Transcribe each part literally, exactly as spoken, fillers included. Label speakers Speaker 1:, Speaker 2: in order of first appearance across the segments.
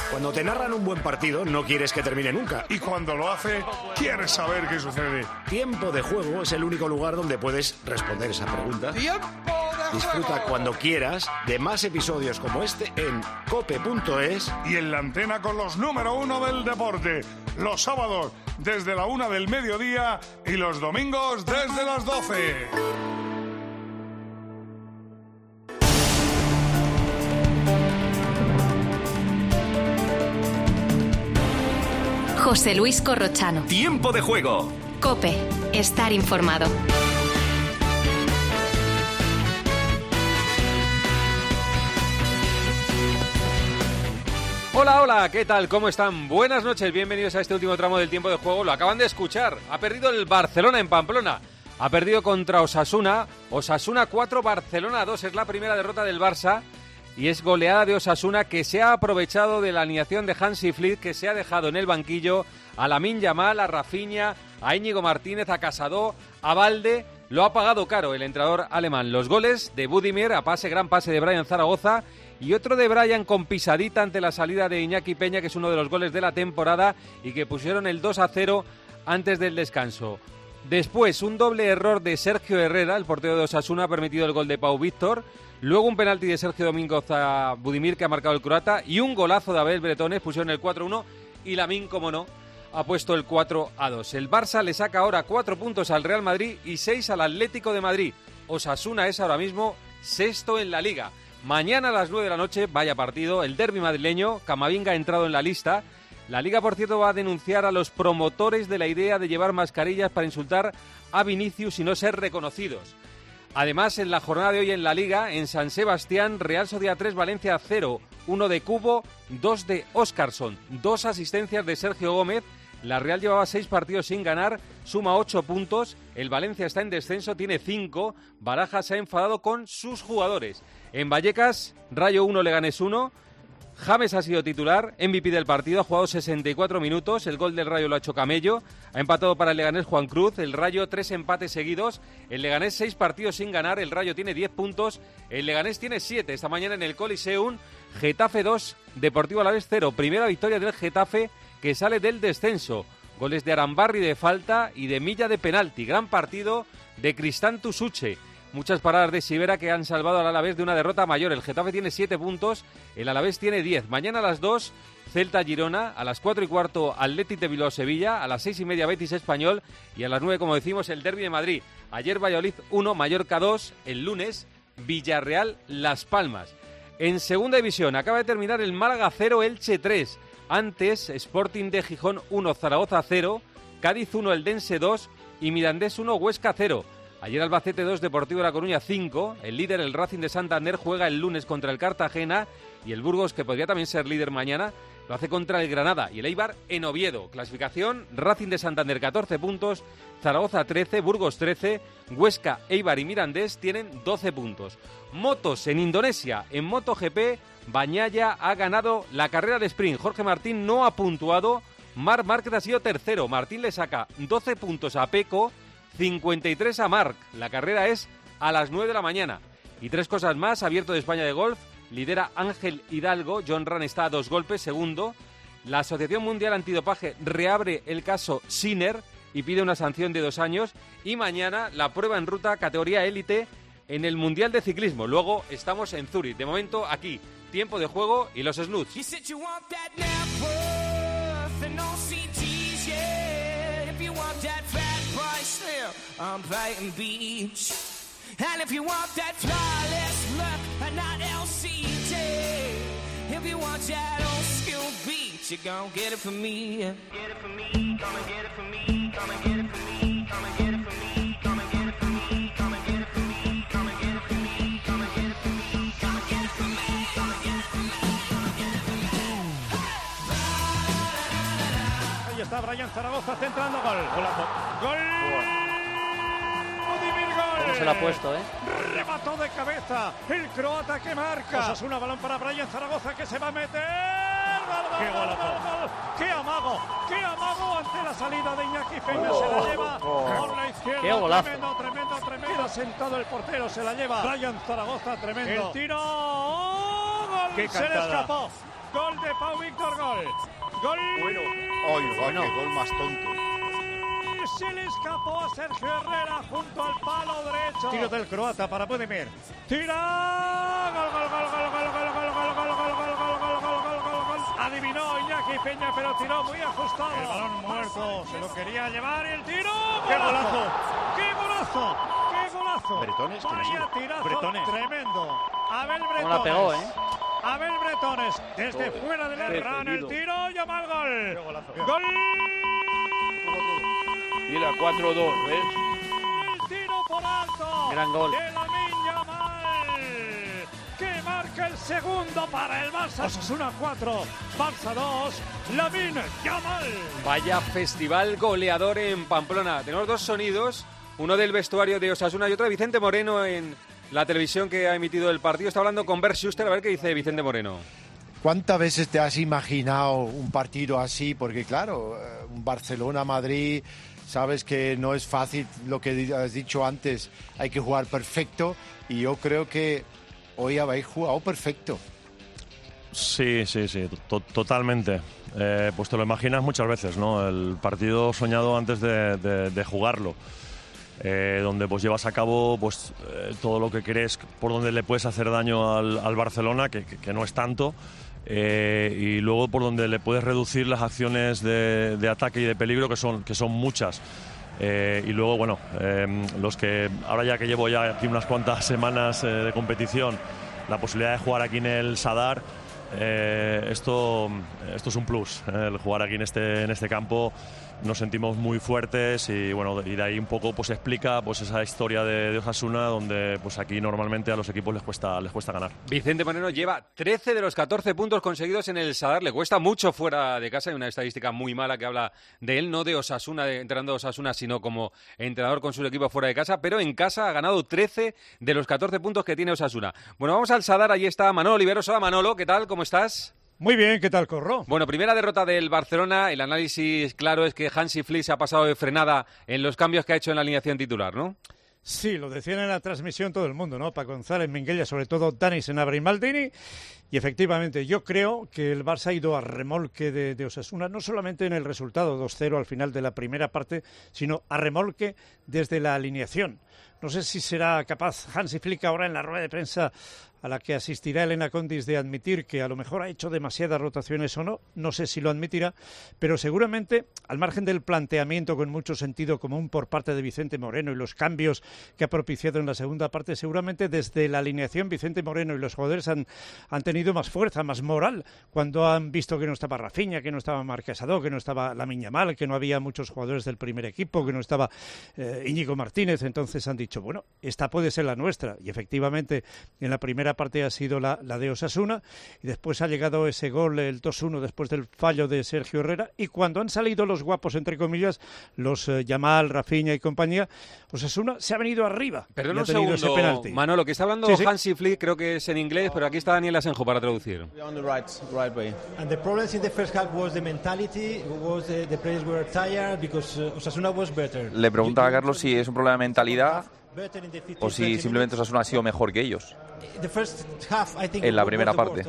Speaker 1: Cuando te narran un buen partido, no quieres que termine nunca.
Speaker 2: Y cuando lo hace, quieres saber qué sucede.
Speaker 1: Tiempo de Juego es el único lugar donde puedes responder esa pregunta.
Speaker 2: ¡Tiempo de
Speaker 1: Disfruta
Speaker 2: Juego!
Speaker 1: cuando quieras de más episodios como este en cope punto es.
Speaker 2: Y en la antena con los número uno del deporte. Los sábados desde la una del mediodía y los domingos desde las doce.
Speaker 3: José Luis Corrochano.
Speaker 4: Tiempo de Juego.
Speaker 3: COPE. Estar informado.
Speaker 5: Hola, hola, ¿qué tal? ¿Cómo están? Buenas noches, bienvenidos a este último tramo del Tiempo de Juego. Lo acaban de escuchar. Ha perdido el Barcelona en Pamplona. Ha perdido contra Osasuna. Osasuna cuatro, Barcelona dos. Es la primera derrota del Barça. Y es goleada de Osasuna, que se ha aprovechado de la alineación de Hansi Flick, que se ha dejado en el banquillo a Lamine Yamal, a Rafinha, a Íñigo Martínez, a Casado, a Valde. Lo ha pagado caro el entrenador alemán. Los goles de Budimir, a pase, gran pase de Brian Zaragoza, y otro de Brian con pisadita ante la salida de Iñaki Peña, que es uno de los goles de la temporada, y que pusieron el dos a cero antes del descanso. Después, un doble error de Sergio Herrera, el portero de Osasuna, ha permitido el gol de Pau Víctor. Luego un penalti de Sergio Domínguez a Budimir, que ha marcado el croata, y un golazo de Abel Bretones, pusieron el cuatro uno, y Lamine, como no, ha puesto el cuatro a dos. El Barça le saca ahora cuatro puntos al Real Madrid y seis al Atlético de Madrid. Osasuna es ahora mismo sexto en la Liga. Mañana a las nueve de la noche, vaya partido, el derbi madrileño. Camavinga ha entrado en la lista. La Liga, por cierto, va a denunciar a los promotores de la idea de llevar mascarillas para insultar a Vinicius y no ser reconocidos. Además, en la jornada de hoy en la Liga, en San Sebastián, Real Sociedad tres, Valencia cero, uno de Cubo, dos de Óscarson, dos asistencias de Sergio Gómez. La Real llevaba seis partidos sin ganar, suma ocho puntos, el Valencia está en descenso, tiene cinco, Barajas se ha enfadado con sus jugadores. En Vallecas, Rayo uno, Leganés uno, James ha sido titular, M V P del partido, ha jugado sesenta y cuatro minutos, el gol del Rayo lo ha hecho Camello, ha empatado para el Leganés Juan Cruz, el Rayo tres empates seguidos, el Leganés seis partidos sin ganar, el Rayo tiene diez puntos, el Leganés tiene siete, esta mañana en el Coliseum, Getafe dos, Deportivo Alavés cero, primera victoria del Getafe que sale del descenso, goles de Arambarri de falta y de Milla de penalti, gran partido de Cristán Tusuche. Muchas paradas de Sivera que han salvado al Alavés de una derrota mayor. El Getafe tiene siete puntos, el Alavés tiene diez. Mañana a las dos, Celta-Girona, a las cuatro y cuarto, Athletic de Bilbao-Sevilla, a las seis y media, Betis-Español, y a las nueve, como decimos, el derbi de Madrid. Ayer Valladolid uno, Mallorca dos, el lunes Villarreal-Las Palmas. En segunda división, acaba de terminar el Málaga cero, Elche tres. Antes, Sporting de Gijón uno, Zaragoza cero, Cádiz uno, Eldense dos y Mirandés uno, Huesca cero. Ayer Albacete dos, Deportivo La Coruña cinco, el líder, el Racing de Santander, juega el lunes contra el Cartagena y el Burgos, que podría también ser líder mañana, lo hace contra el Granada y el Eibar en Oviedo. Clasificación, Racing de Santander catorce puntos, Zaragoza trece, Burgos trece, Huesca, Eibar y Mirandés tienen doce puntos. Motos en Indonesia, en MotoGP, Bagnaia ha ganado la carrera de sprint, Jorge Martín no ha puntuado, Marc Márquez ha sido tercero, Martín le saca doce puntos a Pecco, cincuenta y tres a Marc. La carrera es a las nueve de la mañana. Y tres cosas más, Abierto de España de golf, lidera Ángel Hidalgo, John Ram está a dos golpes, segundo. La Asociación Mundial Antidopaje reabre el caso Sinner y pide una sanción de dos años. Y mañana la prueba en ruta categoría élite en el Mundial de Ciclismo. Luego estamos en Zúrich. De momento aquí, tiempo de juego y los snoots.
Speaker 6: On Brighton Beach. And if you want that flawless look and not L C D, if you want that old school beat, you're gonna get it from me. Get it from me, come and get it from me, come and get it from me, come and get it from me, come and get it from me, come and get it from me, come and get it from me, come and get it from me, come and get it from me, come and get it from me, come and get it from me.
Speaker 7: Ahí está Brian Zaragoza centrando, gol, golazo, gol.
Speaker 8: ¿Cómo se lo ha puesto, eh?
Speaker 7: Remató de cabeza el croata que marca. Osasuna, balón para Brian Zaragoza que se va a meter. ¡Gol, ¡Qué golazo! Gol, gol. ¡Qué amago! ¡Qué amago ante la salida de Iñaki Peña!
Speaker 8: Oh,
Speaker 7: se la lleva
Speaker 8: oh,
Speaker 7: por la izquierda.
Speaker 8: ¡Qué golazo!
Speaker 7: Tremendo, tremendo, tremendo. Queda sentado el portero, se la lleva Brian Zaragoza, tremendo. El tiro. ¡Oh, gol!
Speaker 8: ¡Qué
Speaker 7: se le escapó! Gol de Pau Víctor, gol. gol. Gol.
Speaker 1: Bueno. Ay, bueno. Qué gol más tonto.
Speaker 7: Se le escapó a Sergio Herrera junto al palo derecho. Tiro del croata para Budimir. Tira. Gol, gol, gol, gol, gol, gol, gol, gol, gol, gol, gol, gol, gol, gol, gol, gol. Adivinó Iñaki Peña, pero tiró muy ajustado. El balón muerto, se lo quería llevar y el tiro. ¡Qué golazo! ¡Qué golazo! ¡Qué golazo!
Speaker 1: Bretones,
Speaker 7: vaya tirazo
Speaker 1: Bretones.
Speaker 7: Tremendo. Abel Bretones.
Speaker 8: No la pegó, ¿eh?
Speaker 7: Abel Bretones, desde Joder, fuera del erran el tiro, llama el gol. Gol.
Speaker 4: Y la cuatro dos, ¿ves?
Speaker 7: El tiro por alto.
Speaker 8: Gran gol.
Speaker 7: De Lamine Yamal, que marca el segundo para el Barça. Osasuna cuatro, Barça dos, Lamine Yamal.
Speaker 5: Vaya festival goleador en Pamplona. Tenemos dos sonidos, uno del vestuario de Osasuna y otro de Vicente Moreno en la televisión que ha emitido el partido. Está hablando con Bert Schuster, a ver qué dice Vicente Moreno.
Speaker 9: ¿Cuántas veces te has imaginado un partido así? Porque claro, un Barcelona-Madrid, sabes que no es fácil, lo que has dicho antes, hay que jugar perfecto y yo creo que hoy habéis jugado perfecto.
Speaker 10: Sí, sí, sí, to- totalmente. Eh, pues te lo imaginas muchas veces, ¿no? El partido soñado antes de, de, de jugarlo. Eh, donde pues llevas a cabo pues eh, todo lo que crees por donde le puedes hacer daño al, al Barcelona, que, que, que no es tanto, eh, y luego por donde le puedes reducir las acciones de, de ataque y de peligro, que son, que son muchas. Eh, y luego, bueno, eh, los que ahora ya que llevo ya aquí unas cuantas semanas eh, de competición, la posibilidad de jugar aquí en el Sadar, eh, esto, esto es un plus, eh, el jugar aquí en este, en este campo. Nos sentimos muy fuertes y bueno, y de ahí un poco pues explica pues esa historia de, de Osasuna, donde pues aquí normalmente a los equipos les cuesta les cuesta ganar.
Speaker 5: Vicente Moreno lleva trece de los catorce puntos conseguidos en el Sadar. Le cuesta mucho fuera de casa. Hay una estadística muy mala que habla de él, no de Osasuna, de entrenando a Osasuna, sino como entrenador con sus equipos fuera de casa. Pero en casa ha ganado trece de los catorce puntos que tiene Osasuna. Bueno, vamos al Sadar. Allí está Manolo Oliveros. Hola Manolo, ¿qué tal? ¿Cómo estás?
Speaker 7: Muy bien, ¿qué tal, Corro?
Speaker 5: Bueno, primera derrota del Barcelona. El análisis claro es que Hansi Flick se ha pasado de frenada en los cambios que ha hecho en la alineación titular, ¿no?
Speaker 7: Sí, lo decían en la transmisión todo el mundo, ¿no? Paco González, Minguella, sobre todo Dani Senabre y Maldini. Y efectivamente, yo creo que el Barça ha ido a remolque de, de Osasuna, no solamente en el resultado dos cero al final de la primera parte, sino a remolque desde la alineación. No sé si será capaz Hansi Flick ahora en la rueda de prensa a la que asistirá Elena Condis de admitir que a lo mejor ha hecho demasiadas rotaciones o no, no sé si lo admitirá, pero seguramente, al margen del planteamiento con mucho sentido común por parte de Vicente Moreno y los cambios que ha propiciado en la segunda parte, seguramente desde la alineación Vicente Moreno y los jugadores han, han tenido más fuerza, más moral, cuando han visto que no estaba Rafinha, que no estaba Marc Asado, que no estaba Lamine Yamal, que no había muchos jugadores del primer equipo, que no estaba eh, Íñigo Martínez, entonces han dicho, bueno, esta puede ser la nuestra, y efectivamente en la primera parte ha sido la, la de Osasuna, y después ha llegado ese gol, el dos uno, después del fallo de Sergio Herrera, y cuando han salido los guapos, entre comillas, los eh, Yamal, Rafinha y compañía, Osasuna se ha venido arriba.
Speaker 5: Perdón un segundo, Manolo, que está hablando sí, sí. Hansi Flick, creo que es en inglés, pero aquí está Daniel Asenjo para traducir.
Speaker 11: On the right, right way. And the problems in the first half was the mentality, was the, the players were tired because uh, Osasuna was better.
Speaker 12: Le preguntaba a Carlos si es un problema de mentalidad o si simplemente Osasuna ha sido mejor que ellos en la primera parte.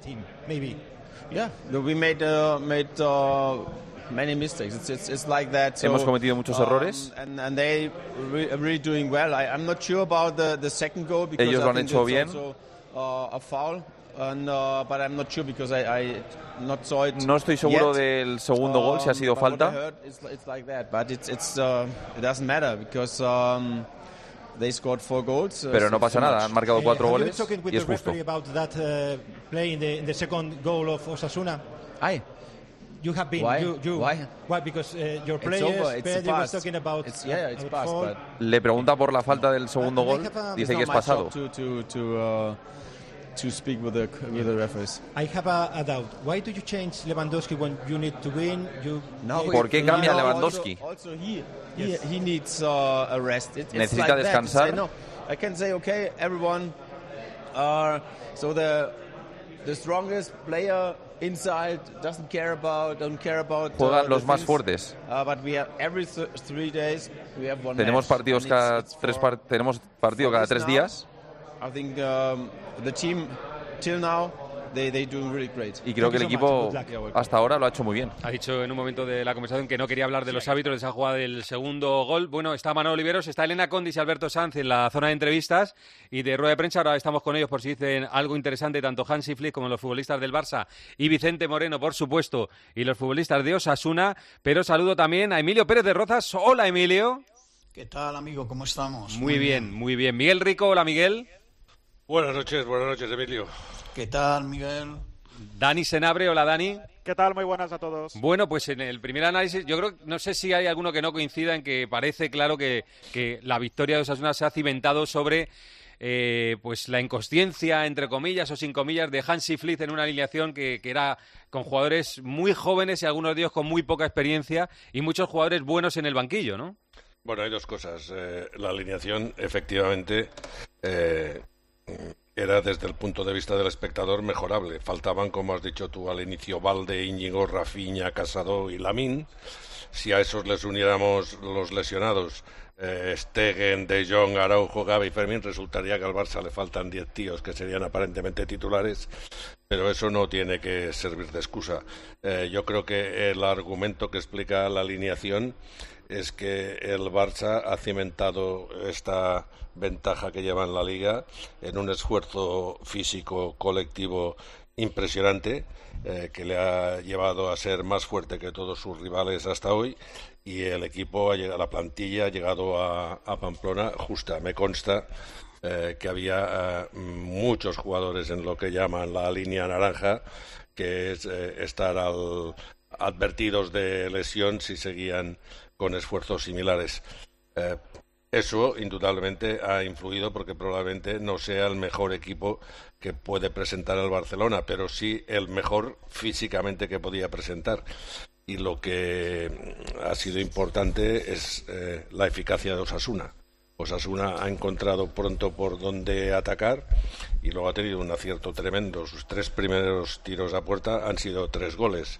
Speaker 11: Yeah, we made uh, made uh, many mistakes. It's, it's, it's like that. So,
Speaker 12: hemos cometido muchos errores.
Speaker 11: Um, and, and they re really doing well. I, I'm not sure about the, the second goal because
Speaker 12: ellos lo han
Speaker 11: I think
Speaker 12: hecho
Speaker 11: it's
Speaker 12: bien.
Speaker 11: Also, uh, a foul. And, uh, but I'm not sure because I, I not saw it
Speaker 12: no estoy seguro
Speaker 11: yet.
Speaker 12: Del segundo um, gol si ha sido falta.
Speaker 11: Heard, it's, it's like that, but it's, it's, uh, it doesn't matter because um, they scored four goals. Uh,
Speaker 12: Pero no pasa nada, han marcado cuatro
Speaker 11: uh,
Speaker 12: goles y es justo.
Speaker 11: About that, uh, play in the, in the second goal of Osasuna.
Speaker 12: Ay.
Speaker 11: You have been.
Speaker 12: Why?
Speaker 11: You, you,
Speaker 12: Why?
Speaker 11: Why? Because uh, your players, Pedri was talking about.
Speaker 12: It's, yeah, it's past, but... Le pregunta por la falta del segundo gol, dice que es pasado.
Speaker 11: To, to, to, uh, to speak with the, with the referees. I have a, a doubt. Why do you change Lewandowski when you need to win? You
Speaker 12: no, ¿por qué cambia no, Lewandowski?
Speaker 11: Also, also he, yes. he, he needs uh, a rest. It,
Speaker 12: Necesita
Speaker 11: like
Speaker 12: descansar.
Speaker 11: Say, no, I can say, okay, everyone. Uh, so the the strongest player inside doesn't care about, don't care about. Uh,
Speaker 12: Juegan los más fuertes.
Speaker 11: Uh, but we have every th three days we have one.
Speaker 12: Tenemos
Speaker 11: match.
Speaker 12: partidos cada it's, it's tres par tenemos partido cada tres días.
Speaker 11: I think um, the team till now they they do really great.
Speaker 12: Y creo que el equipo hasta ahora lo ha hecho muy bien.
Speaker 5: Ha dicho en un momento de la conversación que no quería hablar de los árbitros de esa jugada del segundo gol. Bueno, está Manolo Oliveros, está Elena Condis y Alberto Sanz en la zona de entrevistas y de rueda de prensa. Ahora estamos con ellos por si dicen algo interesante, tanto Hansi Flick como los futbolistas del Barça y Vicente Moreno, por supuesto, y los futbolistas de Osasuna. Pero saludo también a Emilio Pérez de Rozas. Hola, Emilio.
Speaker 13: ¿Qué tal, amigo? ¿Cómo estamos?
Speaker 5: Muy, muy bien, bien, muy bien. Miguel Rico, hola, Miguel.
Speaker 14: Buenas noches, buenas noches, Emilio.
Speaker 13: ¿Qué tal, Miguel?
Speaker 5: Dani Senabre, hola, Dani.
Speaker 15: ¿Qué tal? Muy buenas a todos.
Speaker 5: Bueno, pues en el primer análisis, yo creo, no sé si hay alguno que no coincida en que parece claro que, que la victoria de Osasuna se ha cimentado sobre eh, pues la inconsciencia, entre comillas o sin comillas, de Hansi Flick en una alineación que, que era con jugadores muy jóvenes y algunos de ellos con muy poca experiencia y muchos jugadores buenos en el banquillo, ¿no?
Speaker 14: Bueno, hay dos cosas. Eh, la alineación, efectivamente, eh, era desde el punto de vista del espectador mejorable. Faltaban, como has dicho tú al inicio, Valde, Íñigo, Rafinha, Casado y Lamine. Si a esos les uniéramos los lesionados, eh, Stegen, De Jong, Araujo, Gavi y Fermín, resultaría que al Barça le faltan diez tíos que serían aparentemente titulares, pero eso no tiene que servir de excusa. Eh, yo creo que el argumento que explica la alineación es que el Barça ha cimentado esta ventaja que lleva en la Liga en un esfuerzo físico colectivo impresionante, eh, que le ha llevado a ser más fuerte que todos sus rivales hasta hoy, y el equipo, ha llegado, la plantilla ha llegado a, a Pamplona justa. Me consta eh, que había eh, muchos jugadores en lo que llaman la línea naranja, que es eh, estar al, advertidos de lesión si seguían con esfuerzos similares. Eh, eso indudablemente ha influido porque probablemente no sea el mejor equipo que puede presentar el Barcelona, pero sí el mejor físicamente que podía presentar. Y lo que ha sido importante es eh, la eficacia de Osasuna. Osasuna ha encontrado pronto por dónde atacar y luego ha tenido un acierto tremendo. Sus tres primeros tiros a puerta han sido tres goles.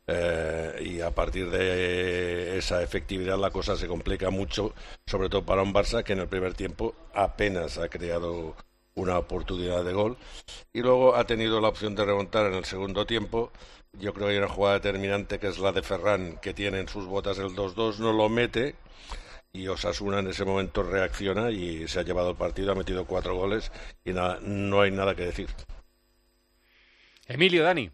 Speaker 14: Eh, y a partir de esa efectividad la cosa se complica mucho, sobre todo para un Barça que en el primer tiempo apenas ha creado una oportunidad de gol y luego ha tenido la opción de remontar en el segundo tiempo. Yo creo que hay una jugada determinante que es la de Ferran, que tiene en sus botas el dos dos, no lo mete y Osasuna en ese momento reacciona y se ha llevado el partido, ha metido cuatro goles y nada, no hay nada que decir.
Speaker 5: Emilio, Dani.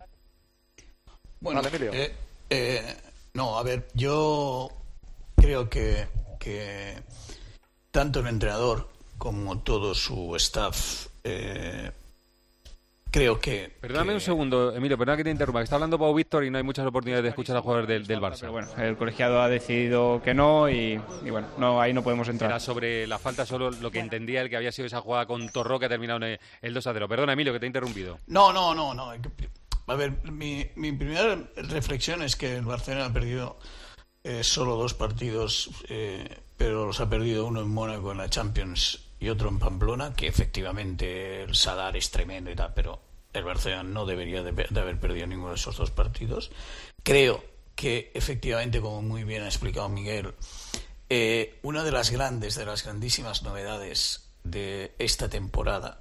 Speaker 13: Bueno, vale, eh, eh, no, a ver, yo creo que, que tanto el entrenador como todo su staff, eh, creo que...
Speaker 5: Perdóname
Speaker 13: que...
Speaker 5: un segundo, Emilio, perdona que te interrumpa, que está hablando Pau Víctor y no hay muchas oportunidades de escuchar a jugadores del, del Barça.
Speaker 15: Pero bueno, el colegiado ha decidido que no y, y bueno, no, ahí no podemos entrar.
Speaker 5: Era sobre la falta solo lo que entendía el que había sido esa jugada con Torró que ha terminado en el dos a cero. Perdona, Emilio, que te he interrumpido.
Speaker 13: No, no, no, no. A ver, mi, mi primera reflexión es que el Barcelona ha perdido eh, solo dos partidos, eh, pero los ha perdido uno en Mónaco en la Champions y otro en Pamplona, que efectivamente el Sadar es tremendo y tal, pero el Barcelona no debería de, de haber perdido ninguno de esos dos partidos. Creo que efectivamente, como muy bien ha explicado Miguel, eh, una de las grandes, de las grandísimas novedades de esta temporada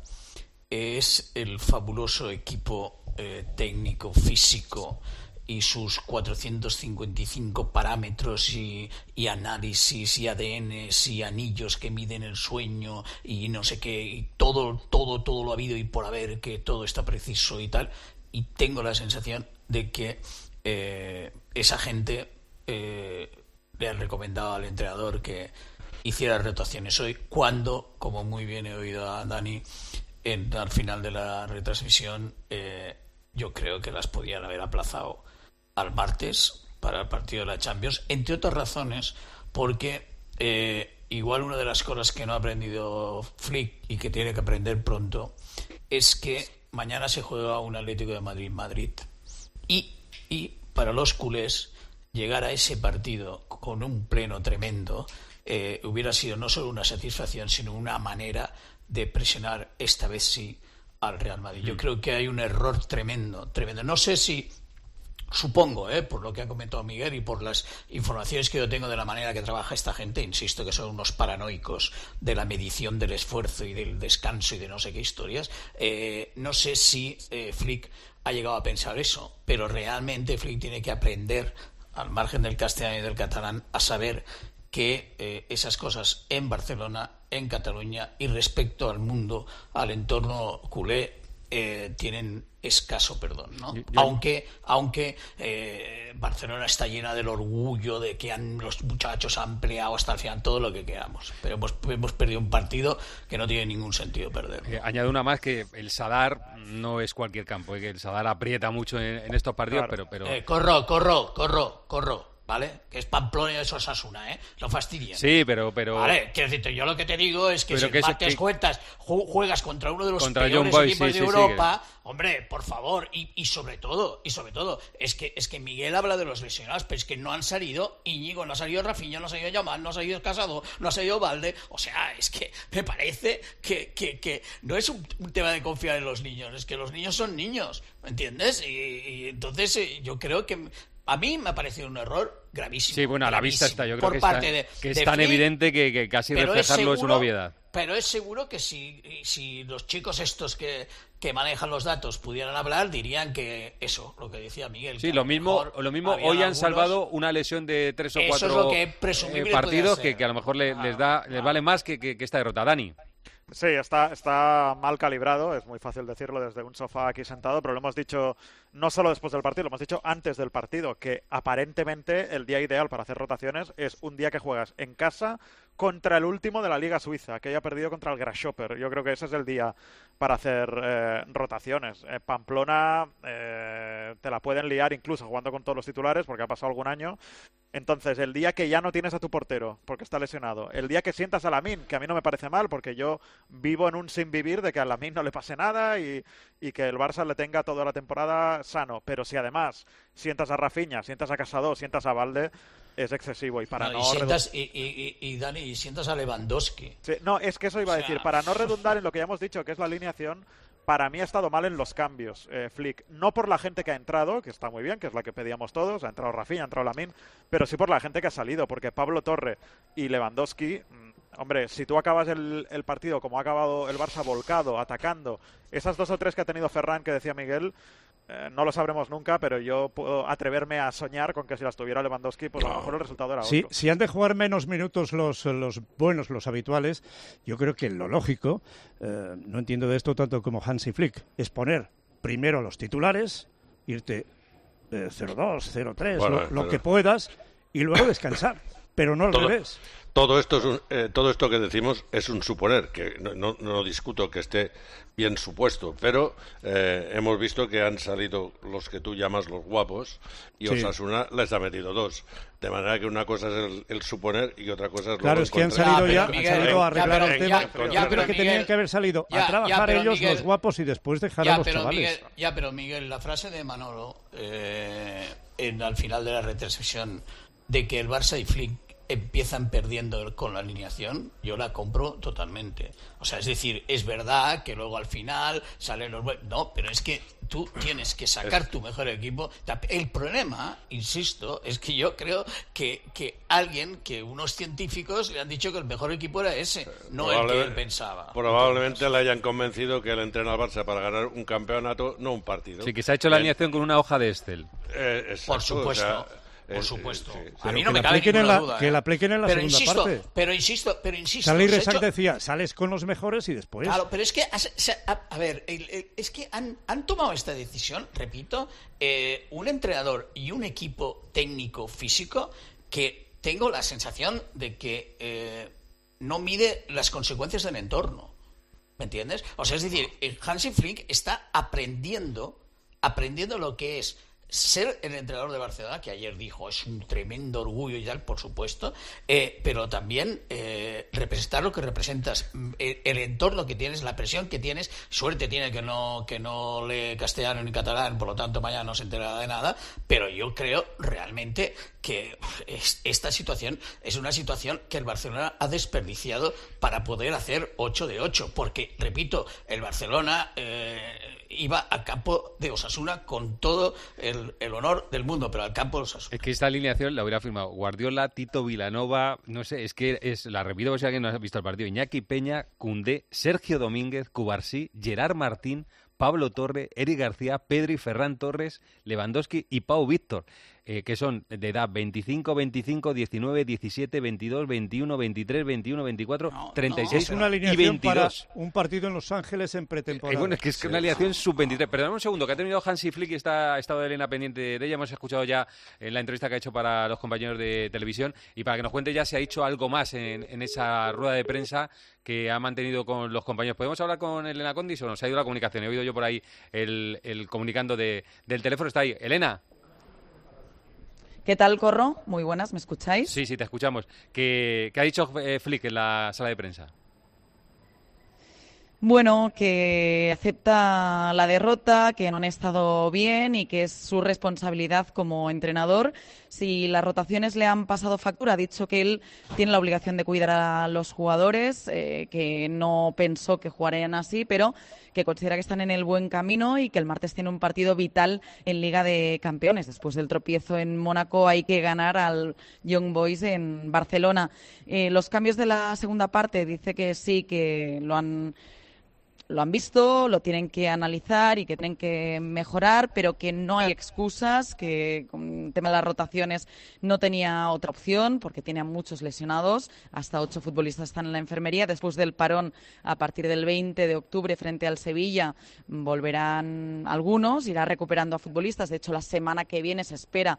Speaker 13: es el fabuloso equipo Eh, técnico, físico y sus cuatrocientos cincuenta y cinco parámetros y, y análisis y A D Ns y anillos que miden el sueño y no sé qué, y todo, todo, todo lo ha habido y por haber, que todo está preciso y tal, y tengo la sensación de que eh, esa gente eh, le han recomendado al entrenador que hiciera rotaciones hoy, cuando, como muy bien he oído a Dani en, al final de la retransmisión, eh, yo creo que las podían haber aplazado al martes para el partido de la Champions, entre otras razones, porque eh, igual una de las cosas que no ha aprendido Flick y que tiene que aprender pronto es que mañana se juega un Atlético de Madrid-Madrid y, y para los culés llegar a ese partido con un pleno tremendo eh, hubiera sido no solo una satisfacción sino una manera de presionar esta vez sí al Real Madrid. Yo creo que hay un error tremendo, tremendo. No sé si Supongo, ¿eh? Por lo que ha comentado Miguel y por las informaciones que yo tengo de la manera que trabaja esta gente, insisto que son unos paranoicos de la medición del esfuerzo y del descanso y de no sé qué historias, eh, no sé si eh, Flick ha llegado a pensar eso, pero realmente Flick tiene que aprender, al margen del castellano y del catalán, a saber que eh, esas cosas en Barcelona, en Cataluña y respecto al mundo, al entorno culé, eh, tienen escaso perdón, ¿no? Yo, yo... Aunque, aunque eh, Barcelona está llena del orgullo de que han, los muchachos han peleado hasta el final todo lo que queramos, pero hemos, hemos perdido un partido que no tiene ningún sentido perder.
Speaker 5: Eh, añado una más, que el Sadar no es cualquier campo, eh, que el Sadar aprieta mucho en, en estos partidos, claro. pero... pero...
Speaker 13: Eh, corro, corro, corro, corro. ¿Vale? Que es Pamplona y eso es Osasuna, ¿eh? Lo fastidian.
Speaker 5: Sí, pero... pero...
Speaker 13: Vale, quiero decirte, yo lo que te digo es que pero si que martes que... cuentas, juegas contra uno de los
Speaker 5: contra
Speaker 13: peores
Speaker 5: Boy,
Speaker 13: equipos
Speaker 5: sí,
Speaker 13: de
Speaker 5: sí,
Speaker 13: Europa,
Speaker 5: sí, que...
Speaker 13: hombre, por favor, y, y sobre todo, y sobre todo, es que es que Miguel habla de los lesionados, pero es que no han salido Íñigo, no ha salido Rafinha, no ha salido Yamal, no ha salido Casado, no ha salido Valde, o sea, es que me parece que, que, que no es un, un tema de confiar en los niños, es que los niños son niños, ¿me entiendes? Y, y entonces eh, yo creo que... A mí me ha parecido un error gravísimo.
Speaker 5: Sí, bueno, a la vista está. Yo creo que, está,
Speaker 13: de,
Speaker 5: que es
Speaker 13: de
Speaker 5: tan
Speaker 13: Flick,
Speaker 5: evidente que, que casi reflejarlo es, seguro, es una obviedad.
Speaker 13: Pero es seguro que si, si los chicos estos que, que manejan los datos pudieran hablar, dirían que eso, lo que decía Miguel.
Speaker 5: Sí, lo mismo, lo mismo hoy han algunos, salvado una lesión de tres o cuatro
Speaker 13: eso es lo que
Speaker 5: eh, partidos que, que a lo mejor le, ah, les, da, ah, les vale más que, que, que esta derrota. Dani.
Speaker 16: Sí, está, está mal calibrado, es muy fácil decirlo desde un sofá aquí sentado, pero lo hemos dicho no solo después del partido, lo hemos dicho antes del partido, que aparentemente el día ideal para hacer rotaciones es un día que juegas en casa contra el último de la Liga Suiza, que haya perdido contra el Grasshopper. Yo creo que ese es el día para hacer eh, rotaciones. Eh, Pamplona eh, te la pueden liar incluso jugando con todos los titulares, porque ha pasado algún año. Entonces, el día que ya no tienes a tu portero, porque está lesionado, el día que sientas a Lamine, que a mí no me parece mal, porque yo vivo en un sin vivir de que a Lamine no le pase nada y, y que el Barça le tenga toda la temporada sano, pero si además sientas a Rafinha, sientas a Casado, sientas a Valde, es excesivo. Y para no,
Speaker 13: no y, sientas, y, y, y, y Dani, y sientas a Lewandowski.
Speaker 16: Sí, no, es que eso iba a decir, o sea... para no redundar en lo que ya hemos dicho, que es la alineación, para mí ha estado mal en los cambios, eh, Flick. No por la gente que ha entrado, que está muy bien, que es la que pedíamos todos, ha entrado Rafinha, ha entrado Lamine, pero sí por la gente que ha salido, porque Pablo Torre y Lewandowski... Hombre, si tú acabas el, el partido como ha acabado el Barça volcado, atacando, esas dos o tres que ha tenido Ferran, que decía Miguel, eh, no lo sabremos nunca, pero yo puedo atreverme a soñar con que si las tuviera Lewandowski, pues a lo mejor el resultado era
Speaker 7: sí,
Speaker 16: otro.
Speaker 7: Si han de jugar menos minutos los, los buenos, los habituales, yo creo que lo lógico, eh, no entiendo de esto tanto como Hansi Flick, es poner primero los titulares, irte eh, cero dos, cero tres, bueno, lo, pero... lo que puedas, y luego descansar, pero no al
Speaker 14: Todo.
Speaker 7: revés.
Speaker 14: Todo esto es un, eh, todo esto que decimos es un suponer, que no, no, no discuto que esté bien supuesto, pero eh, hemos visto que han salido los que tú llamas los guapos y sí. Osasuna les ha metido dos. De manera que una cosa es el, el suponer y otra cosa es
Speaker 7: claro,
Speaker 14: lo
Speaker 7: es que han salido ya, Miguel, han salido a arreglar ya, pero, el tema. Ya, ya, ya, pero que Miguel, tenían que haber salido ya, a trabajar ya, ellos
Speaker 13: Miguel,
Speaker 7: los guapos y después dejar
Speaker 13: ya,
Speaker 7: a los
Speaker 13: pero
Speaker 7: chavales.
Speaker 13: Miguel, ya, pero Miguel, la frase de Manolo eh, en, al final de la retransmisión de que el Barça y Flick empiezan perdiendo con la alineación, yo la compro totalmente. O sea, es decir, es verdad que luego al final salen los... No, pero es que tú tienes que sacar tu mejor equipo. El problema, insisto, es que yo creo que, que alguien, que unos científicos le han dicho que el mejor equipo era ese, no el que él pensaba.
Speaker 14: Probablemente le hayan convencido que él entrena al Barça para ganar un campeonato, no un partido.
Speaker 5: Sí, que se ha hecho la alineación con una hoja de Excel.
Speaker 14: Eh, exacto,
Speaker 13: Por supuesto.
Speaker 14: O sea,
Speaker 13: Por supuesto.
Speaker 14: Eh, sí,
Speaker 13: a mí
Speaker 7: sí,
Speaker 13: no me cabe ninguna
Speaker 7: la,
Speaker 13: duda.
Speaker 7: Que
Speaker 13: ¿eh?
Speaker 7: la apliquen en la
Speaker 13: pero
Speaker 7: segunda
Speaker 13: insisto,
Speaker 7: parte.
Speaker 13: Pero insisto, pero insisto.
Speaker 7: Salir
Speaker 13: de
Speaker 7: hecho...
Speaker 13: decía,
Speaker 7: sales con los mejores y después...
Speaker 13: Claro, pero es que, a, a ver, el, el, es que han, han tomado esta decisión, repito, eh, un entrenador y un equipo técnico físico que tengo la sensación de que eh, no mide las consecuencias del entorno. ¿Me entiendes? O sea, es decir, Hansi Flick está aprendiendo, aprendiendo lo que es ser el entrenador de Barcelona, que ayer dijo es un tremendo orgullo y tal, por supuesto, eh, pero también eh, representar lo que representas, el, el entorno que tienes, la presión que tienes. Suerte tiene que no que no lee castellano ni catalán, por lo tanto mañana no se enterará de nada, pero yo creo realmente que es, esta situación es una situación que el Barcelona ha desperdiciado para poder hacer ocho de ocho, porque, repito, el Barcelona... Eh, iba a campo de Osasuna con todo el, el, el honor del mundo, pero al campo los Osasuna.
Speaker 5: Es que esta alineación la hubiera firmado Guardiola, Tito Vilanova, no sé, es que es la repito por si alguien no ha visto el partido: Iñaki Peña, Koundé, Sergio Domínguez, Cubarsí, Gerard Martín, Pablo Torre, Eric García, Pedri, Ferran Torres, Lewandowski y Pau Víctor, eh, que son de edad veinticinco, veinticinco, diecinueve, diecisiete, veintidós, veintiuno, veintitrés, veintiuno, veinticuatro, treinta y seis
Speaker 7: Es una
Speaker 5: y
Speaker 7: alineación para
Speaker 5: veintidós.
Speaker 7: un partido en Los Ángeles en pretemporada.
Speaker 5: Eh, bueno, es que es
Speaker 7: Sí.
Speaker 5: una alineación sub veintitrés. Perdón un segundo, que ha terminado Hansi Flick y está, ha estado Elena pendiente de ella. Hemos escuchado ya en la entrevista que ha hecho para los compañeros de televisión y para que nos cuente ya si ha hecho algo más en, en esa rueda de prensa que ha mantenido con los compañeros. ¿Podemos hablar con Elena Condis o nos ha ido la comunicación? He oído yo por ahí el, el comunicando de, del teléfono. Está ahí. Elena.
Speaker 17: ¿Qué tal, Corro? Muy buenas, ¿me escucháis?
Speaker 5: Sí, sí, te escuchamos. ¿Qué, qué ha dicho eh, Flick en la sala de prensa?
Speaker 17: Bueno, que acepta la derrota, que no han estado bien y que es su responsabilidad como entrenador. Si las rotaciones le han pasado factura, ha dicho que él tiene la obligación de cuidar a los jugadores, eh, que no pensó que jugarían así, pero que considera que están en el buen camino y que el martes tiene un partido vital en Liga de Campeones. Después del tropiezo en Mónaco hay que ganar al Young Boys en Barcelona. Eh, los cambios de la segunda parte, dice que sí, que lo han... Lo han visto, lo tienen que analizar y que tienen que mejorar, pero que no hay excusas, que con el tema de las rotaciones no tenía otra opción porque tiene a muchos lesionados, hasta ocho futbolistas están en la enfermería. Después del parón, a partir del veinte de octubre frente al Sevilla, volverán algunos, irá recuperando a futbolistas. De hecho, la semana que viene se espera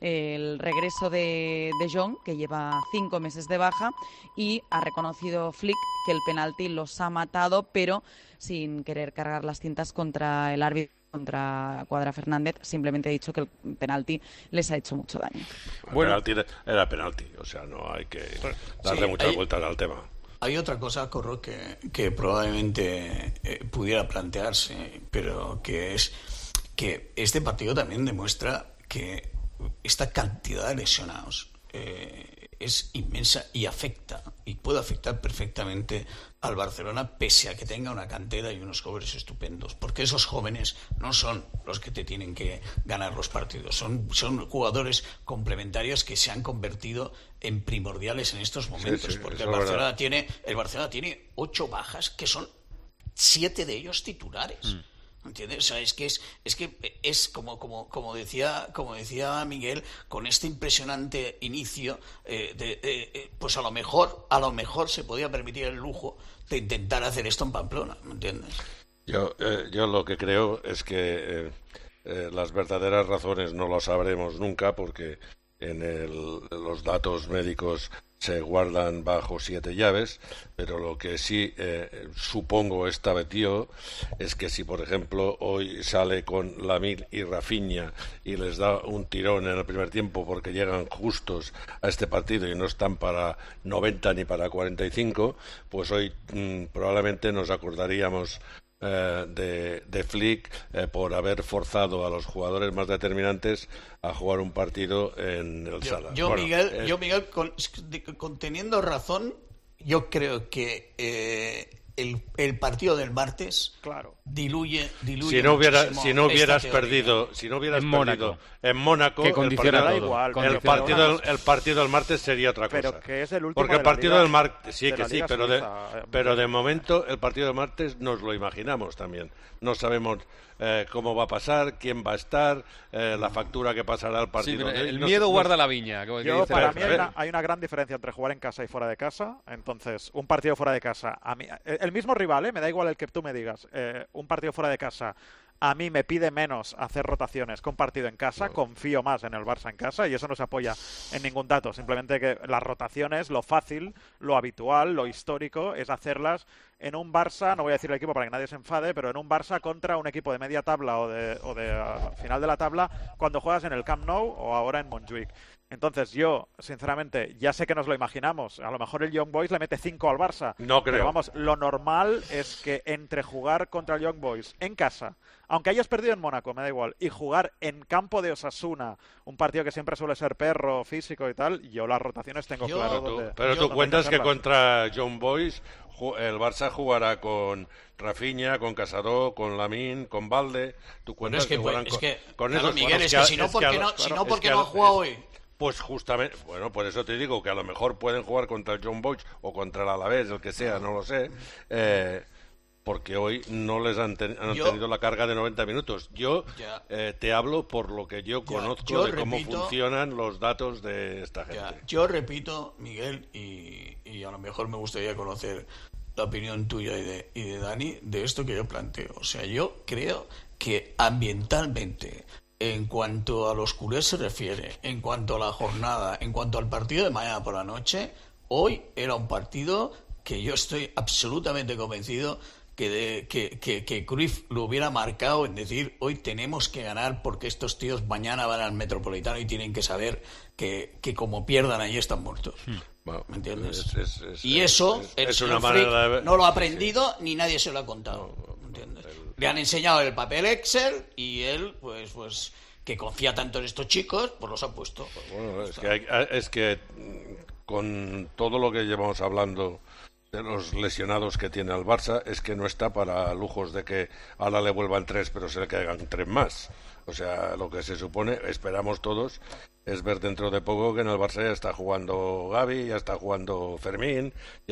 Speaker 17: el regreso de De Jong, que lleva cinco meses de baja, y ha reconocido Flick que el penalti los ha matado, pero sin querer cargar las tintas contra el árbitro, contra Cuadra Fernández. Simplemente ha dicho que el penalti les ha hecho mucho daño.
Speaker 14: Bueno, el penalti era penalti, o sea, no hay que darle
Speaker 13: Sí,
Speaker 14: muchas
Speaker 13: hay-
Speaker 14: vueltas al tema.
Speaker 13: Hay otra cosa, Corro, que, que probablemente eh, pudiera plantearse, pero que es que este partido también demuestra que esta cantidad de lesionados eh, es inmensa y afecta, y puede afectar perfectamente al Barcelona, pese a que tenga una cantera y unos jóvenes estupendos, porque esos jóvenes no son los que te tienen que ganar los partidos, son, son jugadores complementarios que se han convertido en primordiales en estos momentos,
Speaker 14: Sí, sí,
Speaker 13: porque
Speaker 14: eso
Speaker 13: el
Speaker 14: es
Speaker 13: Barcelona
Speaker 14: verdad.
Speaker 13: tiene el Barcelona tiene ocho bajas que son siete de ellos titulares.
Speaker 14: Mm.
Speaker 13: ¿Entiendes? O sea, es que es, es que es como, como, como decía, como decía Miguel, con este impresionante inicio, eh, de, de, eh, pues a lo mejor, a lo mejor se podía permitir el lujo de intentar hacer esto en Pamplona, ¿me entiendes?
Speaker 14: Yo, eh, yo lo que creo es que eh, eh, las verdaderas razones no las sabremos nunca, porque en el, los datos médicos se guardan bajo siete llaves, pero lo que sí eh, supongo esta vez yo es que si, por ejemplo, hoy sale con Lamil y Rafinha y les da un tirón en el primer tiempo porque llegan justos a este partido y no están para noventa ni para cuarenta y cinco, pues hoy mmm, probablemente nos acordaríamos Eh, de, de Flick eh, por haber forzado a los jugadores más determinantes a jugar un partido en el
Speaker 13: Yo,
Speaker 14: Sala.
Speaker 13: yo,
Speaker 14: Bueno,
Speaker 13: Miguel,
Speaker 14: eh,
Speaker 13: yo, Miguel con, con teniendo razón, yo creo que eh, el, el partido del martes
Speaker 16: claro.
Speaker 13: diluye, diluye
Speaker 14: si no hubiera,
Speaker 13: muchísimo
Speaker 14: si no
Speaker 13: esta
Speaker 14: hubieras
Speaker 13: teoría.
Speaker 14: perdido, si no hubieras
Speaker 5: En
Speaker 14: perdido
Speaker 5: Mónaco.
Speaker 14: en Mónaco,
Speaker 5: Que
Speaker 14: el
Speaker 5: condiciona
Speaker 14: partido,
Speaker 5: todo.
Speaker 16: igual,
Speaker 14: el
Speaker 16: condiciona
Speaker 14: partido,
Speaker 16: todo.
Speaker 14: del, el partido del martes sería otra
Speaker 16: Pero
Speaker 14: cosa.
Speaker 16: que es el último
Speaker 14: Porque
Speaker 16: de
Speaker 14: el
Speaker 16: la
Speaker 14: partido
Speaker 16: Liga-
Speaker 14: del martes, sí
Speaker 16: de
Speaker 14: que
Speaker 16: la
Speaker 14: sí,
Speaker 16: Liga
Speaker 14: pero de,
Speaker 16: Suiza, eh,
Speaker 14: pero de momento el partido del martes nos lo imaginamos también. No sabemos eh, cómo va a pasar, quién va a estar, eh, la factura que pasará al
Speaker 5: Sí,
Speaker 14: partido.
Speaker 5: pero el
Speaker 14: No-
Speaker 5: miedo
Speaker 14: no-
Speaker 5: guarda la viña. como que
Speaker 16: Yo,
Speaker 5: dice
Speaker 16: para
Speaker 5: la-
Speaker 16: mí hay una, hay una gran diferencia entre jugar en casa y fuera de casa. Entonces, un partido fuera de casa, a mí, el mismo rival, ¿eh? Me da igual el que tú me digas, eh, un partido fuera de casa a mí me pide menos hacer rotaciones que un partido en casa, confío más en el Barça en casa y eso no se apoya en ningún dato, simplemente que las rotaciones, lo fácil, lo habitual, lo histórico es hacerlas en un Barça, no voy a decir el equipo para que nadie se enfade, pero en un Barça contra un equipo de media tabla o de, o de uh, final de la tabla cuando juegas en el Camp Nou o ahora en Montjuic. Entonces yo, sinceramente, ya sé que nos lo imaginamos. A lo mejor el Young Boys le mete cinco al Barça.
Speaker 14: No creo.
Speaker 16: Pero vamos, lo normal es que entre jugar contra el Young Boys en casa, aunque hayas perdido en Mónaco, me da igual, y jugar en campo de Osasuna, un partido que siempre suele ser perro, físico y tal, yo las rotaciones tengo
Speaker 14: Yo-
Speaker 16: claro
Speaker 14: Pero tú,
Speaker 16: dónde-
Speaker 14: pero tú
Speaker 16: dónde
Speaker 14: cuentas que
Speaker 16: hacerlas.
Speaker 14: contra Young Boys ju- el Barça jugará con Rafinha, con Casado, con Lamine, con Valde. Tú cuentas
Speaker 13: es que,
Speaker 14: jugarán
Speaker 13: pues,
Speaker 14: con,
Speaker 13: es que,
Speaker 14: con
Speaker 13: claro,
Speaker 14: esos.
Speaker 13: Miguel,
Speaker 14: Bueno,
Speaker 13: es
Speaker 14: a-
Speaker 13: que si no, ¿por
Speaker 14: a
Speaker 13: qué
Speaker 14: lo-
Speaker 13: no- si
Speaker 14: claro,
Speaker 13: no, ¿por
Speaker 14: es
Speaker 13: qué
Speaker 14: que
Speaker 13: no
Speaker 14: a-
Speaker 13: han jugado
Speaker 14: es-
Speaker 13: hoy?
Speaker 14: Pues justamente, bueno, por eso te digo que a lo mejor pueden jugar contra el Young Boys o contra el Alavés, el que sea, no lo sé. Eh, porque hoy no les han, ten- han
Speaker 13: Yo-
Speaker 14: tenido la carga de noventa minutos. Yo
Speaker 13: Ya.
Speaker 14: eh, te hablo por lo que yo conozco
Speaker 13: yo
Speaker 14: de cómo
Speaker 13: repito-
Speaker 14: funcionan los datos de esta gente.
Speaker 13: Ya, yo repito, Miguel, y, y a lo mejor me gustaría conocer la opinión tuya y de, y de Dani de esto que yo planteo. O sea, yo creo que ambientalmente, en cuanto a los culés se refiere, en cuanto a la jornada, en cuanto al partido de mañana por la noche, hoy era un partido que yo estoy absolutamente convencido que, de, que, que, que Cruyff lo hubiera marcado en decir, hoy tenemos que ganar porque estos tíos mañana van al Metropolitano y tienen que saber que, que como pierdan allí están muertos.
Speaker 14: Bueno,
Speaker 13: ¿Me entiendes?
Speaker 14: es- es- es-
Speaker 13: y eso
Speaker 14: es-
Speaker 13: el
Speaker 14: es
Speaker 13: señor
Speaker 14: una
Speaker 13: Frick
Speaker 14: manera de ver-
Speaker 13: no lo ha
Speaker 14: sí,
Speaker 13: aprendido ni nadie se lo ha contado. ¿me entiendes? Le han enseñado el papel Excel y él, pues, pues que confía tanto en estos chicos, pues los ha puesto.
Speaker 14: Bueno, es que, hay- es que mm, con todo lo que llevamos hablando de los lesionados que tiene el Barça, es que no está para lujos de que ahora le vuelvan tres, pero se le caigan tres más. O sea, lo que se supone, esperamos todos, es ver dentro de poco que en el Barça ya está jugando Gavi, ya está jugando Fermín,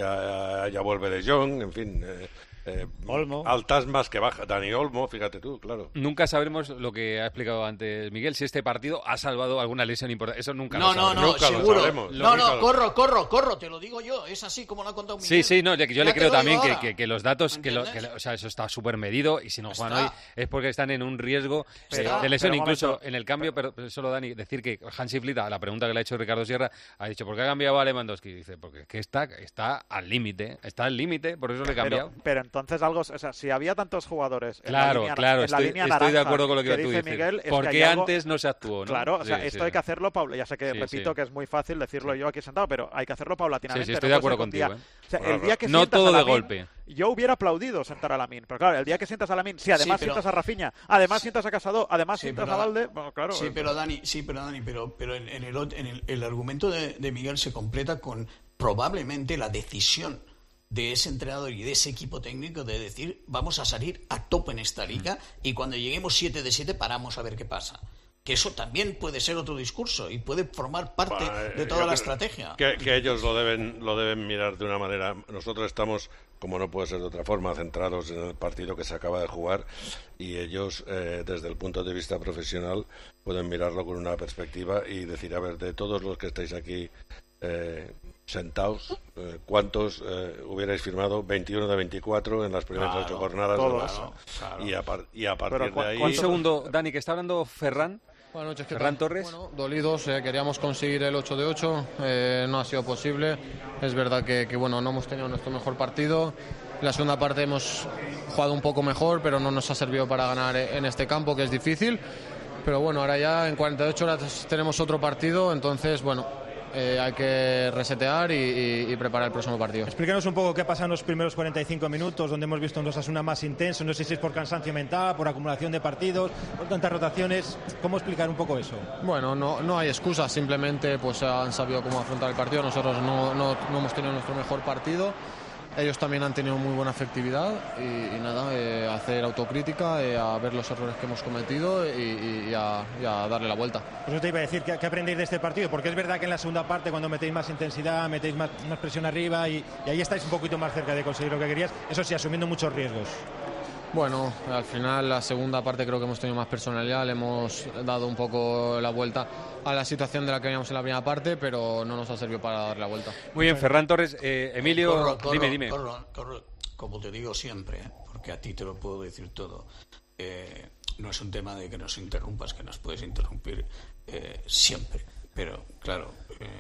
Speaker 14: ya, ya vuelve De Jong, en fin... Eh, eh, altas más que bajas. Dani Olmo, fíjate tú, claro.
Speaker 5: Nunca sabremos lo que ha explicado antes Miguel, si este partido ha salvado alguna lesión importante. Eso nunca
Speaker 13: No,
Speaker 5: lo
Speaker 13: no,
Speaker 5: sabremos.
Speaker 13: no,
Speaker 5: Nunca lo
Speaker 13: seguro.
Speaker 5: sabremos.
Speaker 13: No,
Speaker 5: Nunca
Speaker 13: no,
Speaker 5: lo-
Speaker 13: corro, corro, corro, te lo digo yo. Es así como lo ha contado Miguel.
Speaker 5: Sí, sí, no, yo yo
Speaker 13: Ya
Speaker 5: le
Speaker 13: te
Speaker 5: creo
Speaker 13: lo
Speaker 5: también
Speaker 13: digo
Speaker 5: que,
Speaker 13: ahora.
Speaker 5: que, que los datos, que, lo, que lo- o sea, eso está súper medido y si no juegan
Speaker 13: Está.
Speaker 5: hoy es porque están en un riesgo eh,
Speaker 13: Está.
Speaker 5: de lesión.
Speaker 16: Pero un
Speaker 5: Incluso
Speaker 16: momento.
Speaker 5: en el cambio, pero, pero solo Dani, decir que Hansi Flick, a la pregunta que le ha hecho Ricardo Sierra, ha dicho, ¿por qué ha cambiado a Lewandowski? Dice, porque es que está, está al límite, está al límite, por eso le he cambiado.
Speaker 16: Pero, pero entonces algo, o sea, si había tantos jugadores en
Speaker 5: Claro,
Speaker 16: la línea,
Speaker 5: claro,
Speaker 16: en la
Speaker 5: estoy,
Speaker 16: línea
Speaker 5: estoy de
Speaker 16: naranja
Speaker 5: acuerdo con lo que, tú
Speaker 16: dice
Speaker 5: dices.
Speaker 16: Miguel, es
Speaker 5: ¿Por
Speaker 16: que
Speaker 5: qué
Speaker 16: hay algo-
Speaker 5: antes no se actuó? ¿no?
Speaker 16: Claro, o sea,
Speaker 5: Sí,
Speaker 16: esto
Speaker 5: sí.
Speaker 16: hay que hacerlo, Paula. Ya sé que
Speaker 5: Sí,
Speaker 16: repito
Speaker 5: sí.
Speaker 16: que es muy fácil decirlo yo aquí sentado, pero hay que hacerlo paulatinamente.
Speaker 5: Sí, sí, estoy
Speaker 16: no
Speaker 5: de
Speaker 16: puede
Speaker 5: acuerdo
Speaker 16: ser un
Speaker 5: contigo,
Speaker 16: día-
Speaker 5: ¿eh?
Speaker 16: O sea,
Speaker 5: Claro,
Speaker 16: el día que
Speaker 5: no
Speaker 16: sientas
Speaker 5: todo
Speaker 16: a
Speaker 5: de
Speaker 16: Lamine,
Speaker 5: golpe.
Speaker 16: yo hubiera aplaudido sentar a Lamine, pero claro, el día que sientas a Lamine, si además
Speaker 13: Sí, pero-
Speaker 16: sientas a Rafinha, además sientas a Casado, además
Speaker 13: Sí,
Speaker 16: sientas
Speaker 13: pero-
Speaker 16: a Valde, bueno, claro.
Speaker 13: Sí,
Speaker 16: eh,
Speaker 13: pero Dani, sí, pero Dani, pero, pero en, en el, ot- en el, el argumento de, de Miguel se completa con probablemente la decisión de ese entrenador y de ese equipo técnico de decir vamos a salir a tope en esta liga y cuando lleguemos siete de siete paramos a ver qué pasa. Que eso también puede ser otro discurso y puede formar parte
Speaker 14: Bah,
Speaker 13: de
Speaker 14: eh,
Speaker 13: toda
Speaker 14: yo
Speaker 13: la
Speaker 14: creo
Speaker 13: estrategia.
Speaker 14: Que, que ellos lo deben, lo deben mirar de una manera. Nosotros estamos, como no puede ser de otra forma, centrados en el partido que se acaba de jugar y ellos, eh, desde el punto de vista profesional, pueden mirarlo con una perspectiva y decir, a ver, de todos los que estáis aquí eh, sentados, eh, ¿cuántos eh, hubierais firmado? veintiuno de veinticuatro en las primeras
Speaker 5: Claro,
Speaker 14: ocho jornadas
Speaker 5: todos.
Speaker 14: del Barça.
Speaker 5: Claro, claro.
Speaker 14: Y, a par- y a partir
Speaker 5: Pero,
Speaker 14: de ahí...
Speaker 5: Un segundo, Dani, que está hablando Ferran.
Speaker 18: Buenas noches, ¿qué
Speaker 5: Ferran
Speaker 18: tal?
Speaker 5: Torres.
Speaker 18: Bueno, dolidos, eh, queríamos conseguir el ocho de ocho, eh, no ha sido posible. Es verdad que, que, bueno, no hemos tenido nuestro mejor partido. En la segunda parte hemos jugado un poco mejor, pero no nos ha servido para ganar en este campo, que es difícil. Pero bueno, ahora ya en cuarenta y ocho horas tenemos otro partido, entonces, bueno, eh, hay que resetear y, y- y preparar el próximo partido.
Speaker 19: Explícanos un poco qué pasa en los primeros cuarenta y cinco minutos, donde hemos visto un Osasuna más intenso. No sé si es por cansancio mental, por acumulación de partidos, por tantas rotaciones. ¿Cómo explicar un poco eso?
Speaker 18: Bueno, no, no hay excusas, simplemente pues han sabido cómo afrontar el partido. Nosotros no, no, no hemos tenido nuestro mejor partido. Ellos también han tenido muy buena efectividad y, y nada, eh, hacer autocrítica, eh, a ver los errores que hemos cometido y, y- y a, y a darle la vuelta.
Speaker 19: Pues eso te iba a decir, ¿qué, qué aprendéis de este partido? Porque es verdad que en la segunda parte, cuando metéis más intensidad, metéis más, más presión arriba y, y ahí estáis un poquito más cerca de conseguir lo que querías, eso sí, asumiendo muchos riesgos.
Speaker 18: Bueno, al final la segunda parte creo que hemos tenido más personalidad, le hemos dado un poco la vuelta a la situación de la que veníamos en la primera parte, pero no nos ha servido para dar la vuelta.
Speaker 5: Muy bien, Ferran Torres. Eh, Emilio,
Speaker 13: Corro, corro,
Speaker 5: dime, dime.
Speaker 13: corro, corro. Como te digo siempre, ¿eh? Porque a ti te lo puedo decir todo. Eh, no es un tema de que nos interrumpas, que nos puedes interrumpir eh, siempre. Pero, claro, eh,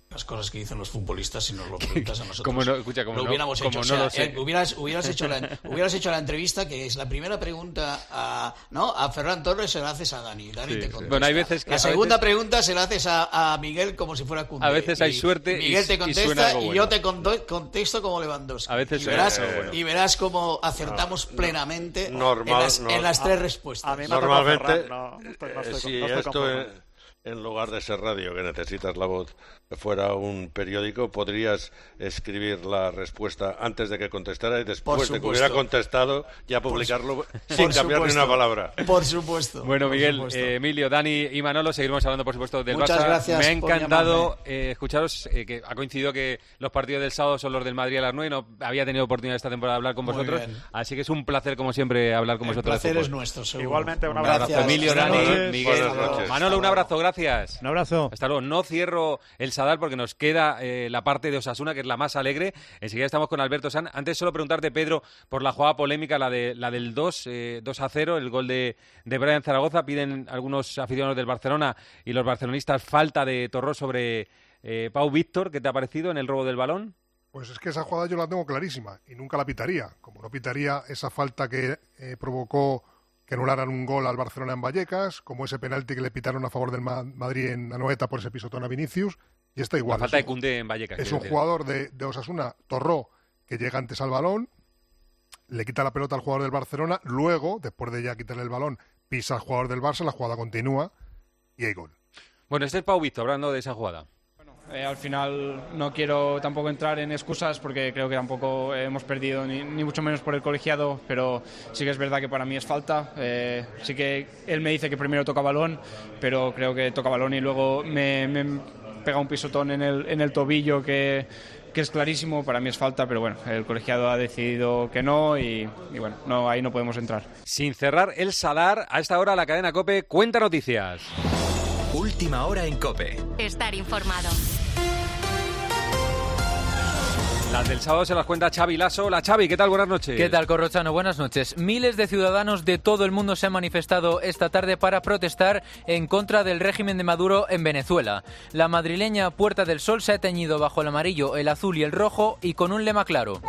Speaker 13: las cosas que dicen los futbolistas si nos lo preguntas a nosotros.
Speaker 5: Como no, escucha, como
Speaker 13: lo
Speaker 5: no,
Speaker 13: hubiéramos
Speaker 5: como
Speaker 13: hecho.
Speaker 5: no
Speaker 13: O sea,
Speaker 5: lo sé.
Speaker 13: eh, hubieras, hubieras, hecho la, hubieras hecho la entrevista, que es la primera pregunta a, ¿no? a Ferran Torres, se la haces a Dani. Dani
Speaker 5: Sí,
Speaker 13: te
Speaker 5: sí.
Speaker 13: contesta.
Speaker 5: Bueno, hay veces que-
Speaker 13: la
Speaker 5: a
Speaker 13: segunda
Speaker 5: veces-
Speaker 13: pregunta se la haces a, a Miguel como si fuera Koundé.
Speaker 5: A veces hay
Speaker 13: Y
Speaker 5: suerte y-
Speaker 13: Miguel te
Speaker 5: y suena
Speaker 13: contesta
Speaker 5: algo
Speaker 13: y,
Speaker 5: bueno.
Speaker 13: yo te conto- contesto como Lewandowski.
Speaker 5: A veces
Speaker 13: y
Speaker 5: suena
Speaker 13: verás,
Speaker 5: algo bueno.
Speaker 13: y verás cómo acertamos plenamente
Speaker 14: normal,
Speaker 13: en, las,
Speaker 14: no-
Speaker 13: en las tres
Speaker 14: a-
Speaker 13: respuestas.
Speaker 16: a mí me ha tocado
Speaker 14: Normalmente,
Speaker 16: Ferran, no, no estoy- no
Speaker 14: eh,
Speaker 16: estoy con-
Speaker 14: si
Speaker 16: no estoy
Speaker 14: esto
Speaker 16: conforme.
Speaker 14: en, en lugar de ser radio, que necesitas la voz, fuera un periódico, podrías escribir la respuesta antes de que contestara y después de que
Speaker 13: supuesto.
Speaker 14: hubiera contestado ya publicarlo
Speaker 13: Por
Speaker 14: sin cambiar ni
Speaker 13: supuesto.
Speaker 14: una palabra.
Speaker 13: Por supuesto.
Speaker 5: Bueno,
Speaker 13: por
Speaker 5: Miguel,
Speaker 13: supuesto.
Speaker 5: eh, Emilio, Dani y Manolo, seguiremos hablando, por supuesto, del
Speaker 13: Muchas
Speaker 5: Barça.
Speaker 13: gracias
Speaker 5: Me ha
Speaker 13: por
Speaker 5: encantado
Speaker 13: llamarme.
Speaker 5: eh, escucharos, eh, que ha coincidido que los partidos del sábado son los del Madrid a las nueve. No había tenido oportunidad esta temporada de hablar con
Speaker 13: Muy
Speaker 5: vosotros.
Speaker 13: bien.
Speaker 5: Así que es un placer, como siempre, hablar con
Speaker 13: El
Speaker 5: vosotros. de
Speaker 13: placer
Speaker 5: fútbol.
Speaker 13: es nuestro, seguro.
Speaker 16: Igualmente, un
Speaker 5: Un
Speaker 16: abrazo.
Speaker 5: abrazo, Emilio,
Speaker 7: Buenas
Speaker 5: Dani,
Speaker 7: noches.
Speaker 5: Miguel.
Speaker 14: Buenas noches.
Speaker 5: Manolo, un abrazo, gracias.
Speaker 7: Un abrazo.
Speaker 5: Hasta luego. No cierro el Sadar porque nos queda eh, la parte de Osasuna, que es la más alegre. Enseguida estamos con Alberto San. Antes solo preguntarte, Pedro, por la jugada polémica, la de la del dos, eh, dos a cero, el gol de, de Brian Zaragoza. Piden algunos aficionados del Barcelona y los barcelonistas falta de Torró sobre eh, Pau Víctor. ¿Qué te ha parecido en el robo del balón?
Speaker 2: Pues es que esa jugada yo la tengo clarísima y nunca la pitaría. Como no pitaría esa falta que eh, provocó que anularan un gol al Barcelona en Vallecas, como ese penalti que le pitaron a favor del Ma- Madrid en Anoeta por ese pisotón a Vinicius, y está igual.
Speaker 5: La falta
Speaker 2: Es
Speaker 5: de
Speaker 2: un-
Speaker 5: Koundé en Vallecas.
Speaker 2: Es
Speaker 5: quiero
Speaker 2: un
Speaker 5: decir.
Speaker 2: jugador de, de Osasuna, Torró, que llega antes al balón, le quita la pelota al jugador del Barcelona, luego, después de ya quitarle el balón, pisa al jugador del Barça, la jugada continúa y hay gol.
Speaker 5: Bueno, este es Pau Víctor, hablando de esa jugada.
Speaker 15: Eh, al final no quiero tampoco entrar en excusas porque creo que tampoco hemos perdido ni, ni mucho menos por el colegiado, pero sí que es verdad que para mí es falta. Eh, sí que él me dice que primero toca balón, pero creo que toca balón y luego me, me pega un pisotón en el, en el tobillo que, que es clarísimo. Para mí es falta, pero bueno, el colegiado ha decidido que no y, y bueno, no, ahí no podemos entrar.
Speaker 5: Sin cerrar el Sadar, a esta hora la cadena COPE cuenta noticias.
Speaker 20: Última hora en COPE.
Speaker 3: Estar informado.
Speaker 5: Las del sábado se las cuenta Xavi Lasso. Hola Xavi, ¿qué tal? Buenas noches.
Speaker 8: ¿Qué tal, Corrochano? Buenas noches. Miles de ciudadanos de todo el mundo se han manifestado esta tarde para protestar en contra del régimen de Maduro en Venezuela. La madrileña Puerta del Sol se ha teñido bajo el amarillo, el azul y el rojo y con un lema claro.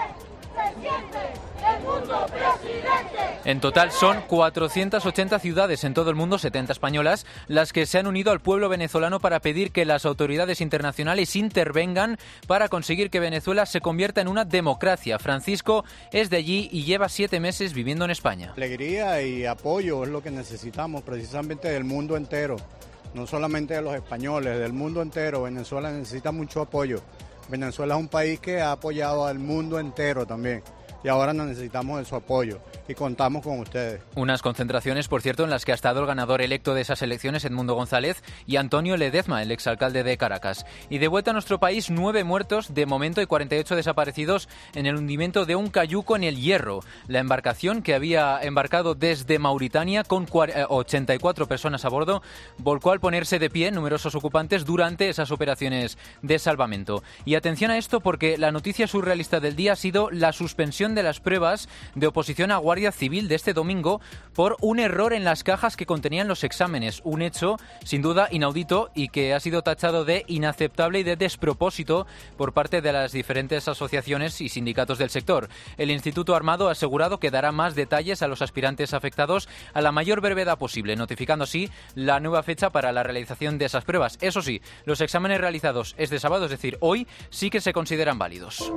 Speaker 8: En total son cuatrocientas ochenta ciudades en todo el mundo, setenta españolas, las que se han unido al pueblo venezolano para pedir que las autoridades internacionales intervengan para conseguir que Venezuela se convierta en una democracia. Francisco es de allí y lleva siete meses viviendo en España.
Speaker 21: Alegría y apoyo es lo que necesitamos precisamente del mundo entero, no solamente de los españoles, del mundo entero. Venezuela necesita mucho apoyo. Venezuela es un país que ha apoyado al mundo entero también. Y ahora necesitamos de su apoyo y contamos con ustedes.
Speaker 8: Unas concentraciones, por cierto, en las que ha estado el ganador electo de esas elecciones, Edmundo González, y Antonio Ledezma, el exalcalde de Caracas. Y de vuelta a nuestro país, nueve muertos de momento y cuarenta y ocho desaparecidos en el hundimiento de un cayuco en el Hierro. La embarcación, que había embarcado desde Mauritania con ochenta y cuatro personas a bordo, volcó al ponerse de pie numerosos ocupantes durante esas operaciones de salvamento. Y atención a esto porque la noticia surrealista del día ha sido la suspensión de las pruebas de oposición a Guardia Civil de este domingo por un error en las cajas que contenían los exámenes. Un hecho, sin duda, inaudito y que ha sido tachado de inaceptable y de despropósito por parte de las diferentes asociaciones y sindicatos del sector. El Instituto Armado ha asegurado que dará más detalles a los aspirantes afectados a la mayor brevedad posible, notificando así la nueva fecha para la realización de esas pruebas. Eso sí, los exámenes realizados este sábado, es decir, hoy, sí que se consideran válidos.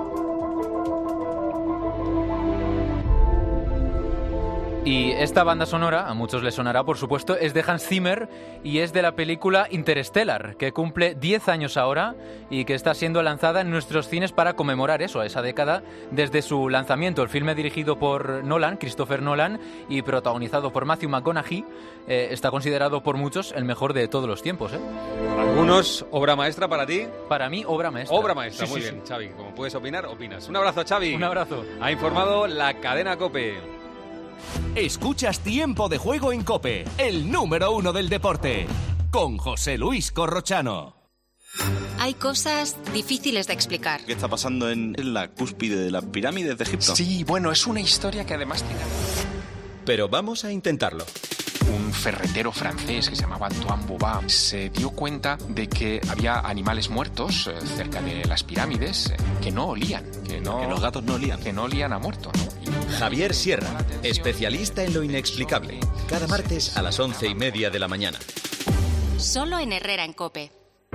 Speaker 8: Y esta banda sonora, a muchos les sonará por supuesto, es de Hans Zimmer y es de la película Interstellar, que cumple diez años ahora y que está siendo lanzada en nuestros cines para conmemorar eso, esa década, desde su lanzamiento. El filme dirigido por Nolan, Christopher Nolan, y protagonizado por Matthew McConaughey, eh, está considerado por muchos el mejor de todos los tiempos, ¿eh?
Speaker 5: Algunos, obra maestra para ti.
Speaker 8: Para mí, obra maestra.
Speaker 5: Obra maestra,
Speaker 8: Sí,
Speaker 5: muy
Speaker 8: sí,
Speaker 5: bien,
Speaker 8: sí.
Speaker 5: Xavi. Como puedes opinar, opinas. Un abrazo, Xavi.
Speaker 8: Un abrazo.
Speaker 5: Ha informado la cadena COPE.
Speaker 20: Escuchas Tiempo de Juego en COPE, el número uno del deporte, con José Luis Corrochano.
Speaker 3: Hay cosas difíciles de explicar.
Speaker 22: ¿Qué está pasando en, en la cúspide de las pirámides de Egipto?
Speaker 23: Sí, bueno, es una historia que además tiene...
Speaker 20: Pero vamos a intentarlo.
Speaker 1: un ferretero francés que se llamaba Antoine Bouvard se dio cuenta de que había animales muertos eh, cerca de las pirámides eh, que no olían, que, no,
Speaker 6: que los gatos no olían.
Speaker 1: Que no olían a muerto, ¿no? Y...
Speaker 6: Javier Sierra, especialista en lo inexplicable. Cada martes a las once y media de la mañana.
Speaker 3: Solo en Herrera en COPE.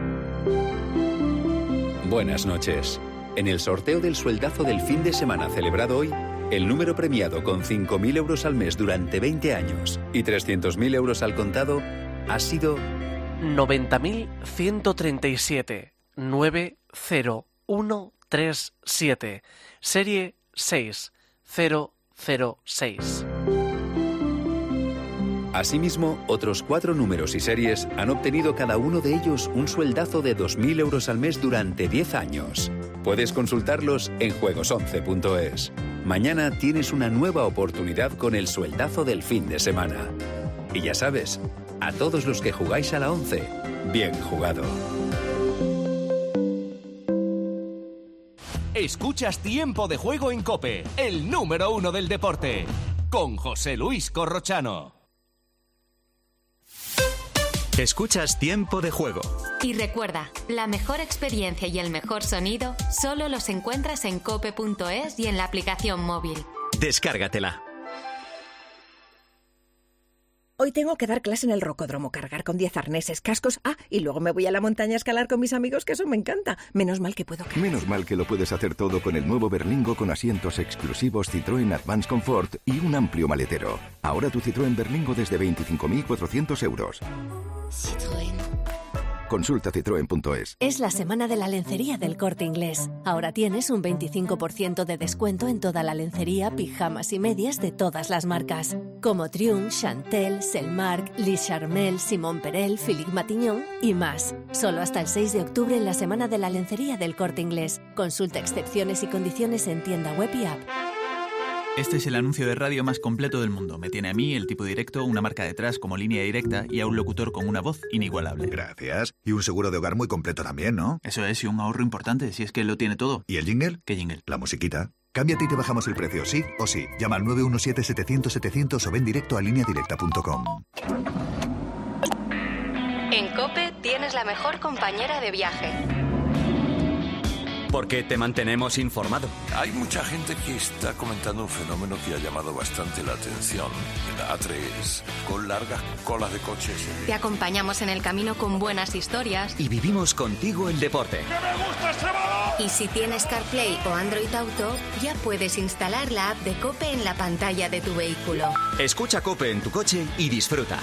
Speaker 23: Buenas noches. En el sorteo del sueldazo del fin de semana celebrado hoy, el número premiado con cinco mil euros al mes durante veinte años y trescientos mil euros al contado ha sido
Speaker 24: noventa mil ciento treinta y siete nueve cero uno tres siete, serie seis cero cero seis.
Speaker 23: Asimismo, otros cuatro números y series han obtenido cada uno de ellos un sueldazo de dos mil euros al mes durante diez años. Puedes consultarlos en juegos once punto es. Mañana tienes una nueva oportunidad con el sueldazo del fin de semana. Y ya sabes, a todos los que jugáis a la once, bien jugado.
Speaker 20: Escuchas Tiempo de Juego en COPE, el número uno del deporte, con José Luis Corrochano.
Speaker 6: Escuchas Tiempo de Juego.
Speaker 3: Y recuerda, la mejor experiencia y el mejor sonido solo los encuentras en cope punto es y en la aplicación móvil.
Speaker 6: Descárgatela.
Speaker 25: Hoy tengo que dar clase en el rocódromo, cargar con diez arneses, cascos, ah, y luego me voy a la montaña a escalar con mis amigos, que eso me encanta. Menos mal que puedo...
Speaker 26: Menos mal que lo puedes hacer todo con el nuevo Berlingo con asientos exclusivos Citroën Advance Comfort y un amplio maletero. Ahora tu Citroën Berlingo desde veinticinco mil cuatrocientos euros.
Speaker 3: Citroën.
Speaker 26: Consulta citroen punto es.
Speaker 27: Es la semana de la lencería del Corte Inglés. Ahora tienes un veinticinco por ciento de descuento en toda la lencería, pijamas y medias de todas las marcas, como Triumph, Chantel, Selmark, Lee Charmel, Simon Perel, Philippe Matignon y más. Solo hasta el seis de octubre en la semana de la lencería del Corte Inglés. Consulta excepciones y condiciones en tienda web y app.
Speaker 28: Este es el anuncio de radio más completo del mundo. Me tiene a mí, el tipo directo, una marca detrás como línea directa y a un locutor con una voz inigualable.
Speaker 29: Gracias. Y un seguro de hogar muy completo también, ¿no?
Speaker 28: Eso es, y un ahorro importante, si es que lo tiene todo.
Speaker 29: ¿Y el jingle?
Speaker 28: ¿Qué jingle?
Speaker 29: La musiquita. Cámbiate y te bajamos el precio, sí o sí. Llama al nueve uno siete setecientos setecientos o ven directo a línea directa punto com.
Speaker 3: En COPE tienes la mejor compañera de viaje.
Speaker 6: Porque te mantenemos informado.
Speaker 30: Hay mucha gente que está comentando un fenómeno que ha llamado bastante la atención. En la A tres, con largas colas de coches.
Speaker 3: Te acompañamos en el camino con buenas historias.
Speaker 6: Y vivimos contigo el deporte.
Speaker 30: ¡Que me gusta este balón!
Speaker 3: Y si tienes CarPlay o Android Auto, ya puedes instalar la app de COPE en la pantalla de tu vehículo.
Speaker 6: Escucha COPE en tu coche y disfruta.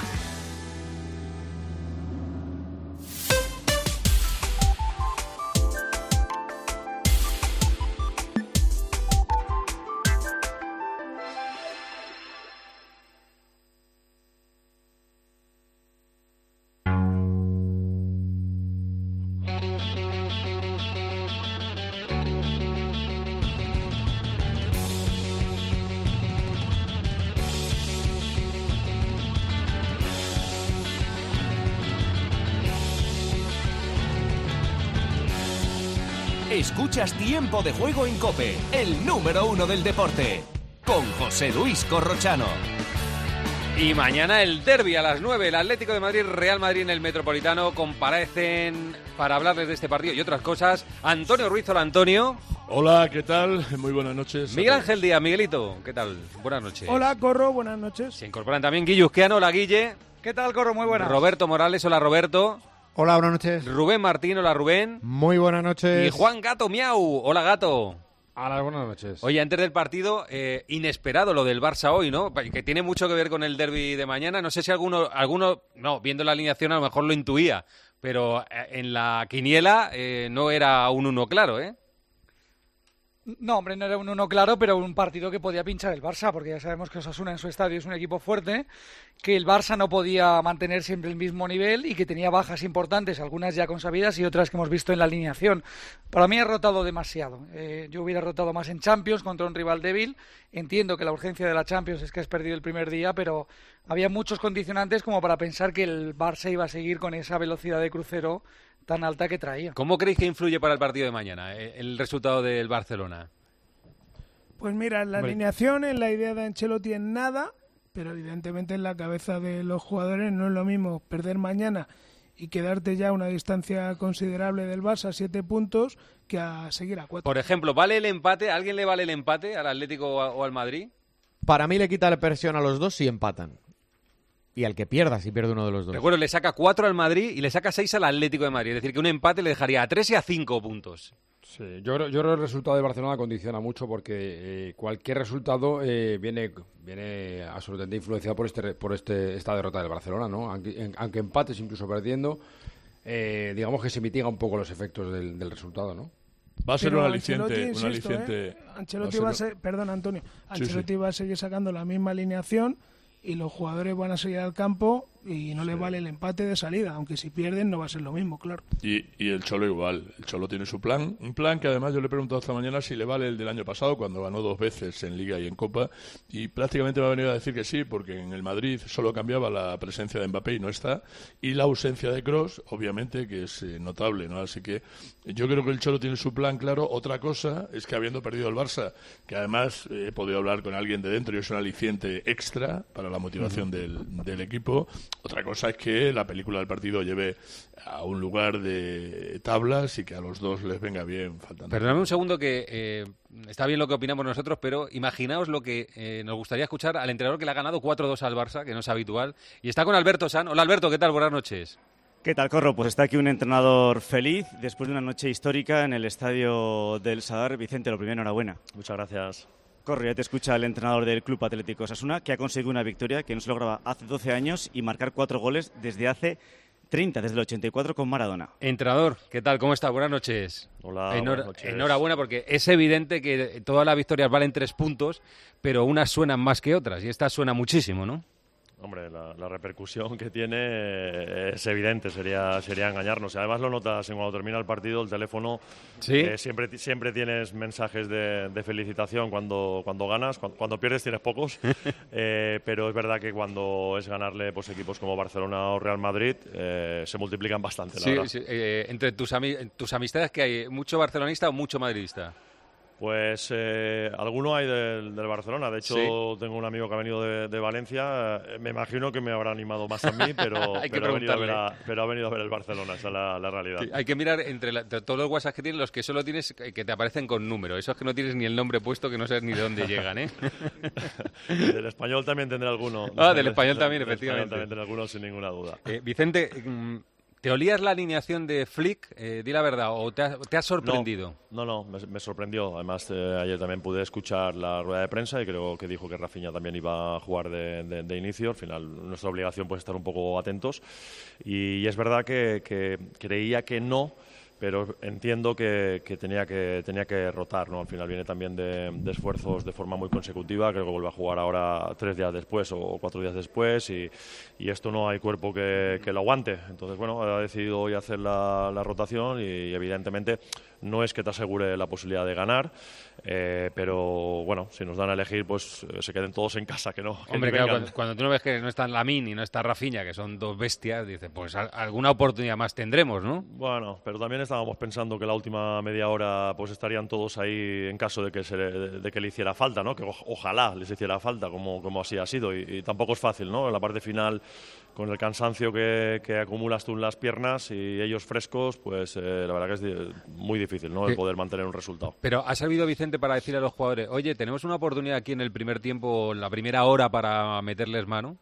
Speaker 20: Escuchas Tiempo de Juego en COPE, el número uno del deporte, con José Luis Corrochano.
Speaker 5: Y mañana el derbi a las nueve, el Atlético de Madrid, Real Madrid en el Metropolitano. Comparecen para hablarles de este partido y otras cosas Antonio Ruiz. Hola, Antonio.
Speaker 31: Hola, ¿qué tal? Muy buenas noches.
Speaker 5: Miguel Ángel Díaz. Miguelito, ¿qué tal? Buenas noches.
Speaker 32: Hola, Corro, buenas noches.
Speaker 5: Se incorporan también Guilluzquiano. Hola, Guille.
Speaker 32: ¿Qué tal, Corro? Muy buenas.
Speaker 5: Roberto Morales. Hola, Roberto.
Speaker 33: Hola, buenas noches.
Speaker 5: Rubén Martín. Hola, Rubén.
Speaker 33: Muy buenas noches.
Speaker 5: Y Juan Gato Miau. Hola, Gato.
Speaker 31: Hola, buenas noches.
Speaker 5: Oye, antes del partido, eh, inesperado lo del Barça hoy, ¿no? Que tiene mucho que ver con el derbi de mañana. No sé si alguno, alguno, no, viendo la alineación a lo mejor lo intuía, pero en la quiniela eh, no era un uno claro, ¿eh?
Speaker 32: No, hombre, no era un uno claro, pero un partido que podía pinchar el Barça, porque ya sabemos que Osasuna en su estadio es un equipo fuerte, que el Barça no podía mantener siempre el mismo nivel y que tenía bajas importantes, algunas ya consabidas y otras que hemos visto en la alineación. Para mí ha rotado demasiado. Eh, yo hubiera rotado más en Champions contra un rival débil. Entiendo que la urgencia de la Champions es que has perdido el primer día, pero había muchos condicionantes como para pensar que el Barça iba a seguir con esa velocidad de crucero tan alta que traía.
Speaker 5: ¿Cómo creéis que influye para el partido de mañana el resultado del Barcelona?
Speaker 32: Pues mira, en la Hombre. alineación, en la idea de Ancelotti en nada,
Speaker 4: pero evidentemente en la cabeza de los jugadores no es lo mismo perder mañana y quedarte ya a una distancia considerable del Barça, siete puntos, que a seguir a cuatro.
Speaker 5: Por ejemplo, ¿vale el empate? ¿A alguien le vale el empate al Atlético o al Madrid?
Speaker 7: Para mí le quita la presión a los dos si empatan. Y al que pierda, si pierde uno de los dos.
Speaker 5: Recuerdo, le saca cuatro al Madrid y le saca seis al Atlético de Madrid. Es decir, que un empate le dejaría a tres y a cinco puntos.
Speaker 31: Sí, yo creo, yo creo que el resultado de Barcelona condiciona mucho porque eh, cualquier resultado eh, viene viene absolutamente influenciado por este por este esta derrota del Barcelona, ¿no? Aunque, en, aunque empates, incluso perdiendo, eh, digamos que se mitigan un poco los efectos del, del resultado, ¿no?
Speaker 9: Va a ser
Speaker 4: Pero
Speaker 9: un aliciente,
Speaker 4: Ancelotti,
Speaker 9: un
Speaker 4: insisto,
Speaker 9: aliciente.
Speaker 4: ¿eh? Ancelotti
Speaker 9: va
Speaker 4: va
Speaker 9: a
Speaker 4: a
Speaker 9: ser...
Speaker 4: ser, perdón Antonio, Ancelotti
Speaker 9: sí, sí.
Speaker 4: va a seguir sacando la misma alineación y los jugadores van a seguir al campo y no sí. les vale el empate de salida, aunque si pierden no va a ser lo mismo, claro.
Speaker 9: Y, y el Cholo igual, el Cholo tiene su plan, un plan que además yo le he preguntado esta mañana si le vale el del año pasado, cuando ganó dos veces en Liga y en Copa, y prácticamente me ha venido a decir que sí, porque en el Madrid solo cambiaba la presencia de Mbappé y no está, y la ausencia de Kroos, obviamente, que es eh, notable, ¿no? Así que yo creo que el Cholo tiene su plan claro. Otra cosa es que habiendo perdido el Barça, que además eh, he podido hablar con alguien de dentro y es un aliciente extra para la motivación uh-huh. del, del equipo, otra cosa es que la película del partido lleve a un lugar de tablas y que a los dos les venga bien. Faltando.
Speaker 5: Perdóname un segundo que eh, está bien lo que opinamos nosotros, pero imaginaos lo que eh, nos gustaría escuchar al entrenador que le ha ganado cuatro dos al Barça, que no es habitual, y está con Alberto San. Hola Alberto, ¿qué tal? Buenas noches.
Speaker 10: ¿Qué tal, Corro? Pues está aquí un entrenador feliz después de una noche histórica en el estadio del Sadar. Vicente, lo primero, enhorabuena.
Speaker 11: Muchas gracias.
Speaker 10: Corro, ya te escucha el entrenador del Club Atlético Osasuna, que ha conseguido una victoria que no se lograba hace doce años y marcar cuatro goles desde hace treinta, desde el ochenta y cuatro con Maradona.
Speaker 5: Entrenador, ¿qué tal? ¿Cómo está? Buenas noches.
Speaker 11: Hola,
Speaker 5: Enhor-
Speaker 11: buenas noches.
Speaker 5: Enhorabuena, porque es evidente que todas las victorias valen tres puntos, pero unas suenan más que otras, y esta suena muchísimo, ¿no?
Speaker 11: Hombre, la, la repercusión que tiene es evidente, sería sería engañarnos. Y además lo notas en cuando termina el partido, el teléfono,
Speaker 5: ¿sí?
Speaker 11: eh, siempre siempre tienes mensajes de, de felicitación cuando cuando ganas, cuando, cuando pierdes tienes pocos, eh, pero es verdad que cuando es ganarle pues equipos como Barcelona o Real Madrid, eh, se multiplican bastante, la
Speaker 5: sí,
Speaker 11: verdad.
Speaker 5: Sí, eh, entre tus, ami- tus amistades, ¿que hay? ¿Mucho barcelonista o mucho madridista?
Speaker 11: Pues eh, alguno hay del, del Barcelona. De hecho, sí. tengo un amigo que ha venido de, de Valencia. Eh, me imagino que me habrá animado más a mí, pero, pero, ha venido a ver a, pero ha venido a ver el Barcelona. Esa es la, la realidad.
Speaker 5: Sí, hay que mirar entre, la, entre todos los WhatsApp que tienes, los que solo tienes que te aparecen con número. Esos que no tienes ni el nombre puesto, que no sabes ni de dónde llegan, ¿eh?
Speaker 11: Del español también tendré alguno.
Speaker 5: Ah, del español también,
Speaker 11: del
Speaker 5: efectivamente.
Speaker 11: Español también tendré alguno, sin ninguna duda.
Speaker 5: Eh, Vicente... Mm, ¿te olías la alineación de Flick? Eh, di la verdad, ¿o te ha, te ha sorprendido?
Speaker 11: No, no, no me, me sorprendió. Además, eh, ayer también pude escuchar la rueda de prensa y creo que dijo que Rafinha también iba a jugar de, de, de inicio. Al final, nuestra obligación pues estar un poco atentos. Y, y es verdad que, que creía que no, pero entiendo que, que tenía que tenía que rotar, ¿no? Al final viene también de, de esfuerzos de forma muy consecutiva. Creo que vuelve a jugar ahora tres días después o cuatro días después y, y esto no hay cuerpo que, que lo aguante. Entonces, bueno, ha decidido hoy hacer la, la rotación y evidentemente no es que te asegure la posibilidad de ganar, eh, pero bueno, si nos dan a elegir, pues eh, se queden todos en casa, que no. Que
Speaker 5: Hombre, claro, cuando, cuando tú no ves que no están Lamine y no está Rafinha, que son dos bestias, dices, pues a, alguna oportunidad más tendremos, ¿no?
Speaker 11: Bueno, pero también estábamos pensando que la última media hora pues estarían todos ahí en caso de que se, de, de que le hiciera falta, ¿no? Que o, ojalá les hiciera falta, como, como así ha sido, y, y tampoco es fácil, ¿no? En la parte final, con el cansancio que, que acumulas tú en las piernas y ellos frescos, pues eh, la verdad que es di- muy difícil, ¿no? El poder mantener un resultado.
Speaker 5: Pero ¿ha servido Vicente para decirle a los jugadores, oye, tenemos una oportunidad aquí en el primer tiempo, en la primera hora, para meterles mano?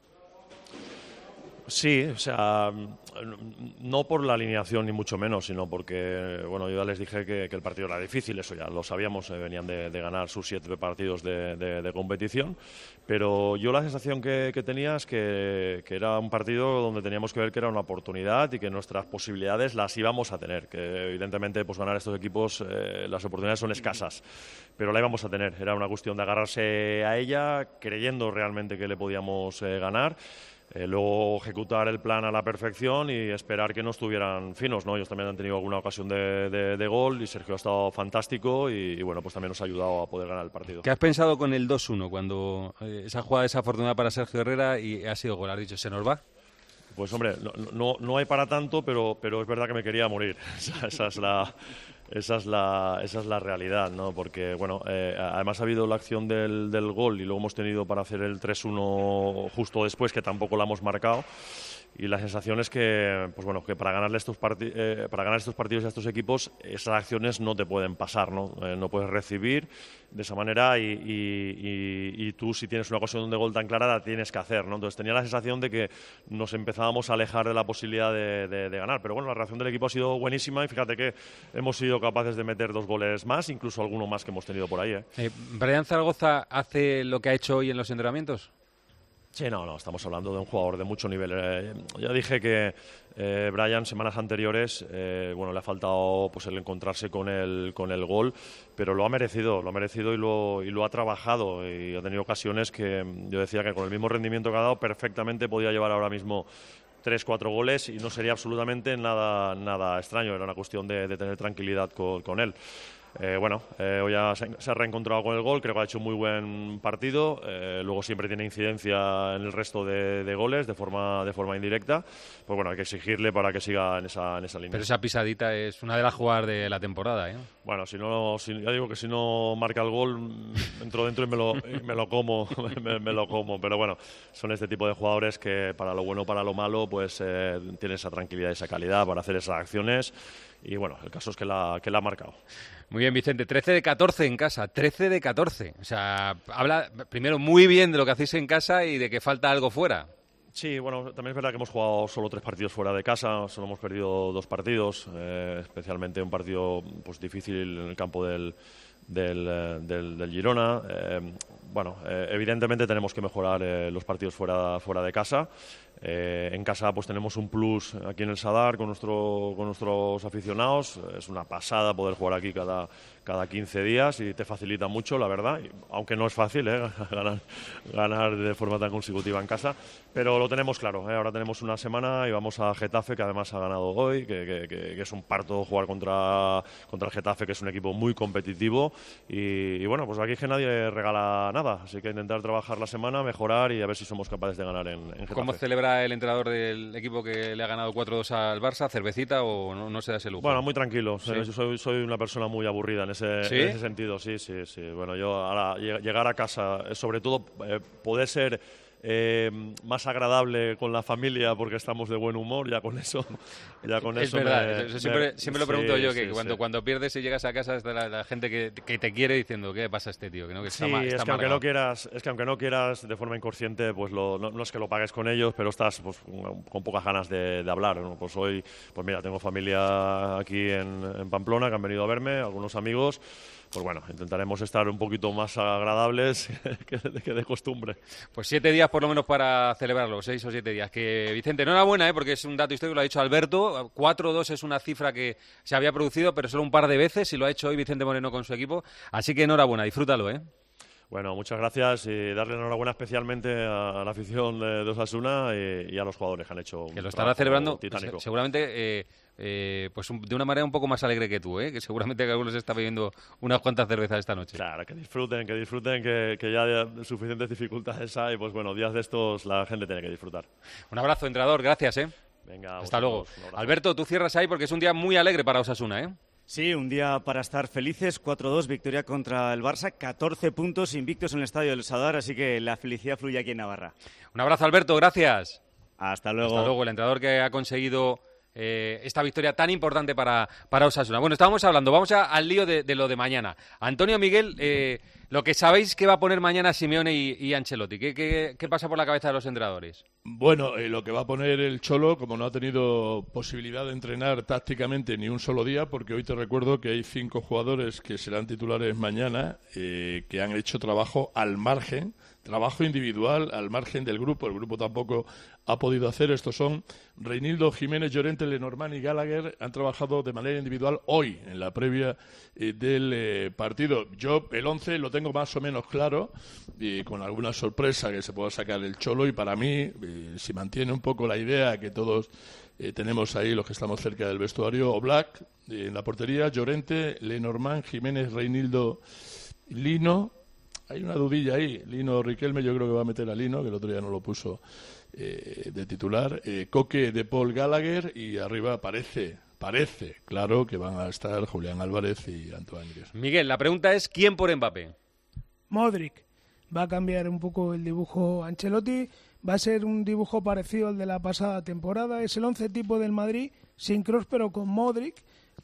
Speaker 11: Sí, o sea, no por la alineación ni mucho menos, sino porque, bueno, yo ya les dije que, que el partido era difícil, eso ya lo sabíamos, eh, venían de, de ganar sus siete partidos de, de, de competición, pero yo la sensación que, que tenía es que, que era un partido donde teníamos que ver que era una oportunidad y que nuestras posibilidades las íbamos a tener, que evidentemente pues ganar estos equipos, eh, las oportunidades son escasas, pero la íbamos a tener, era una cuestión de agarrarse a ella, creyendo realmente que le podíamos eh, ganar. Eh, luego ejecutar el plan a la perfección y esperar que no estuvieran finos, ¿no? Ellos también han tenido alguna ocasión de, de, de gol y Sergio ha estado fantástico y, y bueno, pues también nos ha ayudado a poder ganar el partido.
Speaker 5: ¿Qué has pensado con el dos uno cuando eh, esa jugada desafortunada para Sergio Herrera y ha sido gol? ¿Has dicho, se nos va?
Speaker 11: Pues hombre, no, no, no hay para tanto, pero, pero es verdad que me quería morir. Esa, esa es la, esa es la esa es la realidad, ¿no? Porque, bueno, eh, además ha habido la acción del, del gol y luego hemos tenido para hacer el tres uno justo después, que tampoco la hemos marcado. Y la sensación es que, pues bueno, que para ganarle estos parti- eh, para ganar estos partidos a estos equipos, esas acciones no te pueden pasar, ¿no? Eh, no puedes recibir de esa manera y, y, y, y tú, si tienes una ocasión de gol tan clara, la tienes que hacer, ¿no? Entonces tenía la sensación de que nos empezábamos a alejar de la posibilidad de, de, de ganar. Pero bueno, la reacción del equipo ha sido buenísima y fíjate que hemos sido capaces de meter dos goles más, incluso alguno más que hemos tenido por ahí, ¿eh?
Speaker 5: Eh, ¿Brian Zaragoza hace lo que ha hecho hoy en los entrenamientos?
Speaker 11: Sí, no, no, estamos hablando de un jugador de mucho nivel. Eh, ya dije que eh, Brian, semanas anteriores, eh, bueno, le ha faltado pues el encontrarse con el, con el gol, pero lo ha merecido, lo ha merecido y lo, y lo ha trabajado y ha tenido ocasiones que yo decía que con el mismo rendimiento que ha dado perfectamente podía llevar ahora mismo tres, cuatro goles y no sería absolutamente nada, nada extraño, era una cuestión de, de tener tranquilidad con, con él. Eh, bueno, eh, hoy ya se, se ha reencontrado con el gol, creo que ha hecho un muy buen partido, eh, luego siempre tiene incidencia en el resto de, de goles de forma, de forma indirecta, pues bueno, hay que exigirle para que siga en esa, en esa línea.
Speaker 5: Pero esa pisadita es una de las jugadas de la temporada, ¿eh?
Speaker 11: Bueno, si no, si, ya digo que si no marca el gol, entro dentro y me lo, y me lo como, me, me lo como, pero bueno, son este tipo de jugadores que para lo bueno o para lo malo, pues eh, tienen esa tranquilidad y esa calidad para hacer esas acciones. Y bueno, el caso es que la, que la ha marcado.
Speaker 5: Muy bien, Vicente. trece de catorce en casa. trece de catorce. O sea, habla primero muy bien de lo que hacéis en casa y de que falta algo fuera.
Speaker 11: Sí, bueno, también es verdad que hemos jugado solo tres partidos fuera de casa, solo hemos perdido dos partidos, eh, especialmente un partido pues difícil en el campo del, del, eh, del, del Girona. Eh, bueno, eh, evidentemente tenemos que mejorar eh, los partidos fuera, fuera de casa. Eh, en casa pues tenemos un plus aquí en el Sadar con, nuestro, con nuestros aficionados. Es una pasada poder jugar aquí cada, cada quince días y te facilita mucho, la verdad. Y, aunque no es fácil ¿eh? ganar, ganar de forma tan consecutiva en casa, pero lo tenemos claro. ¿eh? Ahora tenemos una semana y vamos a Getafe, que además ha ganado hoy, que, que, que, que es un parto jugar contra, contra el Getafe, que es un equipo muy competitivo. Y, y bueno, pues aquí que nadie regala nada, así que intentar trabajar la semana, mejorar y a ver si somos capaces de ganar en, en Getafe.
Speaker 5: ¿Cómo celebra el entrenador del equipo que le ha ganado cuatro dos al Barça? ¿Cervecita o no, no se da ese lujo?
Speaker 11: Bueno, muy tranquilo.
Speaker 5: ¿Sí?
Speaker 11: Yo soy, soy una persona muy aburrida en ese,
Speaker 5: ¿Sí?
Speaker 11: en ese sentido. Sí, sí, sí. Bueno, yo ahora llegar a casa, sobre todo eh, poder ser eh, más agradable con la familia porque estamos de buen humor, ya con eso. Ya con
Speaker 5: es
Speaker 11: eso
Speaker 5: verdad,
Speaker 11: me,
Speaker 5: eso siempre,
Speaker 11: me,
Speaker 5: siempre lo pregunto
Speaker 11: sí,
Speaker 5: yo, que
Speaker 11: sí,
Speaker 5: cuando,
Speaker 11: sí.
Speaker 5: cuando pierdes y llegas a casa está la, la gente que, que te quiere diciendo, ¿qué pasa a este tío? Que no, que está
Speaker 11: Sí,
Speaker 5: mal,
Speaker 11: es
Speaker 5: está
Speaker 11: que aunque
Speaker 5: amargado.
Speaker 11: no quieras, es que aunque no quieras de forma inconsciente, pues lo, no, no es que lo pagues con ellos, pero estás pues, con pocas ganas de, de hablar, ¿no? Pues hoy, pues mira, tengo familia aquí en, en Pamplona que han venido a verme, algunos amigos. Pues bueno, intentaremos estar un poquito más agradables que de, que de costumbre.
Speaker 5: Pues siete días por lo menos para celebrarlo, seis o siete días. Que Vicente, enhorabuena, ¿eh? Porque es un dato histórico, lo ha dicho Alberto. cuatro dos es una cifra que se había producido, pero solo un par de veces, y lo ha hecho hoy Vicente Moreno con su equipo. Así que enhorabuena, disfrútalo, ¿eh?
Speaker 11: Bueno, muchas gracias y darle enhorabuena especialmente a, a la afición de, de Osasuna y, y a los jugadores que han hecho un
Speaker 5: Que lo estará celebrando
Speaker 11: titánico.
Speaker 5: seguramente eh, eh, pues un, de una manera un poco más alegre que tú, ¿eh? Que seguramente que algunos está bebiendo unas cuantas cervezas esta noche.
Speaker 11: Claro, que disfruten, que disfruten, que, que ya de suficientes dificultades hay, pues bueno, días de estos la gente tiene que disfrutar.
Speaker 5: Un abrazo, entrenador, gracias, ¿eh?
Speaker 11: Venga,
Speaker 5: hasta luego.
Speaker 11: Un
Speaker 5: Alberto, tú cierras ahí porque es un día muy alegre para Osasuna, ¿eh?
Speaker 10: Sí, un día para estar felices, cuatro dos, victoria contra el Barça, catorce puntos invictos en el Estadio del Sadar, así que la felicidad fluye aquí en Navarra.
Speaker 5: Un abrazo, Alberto, gracias.
Speaker 10: Hasta luego.
Speaker 5: Hasta luego, el entrenador que ha conseguido eh, esta victoria tan importante para, para Osasuna. Bueno, estábamos hablando, vamos a, al lío de, de lo de mañana. Antonio Miguel, eh, lo que sabéis que va a poner mañana Simeone y, y Ancelotti, ¿qué, qué, ¿qué pasa por la cabeza de los entrenadores?
Speaker 9: Bueno, eh, lo que va a poner el Cholo, como no ha tenido posibilidad de entrenar tácticamente ni un solo día, porque hoy te recuerdo que hay cinco jugadores que serán titulares mañana, eh, que han hecho trabajo al margen, trabajo individual al margen del grupo. El grupo tampoco ha podido hacer. Estos son Reinildo, Jiménez, Llorente, Lenormand y Gallagher. Han trabajado de manera individual hoy, en la previa eh, del eh, partido. Yo el once lo tengo más o menos claro, y con alguna sorpresa que se pueda sacar el Cholo, y para mí, eh, si mantiene un poco la idea que todos eh, tenemos ahí, los que estamos cerca del vestuario, Oblak eh, en la portería, Llorente, Lenormand, Jiménez, Reinildo, Lino. Hay una dudilla ahí. Lino Riquelme, yo creo que va a meter a Lino, que el otro día no lo puso eh, de titular. Eh, Coque, De Paul, Gallagher, y arriba parece, parece claro que van a estar Julián Álvarez y Antoine Griezmann.
Speaker 5: Miguel, la pregunta es ¿quién por Mbappé?
Speaker 4: Modric. Va a cambiar un poco el dibujo Ancelotti, va a ser un dibujo parecido al de la pasada temporada, es el once tipo del Madrid, sin Kroos pero con Modric,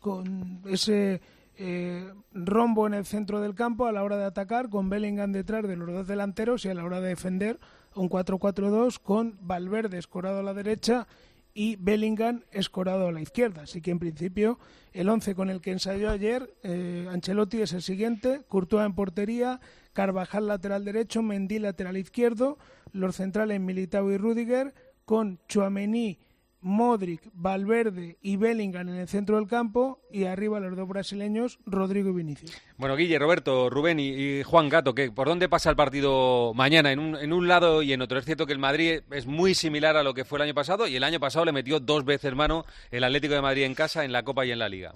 Speaker 4: con ese eh, rombo en el centro del campo a la hora de atacar, con Bellingham detrás de los dos delanteros y a la hora de defender un cuatro cuatro dos con Valverde escorado a la derecha y Bellingham escorado a la izquierda. Así que en principio el once con el que ensayó ayer eh, Ancelotti es el siguiente: Courtois en portería, Carvajal lateral derecho, Mendy lateral izquierdo, los centrales Militao y Rüdiger, con Tchouaméni, Modric, Valverde y Bellingham en el centro del campo, y arriba los dos brasileños, Rodrigo y Vinicius.
Speaker 5: Bueno, Guille, Roberto, Rubén y, y Juan Gato, ¿qué, ¿por dónde pasa el partido mañana? En un, en un lado y en otro. Es cierto que el Madrid es muy similar a lo que fue el año pasado, y el año pasado le metió dos veces mano el Atlético de Madrid en casa, en la Copa y en la Liga.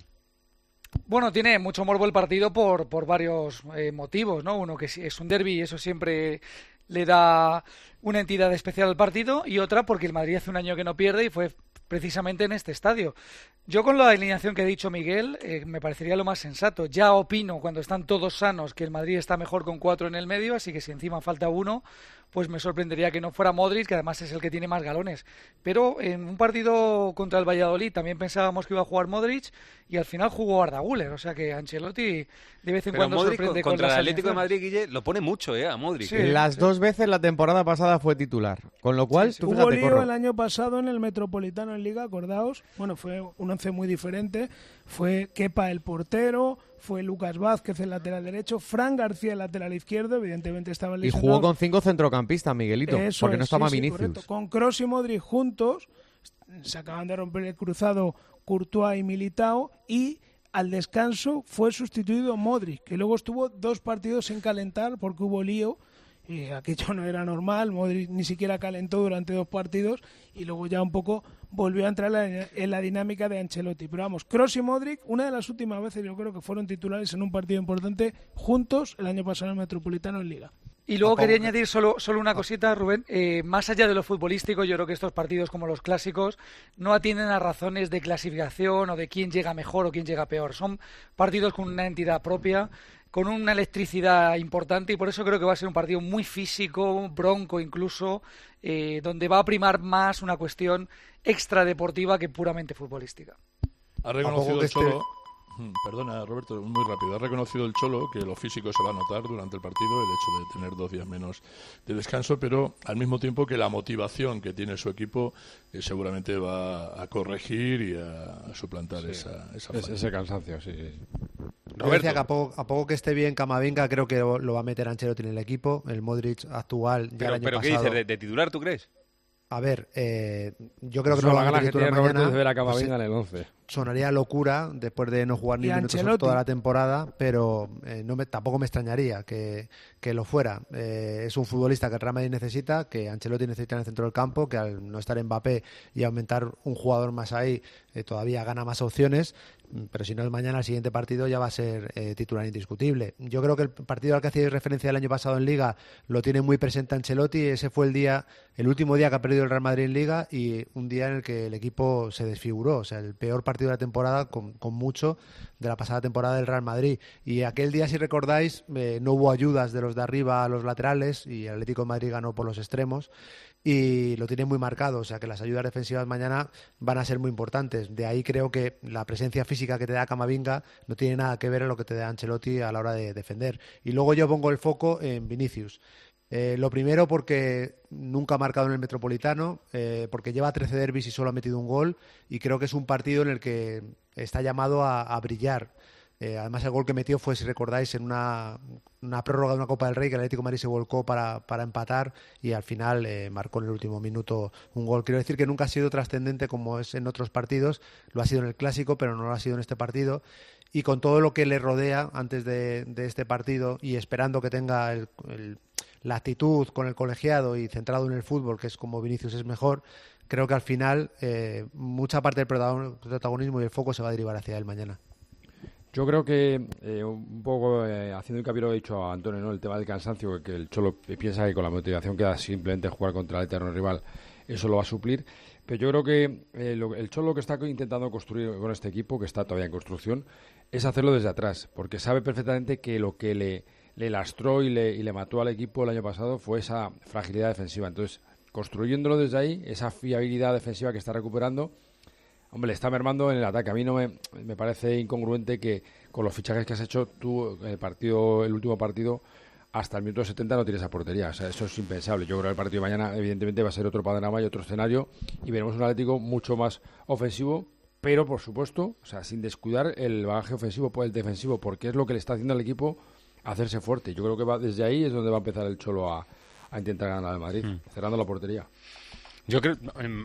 Speaker 32: Bueno, tiene mucho morbo el partido por, por varios eh, motivos, ¿no? Uno, que es un derbi y eso siempre le da una entidad especial al partido, y otra porque el Madrid hace un año que no pierde y fue precisamente en este estadio. Yo con la alineación que ha dicho Miguel eh, me parecería lo más sensato. Ya opino, cuando están todos sanos, que el Madrid está mejor con cuatro en el medio, así que si encima falta uno, pues me sorprendería que no fuera Modric, que además es el que tiene más galones. Pero en un partido contra el Valladolid también pensábamos que iba a jugar Modric y al final jugó Arda Güler, o sea que Ancelotti de vez en
Speaker 5: Pero
Speaker 32: cuando
Speaker 5: Modric
Speaker 32: sorprende
Speaker 5: contra
Speaker 32: con
Speaker 5: el Atlético de
Speaker 32: alineaciones.
Speaker 5: Madrid, Guille, lo pone mucho, ¿eh? A Modric.
Speaker 32: Sí.
Speaker 7: Las
Speaker 32: sí.
Speaker 7: dos veces la temporada pasada fue titular, con lo cual,
Speaker 4: Sí, sí.
Speaker 7: tú
Speaker 4: Hubo
Speaker 7: fíjate,
Speaker 4: lío
Speaker 7: Corro.
Speaker 4: el año pasado en el Metropolitano en Liga, acordaos. Bueno, fue un once muy diferente. Fue Kepa el portero, fue Lucas Vázquez el lateral derecho, Fran García el lateral izquierdo, evidentemente estaba
Speaker 7: Y
Speaker 4: lesionado.
Speaker 7: jugó con cinco centrocampistas, Miguelito,
Speaker 4: Eso
Speaker 7: porque no
Speaker 4: es,
Speaker 7: estaba
Speaker 4: sí, sí,
Speaker 7: Vinicius.
Speaker 4: correcto. Con Kroos y Modric juntos, se acaban de romper el cruzado Courtois y Militao, y al descanso fue sustituido Modric, que luego estuvo dos partidos sin calentar porque hubo lío. Y aquello no era normal, Modric ni siquiera calentó durante dos partidos y luego ya un poco volvió a entrar en la, en la dinámica de Ancelotti. Pero vamos, Kroos y Modric, una de las últimas veces yo creo que fueron titulares en un partido importante juntos el año pasado en el Metropolitano en Liga.
Speaker 32: Y luego quería añadir solo, solo una cosita, Rubén. Eh, más allá de lo futbolístico, yo creo que estos partidos como los clásicos no atienden a razones de clasificación o de quién llega mejor o quién llega peor. Son partidos con una entidad propia, con una electricidad importante, y por eso creo que va a ser un partido muy físico, bronco incluso, eh, donde va a primar más una cuestión extradeportiva que puramente futbolística.
Speaker 9: Ha reconocido el
Speaker 2: este-
Speaker 9: Cholo... Mm, Perdona, Roberto, muy rápido. Ha reconocido el Cholo que lo físico se va a notar durante el partido, el hecho de tener dos días menos de descanso, pero al mismo tiempo que la motivación que tiene su equipo eh, seguramente va a corregir y a, a suplantar
Speaker 31: Sí.
Speaker 9: esa, esa
Speaker 31: Es-
Speaker 9: falla.
Speaker 31: ese cansancio, sí, sí.
Speaker 2: Yo decía que a poco, a poco que esté bien Camavinga, creo que lo, lo va a meter Ancelotti en el equipo. El Modric actual, ya
Speaker 5: Pero,
Speaker 2: el año
Speaker 5: pero ¿qué
Speaker 2: pasado...
Speaker 5: dices? ¿De, de titular, tú crees?
Speaker 2: A ver, eh, yo creo que
Speaker 31: Eso
Speaker 2: no lo
Speaker 31: la
Speaker 2: va a
Speaker 31: gana
Speaker 2: meter
Speaker 31: que
Speaker 2: titular
Speaker 31: tiene Roberto
Speaker 2: mañana.
Speaker 31: de ver a
Speaker 2: Pues,
Speaker 31: Camavinga en el once.
Speaker 2: sonaría locura después de no jugar ni
Speaker 4: Y
Speaker 2: minutos
Speaker 4: Ancelotti.
Speaker 2: toda la temporada, pero eh, no me, tampoco me extrañaría que, que lo fuera. Eh, es un futbolista que el Real Madrid necesita, que Ancelotti necesita en el centro del campo, que al no estar Mbappé y aumentar un jugador más ahí, eh, todavía gana más opciones, pero si no es mañana, el siguiente partido ya va a ser eh, titular indiscutible. Yo creo que el partido al que hacía referencia el año pasado en Liga lo tiene muy presente Ancelotti. Ese fue el día, el último día que ha perdido el Real Madrid en Liga, y un día en el que el equipo se desfiguró. O sea, el peor partido de la temporada, con, con mucho, de la pasada temporada del Real Madrid. Y aquel día, si recordáis, eh, no hubo ayudas de los de arriba a los laterales y el Atlético de Madrid ganó por los extremos. Y lo tiene muy marcado, o sea que las ayudas defensivas mañana van a ser muy importantes. De ahí creo que la presencia física que te da Camavinga no tiene nada que ver en lo que te da Ancelotti a la hora de defender. Y luego yo pongo el foco en Vinicius. Eh, lo primero porque nunca ha marcado en el Metropolitano, eh, porque lleva trece derbis y solo ha metido un gol, y creo que es un partido en el que está llamado a, a brillar. Eh, además, el gol que metió fue, si recordáis, en una, una prórroga de una Copa del Rey, que el Atlético de Madrid se volcó para, para empatar, y al final eh, marcó en el último minuto un gol. Quiero decir que nunca ha sido trascendente como es en otros partidos, lo ha sido en el Clásico, pero no lo ha sido en este partido. Y con todo lo que le rodea antes de, de este partido, y esperando que tenga el, el, la actitud con el colegiado y centrado en el fútbol, que es como Vinicius es mejor, creo que al final eh, mucha parte del protagonismo y el foco se va a derivar hacia él mañana.
Speaker 31: Yo creo que eh, un poco eh, haciendo hincapié lo que ha dicho Antonio, ¿no? El tema del cansancio, que el Cholo piensa que con la motivación que da simplemente jugar contra el eterno rival, eso lo va a suplir. Pero yo creo que eh, lo, el Cholo que está intentando construir con este equipo, que está todavía en construcción, es hacerlo desde atrás, porque sabe perfectamente que lo que le, le lastró y le, y le mató al equipo el año pasado fue esa fragilidad defensiva. Entonces, construyéndolo desde ahí, esa fiabilidad defensiva que está recuperando, hombre, le está mermando en el ataque. A mí no me, me parece incongruente que con los fichajes que has hecho tú, el partido, el último partido, hasta el minuto setenta no tienes esa portería. O sea, eso es impensable. Yo creo que el partido de mañana, evidentemente, va a ser otro panorama y otro escenario, y veremos un Atlético mucho más ofensivo, pero, por supuesto, o sea, sin descuidar el bagaje ofensivo, pues el defensivo, porque es lo que le está haciendo al equipo hacerse fuerte. Yo creo que va, desde ahí es donde va a empezar el Cholo a, a intentar ganar al Madrid, mm. cerrando la portería.
Speaker 5: Yo creo,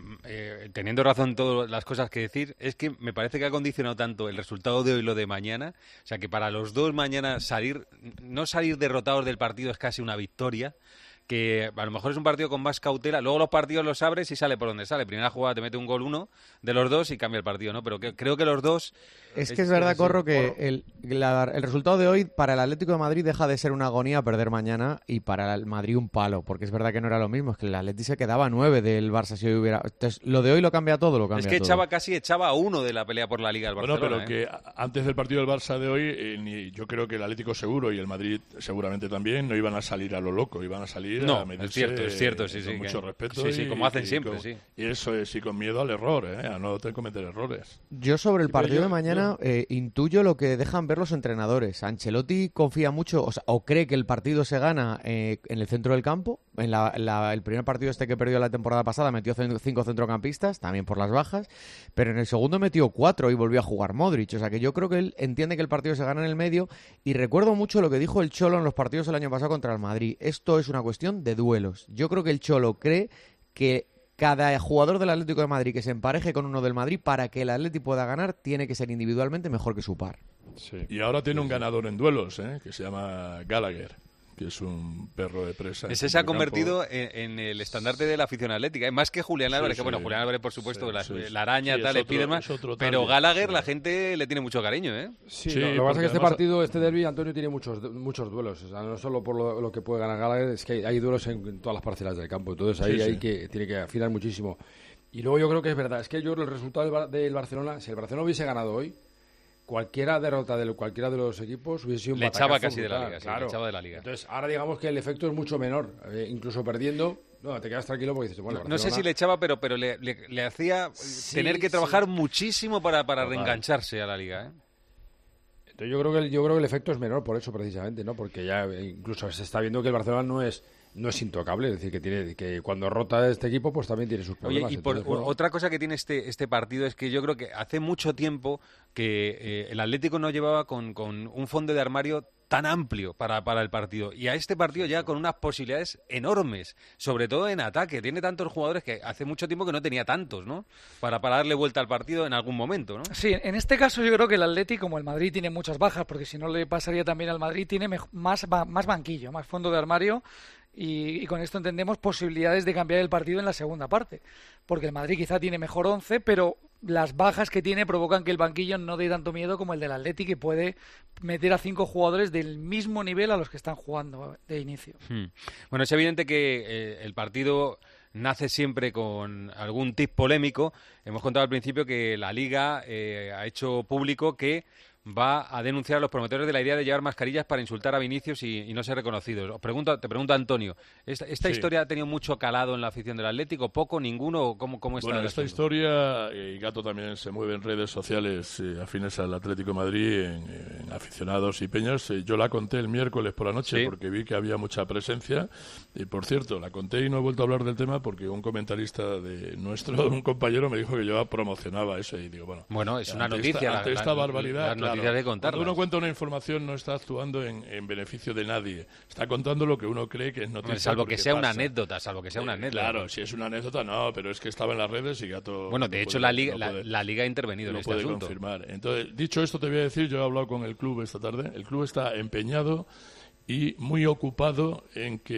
Speaker 5: eh, teniendo razón todas las cosas que decir, es que me parece que ha condicionado tanto el resultado de hoy y lo de mañana, o sea que para los dos mañana salir, no salir derrotados del partido es casi una victoria, que a lo mejor es un partido con más cautela, luego los partidos los abres y sale por donde sale, primera jugada te mete un gol uno de los dos y cambia el partido, ¿no? Pero que, creo que los dos...
Speaker 7: Es que es, es verdad, Corro, que el, la, el resultado de hoy para el Atlético de Madrid deja de ser una agonía perder mañana y para el Madrid un palo, porque es verdad que no era lo mismo, es que el Atlético se quedaba a nueve del Barça si hoy hubiera... Entonces, lo de hoy lo cambia todo, lo cambia
Speaker 5: Es que
Speaker 7: todo.
Speaker 5: echaba casi echaba a uno de la pelea por la Liga al Barcelona.
Speaker 9: Bueno, pero
Speaker 5: ¿eh?
Speaker 9: que antes del partido del Barça de hoy, eh, ni, yo creo que el Atlético seguro y el Madrid seguramente también no iban a salir a lo loco, iban a salir
Speaker 5: no,
Speaker 9: a medirse...
Speaker 5: Es cierto, es cierto, sí,
Speaker 9: con
Speaker 5: sí.
Speaker 9: mucho
Speaker 5: que,
Speaker 9: respeto.
Speaker 5: Sí, sí,
Speaker 9: y,
Speaker 5: como hacen
Speaker 9: y
Speaker 5: siempre,
Speaker 9: con,
Speaker 5: sí.
Speaker 9: Y eso es, y con miedo al error, ¿eh? A no te cometer errores.
Speaker 7: Yo sobre el
Speaker 9: Sí,
Speaker 7: partido
Speaker 9: yo,
Speaker 7: de mañana
Speaker 9: yo...
Speaker 7: Eh, intuyo lo que dejan ver los entrenadores. Ancelotti confía mucho, o, sea, o cree que el partido se gana eh, en el centro del campo. En la, la, el primer partido este que perdió la temporada pasada metió cinco centrocampistas, también por las bajas, pero en el segundo metió cuatro y volvió a jugar Modric. O sea que yo creo que él entiende que el partido se gana en el medio, y recuerdo mucho lo que dijo el Cholo en los partidos el año pasado contra el Madrid. Esto es una cuestión de duelos. Yo creo que el Cholo cree que cada jugador del Atlético de Madrid que se empareje con uno del Madrid para que el Atlético pueda ganar tiene que ser individualmente mejor que su par.
Speaker 9: Sí. Y ahora tiene un ganador en duelos, ¿eh? Que se llama Gallagher, que es un perro de presa.
Speaker 5: Ese se ha convertido en, en el estandarte de la afición atlética, ¿eh? Más que Julián Álvarez, sí, que bueno, sí. Julián Álvarez por supuesto, sí, la, sí, la araña, sí, tal, Spiderman, pero Gallagher sí. La gente le tiene mucho cariño, ¿eh?
Speaker 31: Sí, sí, lo, lo que pasa es que este partido, este derbi, Antonio, tiene muchos muchos duelos, o sea, no solo por lo, lo que puede ganar Gallagher, es que hay, hay duelos en, en todas las parcelas del campo, entonces ahí sí, hay sí. que tiene que afinar muchísimo. Y luego yo creo que es verdad, es que yo creo el resultado del, del Barcelona, si el Barcelona hubiese ganado hoy, cualquiera derrota de cualquiera de los equipos hubiese sido un
Speaker 5: le echaba casi
Speaker 31: brutal,
Speaker 5: de la liga,
Speaker 31: claro.
Speaker 5: sí, le echaba de la liga.
Speaker 31: Entonces, ahora digamos que el efecto es mucho menor, eh, incluso perdiendo, no, te quedas tranquilo porque dices, bueno,
Speaker 5: no, no sé si le echaba, pero pero le, le, le hacía sí, tener que trabajar sí. muchísimo para, para oh, reengancharse vale. a la liga, ¿eh?
Speaker 31: Entonces, yo creo que el, yo creo que el efecto es menor por eso precisamente, ¿no? Porque ya incluso se está viendo que el Barcelona no es no es intocable, es decir, que tiene que cuando rota este equipo pues también tiene sus problemas.
Speaker 5: Oye, y por,
Speaker 31: entonces, bueno.
Speaker 5: otra cosa que tiene este este partido es que yo creo que hace mucho tiempo que eh, el Atlético no llevaba con, con un fondo de armario tan amplio para, para el partido, y a este partido ya con unas posibilidades enormes, sobre todo en ataque. Tiene tantos jugadores que hace mucho tiempo que no tenía tantos, ¿no? Para, para darle vuelta al partido en algún momento, ¿no?
Speaker 32: Sí, en este caso yo creo que el Atlético, como el Madrid tiene muchas bajas, porque si no le pasaría también al Madrid, tiene más, más banquillo, más fondo de armario. Y, y con esto entendemos posibilidades de cambiar el partido en la segunda parte, porque el Madrid quizá tiene mejor once, pero las bajas que tiene provocan que el banquillo no dé tanto miedo como el del Atlético, que puede meter a cinco jugadores del mismo nivel a los que están jugando de inicio.
Speaker 5: Hmm. Bueno, es evidente que eh, el partido nace siempre con algún tip polémico. Hemos contado al principio que la Liga eh, ha hecho público que va a denunciar a los promotores de la idea de llevar mascarillas para insultar a Vinicius y, y no ser reconocidos. Os pregunto, te pregunto, Antonio, ¿esta, esta sí. historia ha tenido mucho calado en la afición del Atlético? ¿Poco, ninguno? ¿Cómo, cómo está?
Speaker 9: Bueno, esta historia, y eh, Gato también se mueve en redes sociales eh, afines al Atlético de Madrid, en, en aficionados y peñas. Eh, yo la conté el miércoles por la noche sí. porque vi que había mucha presencia. Y por cierto, la conté y no he vuelto a hablar del tema porque un comentarista de nuestro, un compañero, me dijo que yo promocionaba eso. Y digo, bueno,
Speaker 5: bueno es una
Speaker 9: ante
Speaker 5: noticia.
Speaker 9: Esta,
Speaker 5: la,
Speaker 9: ante esta
Speaker 5: la,
Speaker 9: barbaridad,
Speaker 5: la, la de
Speaker 9: cuando uno cuenta una información no está actuando en, en beneficio de nadie, está contando lo que uno cree que es noticia.
Speaker 5: Salvo que sea
Speaker 9: pasa.
Speaker 5: una anécdota, salvo que sea una anécdota.
Speaker 9: Eh, claro, si es una anécdota no, pero es que estaba en las redes y Gato...
Speaker 5: Bueno, de hecho
Speaker 9: puede,
Speaker 5: la, liga,
Speaker 9: no
Speaker 5: la,
Speaker 9: puede,
Speaker 5: la Liga ha intervenido en este
Speaker 9: puede
Speaker 5: asunto.
Speaker 9: confirmar. Entonces, dicho esto te voy a decir, yo he hablado con el club esta tarde, el club está empeñado y muy ocupado en que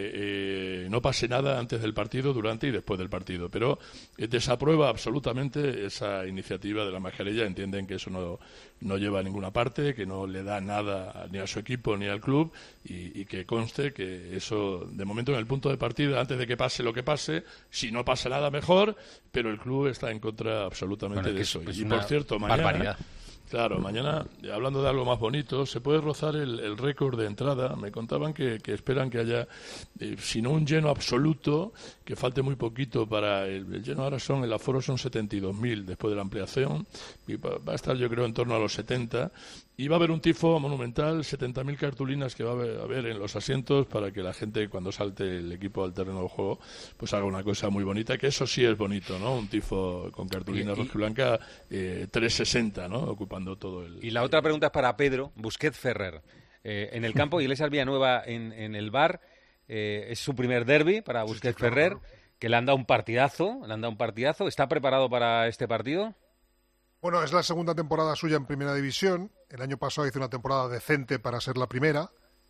Speaker 9: eh, no pase nada antes del partido, durante y después del partido. Pero eh, desaprueba absolutamente esa iniciativa de la mascarilla. Entienden que eso no, no lleva a ninguna parte, que no le da nada ni a su equipo ni al club, y, y que conste que eso, de momento, en el punto de partida, antes de que pase lo que pase, si no pasa nada mejor, pero el club está en contra absolutamente
Speaker 5: bueno,
Speaker 9: de
Speaker 5: es,
Speaker 9: eso.
Speaker 5: es
Speaker 9: y
Speaker 5: por
Speaker 9: cierto, mañana...
Speaker 5: barbaridad.
Speaker 9: Claro, mañana, hablando de algo más bonito, se puede rozar el, el récord de entrada. Me contaban que, que esperan que haya, eh, si no un lleno absoluto, que falte muy poquito para el, el lleno. Ahora son, el aforo son setenta y dos mil después de la ampliación, y va, va a estar, yo creo, en torno a los setenta. Y va a haber un tifo monumental, setenta mil cartulinas que va a haber, a haber en los asientos para que la gente, cuando salte el equipo al terreno de juego, pues haga una cosa muy bonita, que eso sí es bonito, ¿no? Un tifo con cartulina rojiblanca eh, trescientos sesenta, ¿no? Ocupando todo el...
Speaker 5: Y la otra pregunta es para Pedro Busquets Ferrer. Eh, en el campo, Iglesias Villanueva en, en el bar, eh, es su primer derbi para Busquets sí, sí, Ferrer, claro. Que le han dado un partidazo, le han dado un partidazo. ¿Está preparado para este partido?
Speaker 1: Bueno, es la segunda temporada suya en Primera División. El año pasado hizo una temporada decente para ser la primera.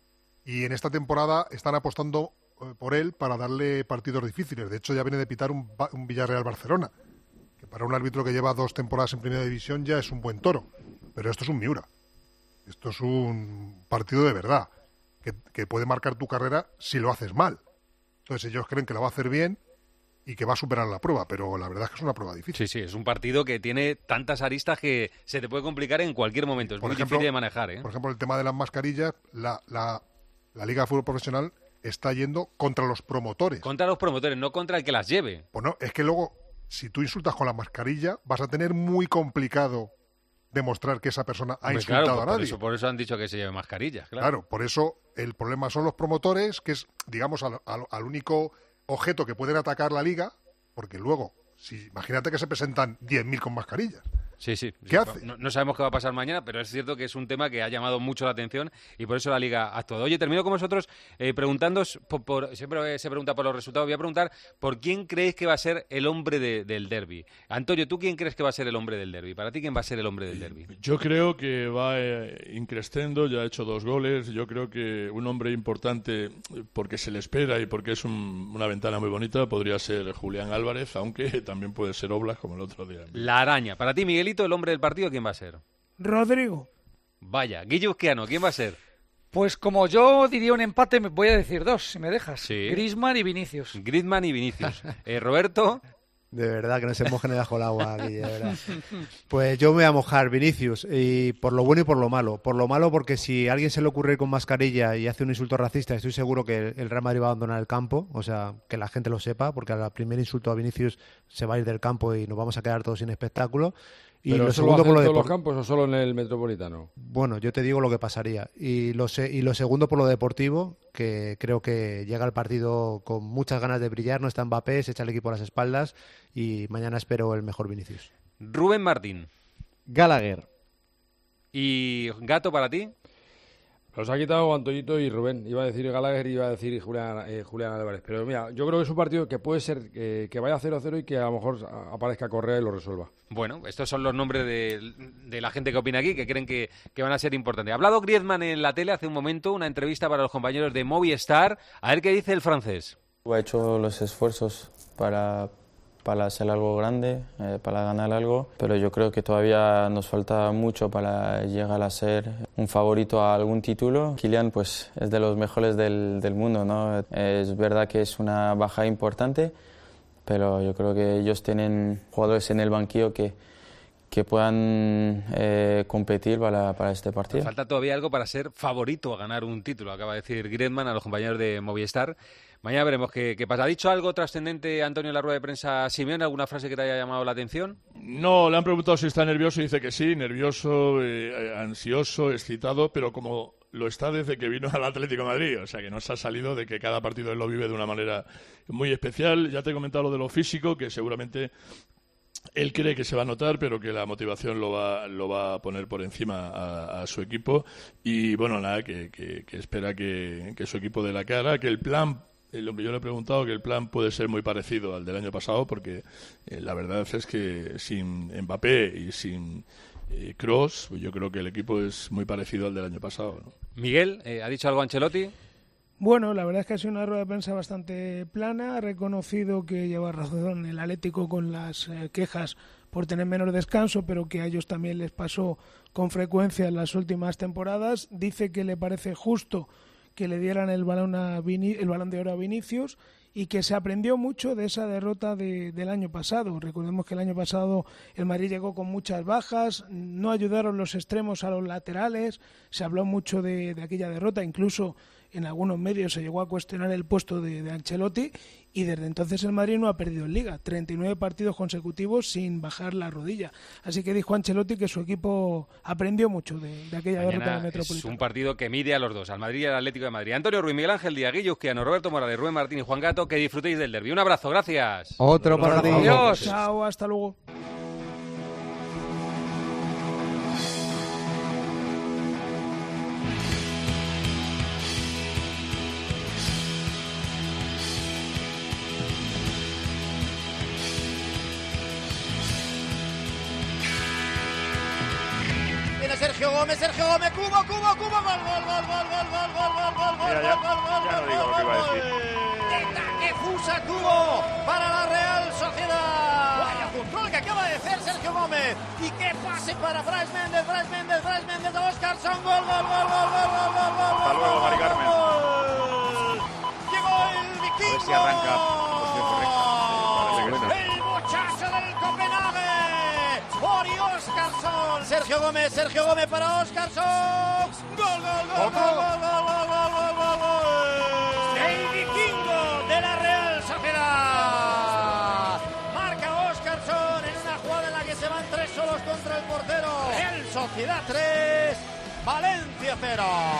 Speaker 1: Y en esta temporada están apostando eh, por él para darle partidos difíciles. De hecho, ya viene de pitar un, un Villarreal-Barcelona, que para un árbitro que lleva dos temporadas en Primera División ya es un buen toro. Pero esto es un Miura. Esto es un partido de verdad, que, que puede marcar tu carrera si lo haces mal. Entonces ellos creen que lo va a hacer bien y que va a superar la prueba, pero la verdad es que es una prueba difícil.
Speaker 5: Sí, sí, es un partido que tiene tantas aristas que se te puede complicar en cualquier momento. Es
Speaker 1: por
Speaker 5: muy
Speaker 1: ejemplo,
Speaker 5: difícil de manejar, ¿eh?
Speaker 1: Por ejemplo, el tema de las mascarillas, la, la, la Liga de Fútbol Profesional está yendo contra los promotores.
Speaker 5: Contra los promotores, no contra el que las lleve.
Speaker 1: Pues no, es que luego, si tú insultas con la mascarilla, vas a tener muy complicado demostrar que esa persona ha
Speaker 5: Hombre,
Speaker 1: insultado
Speaker 5: claro,
Speaker 1: a
Speaker 5: por
Speaker 1: nadie.
Speaker 5: Eso, por eso han dicho que se lleve mascarillas, claro.
Speaker 1: Claro, por eso el problema son los promotores, que es, digamos, al, al, al único objeto que pueden atacar la Liga, porque luego, si imagínate que se presentan diez mil con mascarillas.
Speaker 5: Sí, sí.
Speaker 1: ¿Qué
Speaker 5: sí.
Speaker 1: hace?
Speaker 5: No, no sabemos qué va a pasar mañana, pero es cierto que es un tema que ha llamado mucho la atención y por eso la Liga ha actuado. Oye, termino con vosotros eh, preguntándoos, por, por, siempre se pregunta por los resultados, voy a preguntar por quién creéis que va a ser el hombre de, del derbi. Antonio, ¿tú quién crees que va a ser el hombre del derbi? Para ti, ¿quién va a ser el hombre del derbi?
Speaker 9: Yo creo que va eh, increciendo, ya ha hecho dos goles. Yo creo que un hombre importante, porque se le espera y porque es un, una ventana muy bonita, podría ser Julián Álvarez, aunque también puede ser Oblak, como el otro día.
Speaker 5: La araña. Para ti, Miguelito, el hombre del partido, ¿quién va a ser?
Speaker 4: Rodrigo.
Speaker 5: Vaya, Guille Uzquiano, ¿quién va a ser?
Speaker 32: Pues como yo diría un empate, me voy a decir dos, si me dejas.
Speaker 5: Sí.
Speaker 32: Griezmann y Vinicius.
Speaker 5: Griezmann y Vinicius. eh, Roberto...
Speaker 2: De verdad, que no se mojen bajo el agua, Guille, de verdad. Pues yo me voy a mojar, Vinicius, y por lo bueno y por lo malo. Por lo malo porque si a alguien se le ocurre ir con mascarilla y hace un insulto racista, estoy seguro que el Real Madrid va a abandonar el campo, o sea, que la gente lo sepa, porque al primer insulto a Vinicius se va a ir del campo y nos vamos a quedar todos sin espectáculo. Y
Speaker 31: ¿Pero
Speaker 2: lo
Speaker 31: eso
Speaker 2: segundo
Speaker 31: lo hacen
Speaker 2: por lo
Speaker 31: en
Speaker 2: de
Speaker 31: todos
Speaker 2: por...
Speaker 31: los campos o solo en el Metropolitano?
Speaker 2: Bueno, yo te digo lo que pasaría. Y lo, se... y lo segundo por lo deportivo, que creo que llega el partido con muchas ganas de brillar, no está Mbappé, se echa el equipo a las espaldas y mañana espero el mejor Vinicius.
Speaker 5: Rubén Martín.
Speaker 7: Gallagher.
Speaker 5: ¿Y Gato para ti?
Speaker 31: Los ha quitado Antoñito y Rubén. Iba a decir Gallagher y iba a decir Julián, eh, Julián Álvarez. Pero mira, yo creo que es un partido que puede ser eh, que vaya cero a cero y que a lo mejor aparezca Correa y lo resuelva.
Speaker 5: Bueno, estos son los nombres de, de la gente que opina aquí, que creen que, que van a ser importantes. Ha hablado Griezmann en la tele hace un momento, una entrevista para los compañeros de Movistar. A ver qué dice el francés.
Speaker 8: Ha hecho los esfuerzos para... para hacer algo grande, eh, para ganar algo, pero yo creo que todavía nos falta mucho para llegar a ser un favorito a algún título. Kylian pues es de los mejores del, del mundo, ¿no? Es verdad que es una baja importante, pero yo creo que ellos tienen jugadores en el banquillo que, que puedan eh, competir para, para este partido.
Speaker 5: Falta todavía algo para ser favorito a ganar un título, acaba de decir Griezmann a los compañeros de Movistar. Mañana veremos qué, qué pasa. ¿Ha dicho algo trascendente, Antonio, en la rueda de prensa Simeone? ¿Alguna frase que te haya llamado la atención?
Speaker 9: No, le han preguntado si está nervioso y dice que sí, nervioso, eh, ansioso, excitado, pero como lo está desde que vino al Atlético de Madrid, o sea que no se ha salido de que cada partido él lo vive de una manera muy especial. Ya te he comentado lo de lo físico, que seguramente él cree que se va a notar, pero que la motivación lo va, lo va a poner por encima a, a su equipo. Y bueno, nada, que, que, que espera que, que su equipo dé la cara, que el plan... Yo le he preguntado que el plan puede ser muy parecido al del año pasado porque eh, la verdad es que sin Mbappé y sin eh, Kroos, yo creo que el equipo es muy parecido al del año pasado, ¿no?
Speaker 5: Miguel, eh, ¿ha dicho algo Ancelotti?
Speaker 4: Bueno, la verdad es que ha sido una rueda de prensa bastante plana. Ha reconocido que lleva razón el Atlético con las eh, quejas por tener menos descanso, pero que a ellos también les pasó con frecuencia en las últimas temporadas. Dice que le parece justo que le dieran el balón, a Vini- el balón de oro a Vinicius y que se aprendió mucho de esa derrota de, del año pasado. Recordemos que el año pasado el Madrid llegó con muchas bajas, no ayudaron los extremos a los laterales, se habló mucho de, de aquella derrota, incluso en algunos medios se llegó a cuestionar el puesto de, de Ancelotti, y desde entonces el Madrid no ha perdido en Liga, treinta y nueve partidos consecutivos sin bajar la rodilla. Así que dijo Ancelotti que su equipo aprendió mucho de, de aquella derrota
Speaker 5: Mañana
Speaker 4: del Metropolitano.
Speaker 5: es un partido que mide a los dos, al Madrid y al Atlético de Madrid. Antonio Ruiz, Miguel Ángel Díaz, Guillo Uzquiano, Roberto Morales, Rubén Martín y Juan Gato, que disfrutéis del derbi. Un abrazo, gracias.
Speaker 2: Otro para ti.
Speaker 5: Adiós.
Speaker 4: Chao, hasta luego.
Speaker 12: Sergio Gómez, Sergio Gómez, Cubo, Cubo, Cubo, gol, gol, gol, gol, gol, gol, gol, gol, gol, gol,
Speaker 13: Mira, ya,
Speaker 12: gol, gol,
Speaker 13: ya no
Speaker 12: gol,
Speaker 13: digo lo que iba a
Speaker 12: gol,
Speaker 13: decir.
Speaker 12: Teta que fusa Cubo para la Real Sociedad. Vaya control que acaba de hacer Sergio Gómez. Y qué pase para Brais Méndez, Brais Méndez, Brais Méndez, Oscarson, gol, gol, gol, gol, gol, gol, gol, gol.
Speaker 13: Hasta luego, Mari Carmen.
Speaker 12: Llegó el vikingo.
Speaker 13: A ver si arranca en posición correcta.
Speaker 12: El muchacho del Copenhague. Ori Oscarson. Sergio Gómez, Sergio Gómez para Oscarson. Gol, gol, gol, gol, gol, gol, gol, gol, gol, gol. El vikingo de la Real Sociedad. Marca Oscarson en una jugada en la que se van tres solos contra el portero. Real Sociedad tres, Valencia cero.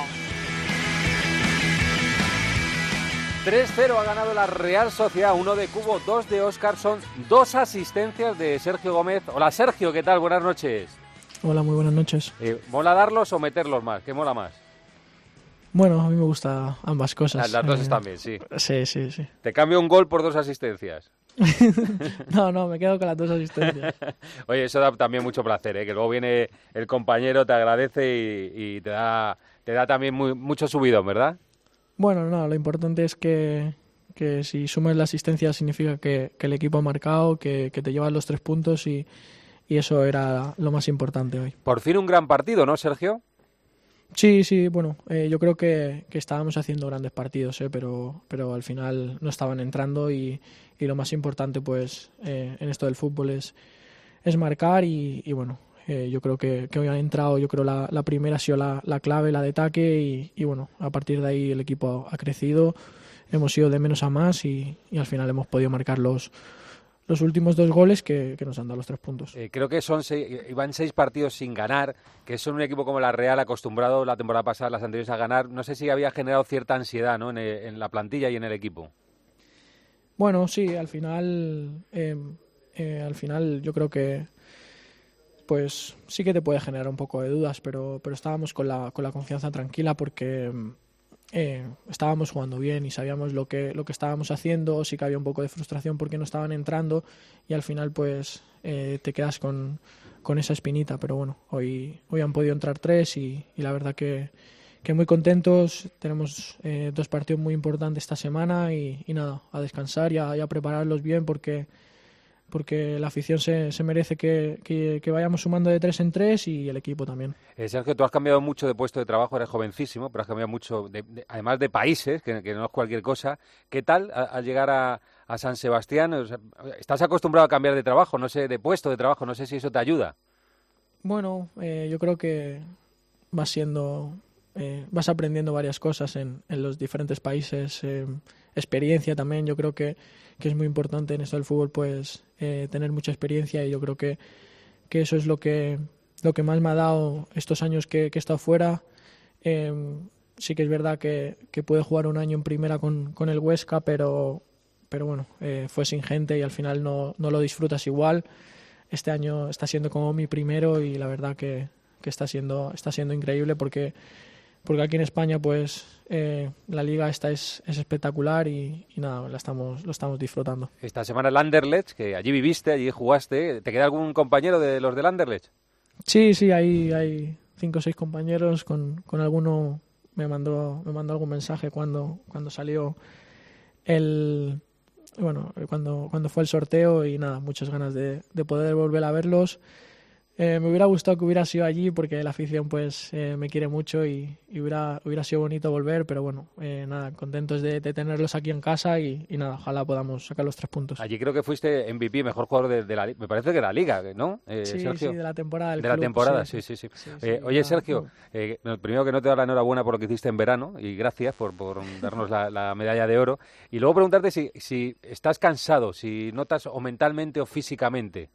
Speaker 5: tres cero ha ganado la Real Sociedad, uno de Cubo, dos de Oscarson, dos asistencias de Sergio Gómez. Hola Sergio, ¿qué tal? Buenas noches.
Speaker 14: Hola, muy buenas noches.
Speaker 5: Eh, ¿Mola darlos o meterlos más? ¿Qué mola más?
Speaker 14: Bueno, a mí me gusta ambas cosas.
Speaker 5: Las, las dos
Speaker 14: Eh,
Speaker 5: están bien, sí.
Speaker 14: Sí, sí, sí.
Speaker 5: Te cambio un gol por dos asistencias.
Speaker 14: No, no, me quedo con las dos asistencias.
Speaker 5: Oye, eso da también mucho placer, ¿eh? Que luego viene el compañero, te agradece y, y te da te da también muy, mucho subidón, ¿verdad?
Speaker 14: Bueno, no, lo importante es que, que si sumas la asistencia significa que, que el equipo ha marcado, que, que te llevas los tres puntos y, y eso era lo más importante hoy.
Speaker 5: Por fin un gran partido, ¿no, Sergio?
Speaker 14: Sí, sí, bueno, eh, yo creo que, que estábamos haciendo grandes partidos, eh, pero, pero al final no estaban entrando y, y lo más importante pues eh, en esto del fútbol es, es marcar y, y bueno, eh, yo creo que, que hoy han entrado, yo creo la, la primera ha sido la, la clave, la de ataque y, y bueno, a partir de ahí el equipo ha crecido, hemos ido de menos a más y, y al final hemos podido marcar los los últimos dos goles que, que nos han dado los tres puntos.
Speaker 5: Eh, creo que son seis, iban seis partidos sin ganar, que son un equipo como la Real acostumbrado la temporada pasada, las anteriores a ganar. No sé si había generado cierta ansiedad, ¿no? en, en la plantilla y en el equipo.
Speaker 14: Bueno, sí, al final, eh, eh, al final yo creo que pues sí que te puede generar un poco de dudas, pero, pero estábamos con la, con la confianza tranquila porque eh, estábamos jugando bien y sabíamos lo que, lo que estábamos haciendo. Sí que había un poco de frustración porque no estaban entrando y al final pues eh, te quedas con, con esa espinita, pero bueno, hoy, hoy han podido entrar tres y, y la verdad que, que muy contentos. Tenemos eh, dos partidos muy importantes esta semana y, y nada, a descansar y a, y a prepararlos bien porque porque la afición se, se merece que, que, que vayamos sumando de tres en tres y el equipo también.
Speaker 5: Eh, Sergio, tú has cambiado mucho de puesto de trabajo, eres jovencísimo, pero has cambiado mucho, de, de, además de países, que, que no es cualquier cosa. ¿Qué tal a, al llegar a, a San Sebastián? O sea, ¿estás acostumbrado a cambiar de trabajo, no sé, de puesto de trabajo? No sé si eso te ayuda.
Speaker 14: Bueno, eh, yo creo que vas siendo, eh, vas aprendiendo varias cosas en, en los diferentes países, eh, experiencia también. Yo creo que, que es muy importante en esto del fútbol, pues eh, tener mucha experiencia y yo creo que, que eso es lo que lo que más me ha dado estos años que, que he estado fuera. Eh, sí que es verdad que, que pude jugar un año en primera con, con el Huesca, pero pero bueno, eh, fue sin gente y al final no, no lo disfrutas igual. Este año está siendo como mi primero y la verdad que, que está siendo está siendo increíble porque porque aquí en España pues eh, la liga esta es, es espectacular y, y nada, la estamos, lo estamos disfrutando.
Speaker 5: Esta semana el Anderlecht, que allí viviste, allí jugaste, ¿te queda algún compañero de los del Anderlecht?
Speaker 14: Sí, sí, hay, hay cinco o seis compañeros, con, con alguno me mandó, me mandó algún mensaje cuando, cuando salió el... Bueno, cuando, cuando fue el sorteo y nada, muchas ganas de, de poder volver a verlos. Eh, me hubiera gustado que hubiera sido allí porque la afición pues eh, me quiere mucho y, y hubiera, hubiera sido bonito volver, pero bueno, eh, nada, contentos de, de tenerlos aquí en casa y, y nada, ojalá podamos sacar los tres puntos.
Speaker 5: Allí creo que fuiste M V P, mejor jugador de, de la me parece que de la Liga, ¿no? Eh,
Speaker 14: sí,
Speaker 5: Sergio.
Speaker 14: sí, de la temporada del
Speaker 5: De
Speaker 14: club,
Speaker 5: la temporada,
Speaker 14: sí,
Speaker 5: sí, sí. sí,
Speaker 14: sí,
Speaker 5: eh,
Speaker 14: sí,
Speaker 5: oye,
Speaker 14: ya,
Speaker 5: Sergio, eh, primero que no te doy la enhorabuena por lo que hiciste en verano y gracias por, por darnos la, la medalla de oro. Y luego preguntarte si, si estás cansado, si notas o mentalmente o físicamente.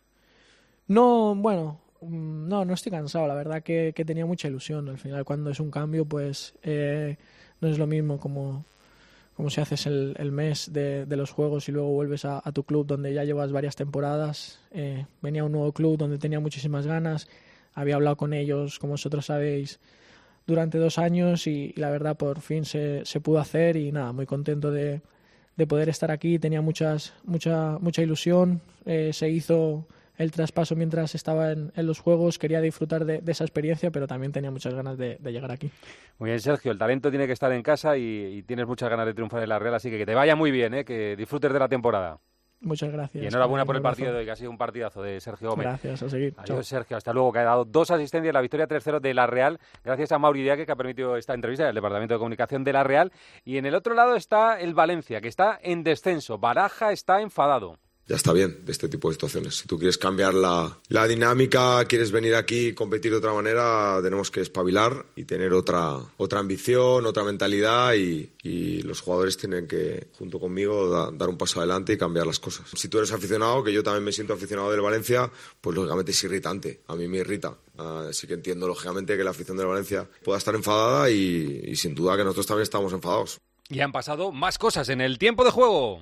Speaker 14: No, bueno... No, no estoy cansado, la verdad que, que tenía mucha ilusión. Al final, cuando es un cambio, pues eh, no es lo mismo como, como si haces el, el mes de, de los juegos y luego vuelves a, a tu club donde ya llevas varias temporadas. Eh, venía a un nuevo club donde tenía muchísimas ganas, había hablado con ellos, como vosotros sabéis, durante dos años y, y la verdad por fin se, se pudo hacer y nada, muy contento de, de poder estar aquí. Tenía muchas, mucha, mucha ilusión, eh, se hizo el traspaso mientras estaba en, en los Juegos, quería disfrutar de, de esa experiencia, pero también tenía muchas ganas de, de llegar aquí.
Speaker 5: Muy bien, Sergio, el talento tiene que estar en casa y, y tienes muchas ganas de triunfar en la Real, así que que te vaya muy bien, ¿eh? Que disfrutes de la temporada.
Speaker 14: Muchas gracias.
Speaker 5: Y enhorabuena por el partido de hoy, que ha sido un partidazo de Sergio Gómez.
Speaker 14: Gracias, a seguir.
Speaker 5: Adiós,
Speaker 14: Chao.
Speaker 5: Sergio, hasta luego, que ha dado dos asistencias en la victoria tres cero de la Real, gracias a Mauri Diaque, que ha permitido esta entrevista del Departamento de Comunicación de la Real. Y en el otro lado está el Valencia, que está en descenso. Baraja está enfadado.
Speaker 15: Ya está bien de este tipo de situaciones. Si tú quieres cambiar la, la dinámica, quieres venir aquí y competir de otra manera, tenemos que espabilar y tener otra, otra ambición, otra mentalidad y, y los jugadores tienen que, junto conmigo, da, dar un paso adelante y cambiar las cosas. Si tú eres aficionado, que yo también me siento aficionado del Valencia, pues lógicamente es irritante. A mí me irrita. Así que entiendo lógicamente que la afición del Valencia pueda estar enfadada y, y sin duda que nosotros también estamos enfadados.
Speaker 5: Y han pasado más cosas en el tiempo de juego.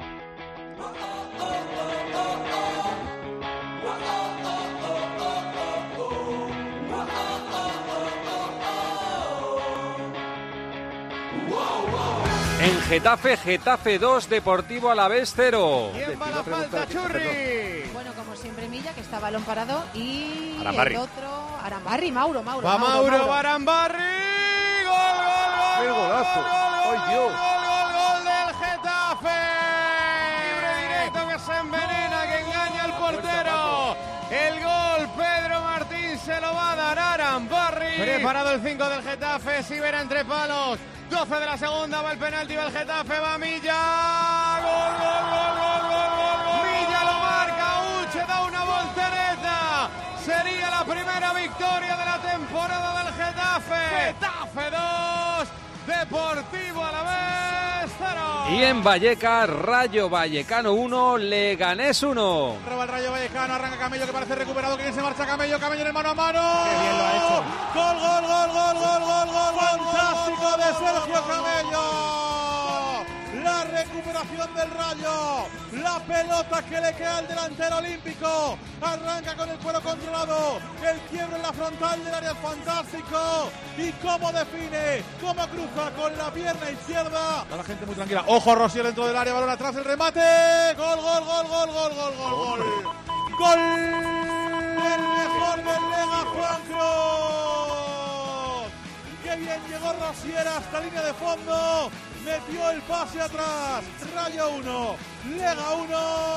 Speaker 5: En Getafe, Getafe dos, Deportivo Alavés cero.
Speaker 12: ¿Quién va a la falta, Churri?
Speaker 16: Bueno, como siempre Milla, que está balón parado, y
Speaker 12: Arambarri.
Speaker 16: el otro, Arambarri, Mauro, Mauro.
Speaker 12: Va
Speaker 16: Mauro,
Speaker 12: Mauro,
Speaker 16: Mauro.
Speaker 12: Arambarri. Gol, gol, gol.
Speaker 16: ¡Qué golazo!
Speaker 12: ¡Ay, Dios! Gol, gol, gol del Getafe. Libre directo que se envenena, que engaña al portero. El gol, Pedro Martín se lo va a dar Arambarri. Preparado el cinco del Getafe, Sivera entre palos. doce de la segunda, va el penalti, va el Getafe, va Milla. Gol, gol, gol, gol, gol, gol, gol. Milla lo marca, Uche da una voltereta. Sería la primera victoria de la temporada del Getafe. Getafe dos, Deportivo Alavés cero.
Speaker 5: Y en Vallecas, Rayo Vallecano uno, Leganés uno.
Speaker 12: Roba el Rayo Vallecano, arranca Camello que parece recuperado, que bien se marcha Camello, Camello en el mano a mano. Qué bien lo ha hecho. Gol, gol, gol, gol, gol, gol, gol, fantástico de Sergio Camello. La recuperación del Rayo, la pelota que le queda al delantero olímpico, arranca con el cuero controlado, el quiebro en la frontal del área es fantástico, y cómo define, cómo cruza con la pierna izquierda, a la gente muy tranquila, ojo Rosier dentro del área, balón atrás, el remate, gol, gol, gol, gol, gol, gol, gol, gol, gol, el mejor del Lega, Juan Cruz, qué bien llegó Rosier hasta línea de fondo, metió el pase atrás, Rayo uno, Lega uno,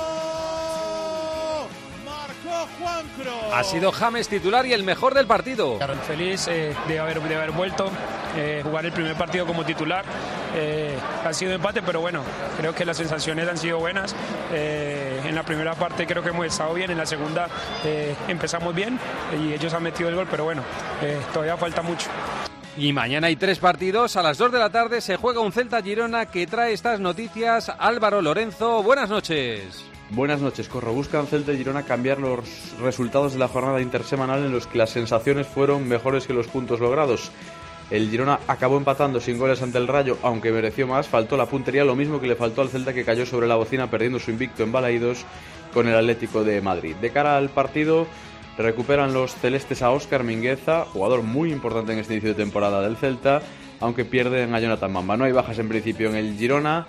Speaker 12: marcó Juan Cruz.
Speaker 5: Ha sido James titular y el mejor del partido.
Speaker 17: Feliz eh, de, haber, de haber vuelto, eh, jugar el primer partido como titular. Eh, ha sido empate, pero bueno, creo que las sensaciones han sido buenas. Eh, en la primera parte creo que hemos estado bien, en la segunda eh, empezamos bien y ellos han metido el gol, pero bueno, eh, todavía falta mucho.
Speaker 5: Y mañana hay tres partidos. A las dos de la tarde se juega un Celta-Girona que trae estas noticias. Álvaro Lorenzo, buenas noches.
Speaker 18: Buenas noches, Corro. Buscan Celta y Girona cambiar los resultados de la jornada intersemanal en los que las sensaciones fueron mejores que los puntos logrados. El Girona acabó empatando sin goles ante el Rayo, aunque mereció más. Faltó la puntería, lo mismo que le faltó al Celta, que cayó sobre la bocina perdiendo su invicto en Balaídos con el Atlético de Madrid. De cara al partido, recuperan los celestes a Óscar Mingueza, jugador muy importante en este inicio de temporada del Celta, aunque pierden a Jonathan Mamba. No hay bajas en principio en el Girona.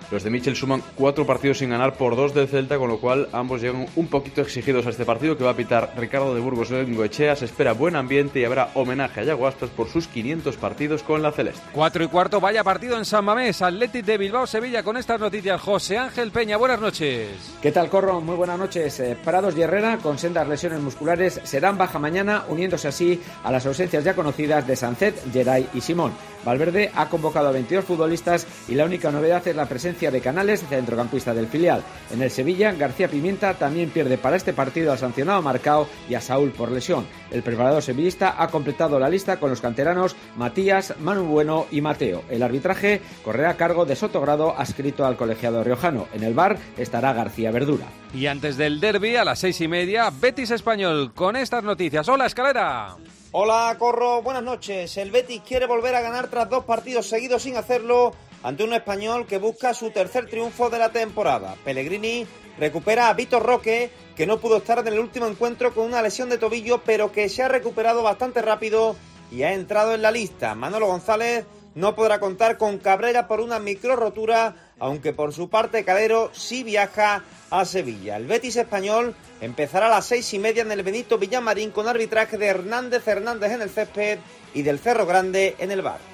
Speaker 18: Los de Michel suman cuatro partidos sin ganar por dos del Celta, con lo cual ambos llegan un poquito exigidos a este partido que va a pitar Ricardo de Burgos en Goechea. Se espera buen ambiente y habrá homenaje a Yago Aspas por sus quinientos partidos con la celeste.
Speaker 5: Cuatro y cuarto, vaya partido en San Mamés, Athletic de Bilbao, Sevilla. Con estas noticias, José Ángel Peña, buenas noches.
Speaker 3: ¿Qué tal, Corro? Muy buenas noches. Eh, Prados y Herrera, con sendas lesiones musculares, serán baja mañana, uniéndose así a las ausencias ya conocidas de Sancet, Geray y Simón. Valverde ha convocado a veintidós futbolistas y la única novedad es la presencia de Canales, centrocampista del filial. En el Sevilla, García Pimienta también pierde para este partido al sancionado Marcao y a Saúl por lesión. El preparador sevillista ha completado la lista con los canteranos Matías, Manu Bueno y Mateo. El arbitraje correrá a cargo de Sotogrado, adscrito al colegiado riojano. En el V A R estará García Verdura.
Speaker 5: Y antes del derbi, a las seis y media, Betis Español. Con estas noticias. ¡Hola, Escalera!
Speaker 19: Hola, Corro, buenas noches. El Betis quiere volver a ganar tras dos partidos seguidos sin hacerlo ante un español que busca su tercer triunfo de la temporada. Pellegrini recupera a Vitor Roque, que no pudo estar en el último encuentro con una lesión de tobillo, pero que se ha recuperado bastante rápido y ha entrado en la lista. Manolo González no podrá contar con Cabrera por una micro rotura, aunque por su parte Calero sí viaja a Sevilla. El Betis Español empezará a las seis y media en el Benito Villamarín con arbitraje de Hernández Hernández en el césped y del Cerro Grande en el V A R.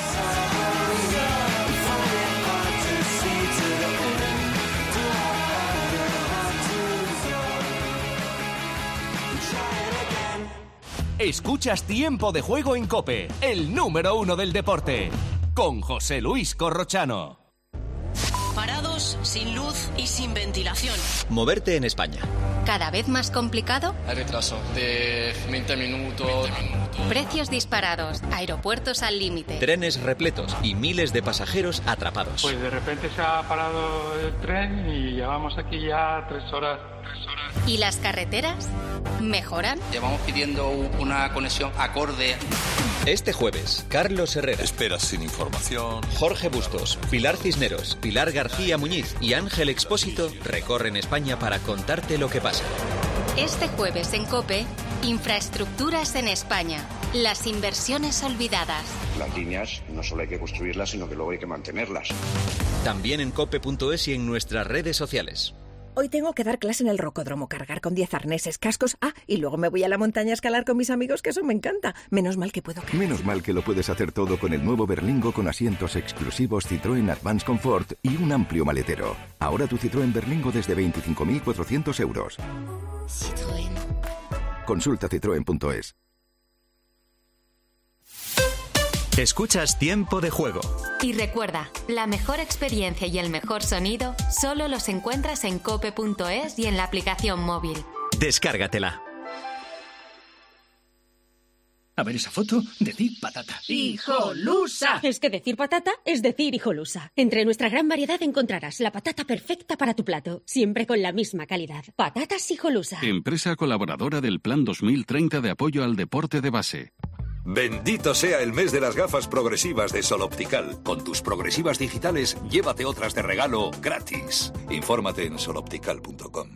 Speaker 20: Escuchas Tiempo de Juego en COPE, el número uno del deporte, con José Luis Corrochano.
Speaker 21: Parados, sin luz y sin ventilación.
Speaker 6: Moverte en España.
Speaker 21: ¿Cada vez más complicado?
Speaker 22: Hay retraso de veinte minutos.
Speaker 21: Precios disparados, aeropuertos al límite.
Speaker 6: Trenes repletos y miles de pasajeros atrapados.
Speaker 23: Pues de repente se ha parado el tren y llevamos aquí ya tres horas.
Speaker 21: ¿Y las carreteras? ¿Mejoran?
Speaker 22: Llevamos pidiendo una conexión acorde.
Speaker 6: Este jueves, Carlos Herrera.
Speaker 24: Esperas sin información.
Speaker 6: Jorge Bustos, Pilar Cisneros, Pilar García Muñiz y Ángel Expósito recorren España para contarte lo que pasa.
Speaker 21: Este jueves en COPE, infraestructuras en España. Las inversiones olvidadas.
Speaker 25: Las líneas no solo hay que construirlas, sino que luego hay que mantenerlas.
Speaker 6: También en cope punto es y en nuestras redes sociales.
Speaker 26: Hoy tengo que dar clase en el rocódromo, cargar con diez arneses, cascos, ah, y luego me voy a la montaña a escalar con mis amigos, que eso me encanta. Menos mal que puedo...
Speaker 27: Menos mal que lo puedes hacer todo con el nuevo Berlingo con asientos exclusivos Citroën Advance Comfort y un amplio maletero. Ahora tu Citroën Berlingo desde veinticinco mil cuatrocientos euros.
Speaker 21: Citroën.
Speaker 27: Consulta citroen punto es.
Speaker 6: Escuchas Tiempo de Juego.
Speaker 21: Y recuerda, la mejor experiencia y el mejor sonido solo los encuentras en cope punto es y en la aplicación móvil.
Speaker 6: Descárgatela.
Speaker 28: A ver esa foto, decir patata.
Speaker 29: ¡Hijolusa! Es que decir patata es decir hijolusa. Entre nuestra gran variedad encontrarás la patata perfecta para tu plato, siempre con la misma calidad. Patatas Hijolusa.
Speaker 30: Empresa colaboradora del Plan dos mil treinta de apoyo al deporte de base.
Speaker 33: Bendito sea el mes de las gafas progresivas de Sol Optical. Con tus progresivas digitales, llévate otras de regalo gratis. Infórmate en sol optical punto com.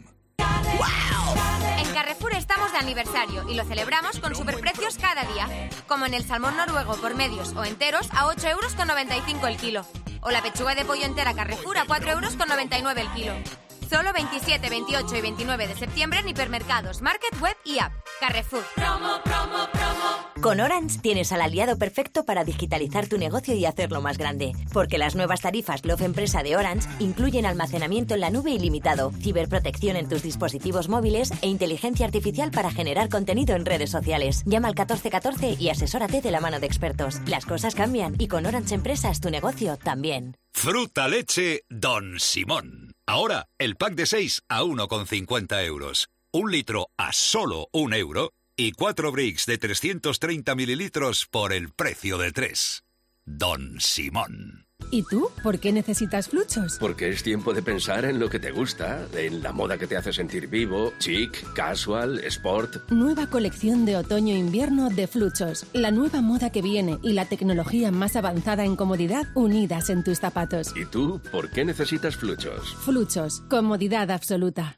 Speaker 34: En Carrefour estamos de aniversario y lo celebramos con superprecios cada día. Como en el salmón noruego por medios o enteros a ocho euros con noventa y cinco el kilo. O la pechuga de pollo entera Carrefour a cuatro euros con noventa y nueve el kilo. Solo veintisiete, veintiocho y veintinueve de septiembre en hipermercados, market, web y app. Carrefour. Promo, promo, promo.
Speaker 35: Con Orange tienes al aliado perfecto para digitalizar tu negocio y hacerlo más grande. Porque las nuevas tarifas Love Empresa de Orange incluyen almacenamiento en la nube ilimitado, ciberprotección en tus dispositivos móviles e inteligencia artificial para generar contenido en redes sociales. Llama al catorce catorce y asesórate de la mano de expertos. Las cosas cambian y con Orange Empresas tu negocio también.
Speaker 33: Fruta leche Don Simón. Ahora, el pack de seis a uno con cincuenta euros. Un litro a solo un euro. Y cuatro bricks de trescientos treinta mililitros por el precio de tres. Don Simón.
Speaker 36: ¿Y tú? ¿Por qué necesitas Fluchos?
Speaker 37: Porque es tiempo de pensar en lo que te gusta, en la moda que te hace sentir vivo, chic, casual, sport.
Speaker 36: Nueva colección de otoño-invierno de Fluchos. La nueva moda que viene y la tecnología más avanzada en comodidad unidas en tus zapatos.
Speaker 37: ¿Y tú? ¿Por qué necesitas Fluchos?
Speaker 36: Fluchos. Comodidad absoluta.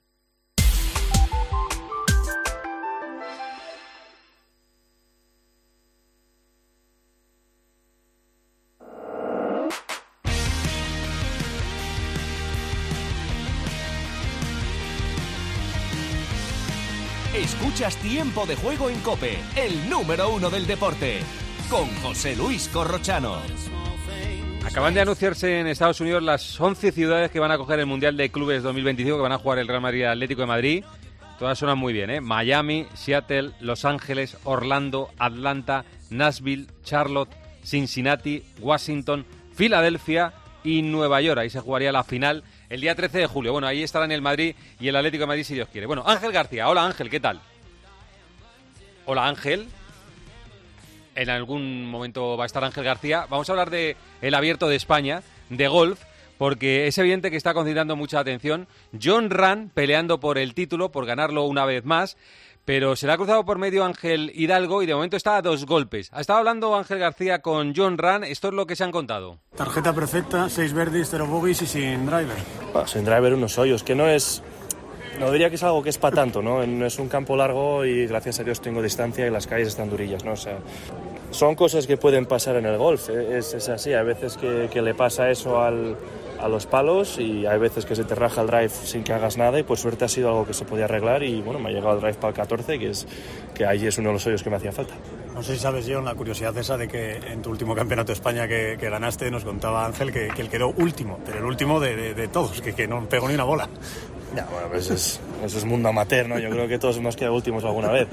Speaker 20: Escuchas Tiempo de Juego en COPE, el número uno del deporte, con José Luis Corrochano.
Speaker 5: Acaban de anunciarse en Estados Unidos las once ciudades que van a acoger el Mundial de Clubes dos mil veinticinco, que van a jugar el Real Madrid y Atlético de Madrid. Todas suenan muy bien, ¿eh? Miami, Seattle, Los Ángeles, Orlando, Atlanta, Nashville, Charlotte, Cincinnati, Washington, Filadelfia y Nueva York. Ahí se jugaría la final el día trece de julio. Bueno, ahí estarán el Madrid y el Atlético de Madrid, si Dios quiere. Bueno, Ángel García. Hola, Ángel, ¿qué tal? Hola, Ángel. En algún momento va a estar Ángel García. Vamos a hablar de el Abierto de España, de golf, porque es evidente que está concentrando mucha atención. Jon Rahm peleando por el título, por ganarlo una vez más, pero se le ha cruzado por medio Ángel Hidalgo y de momento está a dos golpes. Ha estado hablando Ángel García con Jon Rahm, esto es lo que se han contado.
Speaker 1: Tarjeta perfecta, seis birdies, cero bogies y sin driver.
Speaker 2: Bueno, sin driver unos hoyos, que no es... No diría que es algo que es para tanto, ¿no? Es un campo largo y gracias a Dios tengo distancia y las calles están durillas, ¿no? O sea, son cosas que pueden pasar en el golf, ¿eh? es, es así, hay veces que, que le pasa eso al, a los palos y hay veces que se te raja el drive sin que hagas nada y por suerte ha sido algo que se podía arreglar y bueno, me ha llegado el drive para el catorce, que, es, que ahí es uno de los hoyos que me hacía falta.
Speaker 1: No sé si sabes, John, la curiosidad esa de que en tu último campeonato de España que, que ganaste, nos contaba Ángel que, que él quedó último, pero el último de, de, de todos, que, que no pegó ni una bola.
Speaker 2: Ya, bueno, pues eso es, eso es mundo amateur, ¿no? Yo creo que todos hemos quedado últimos alguna vez.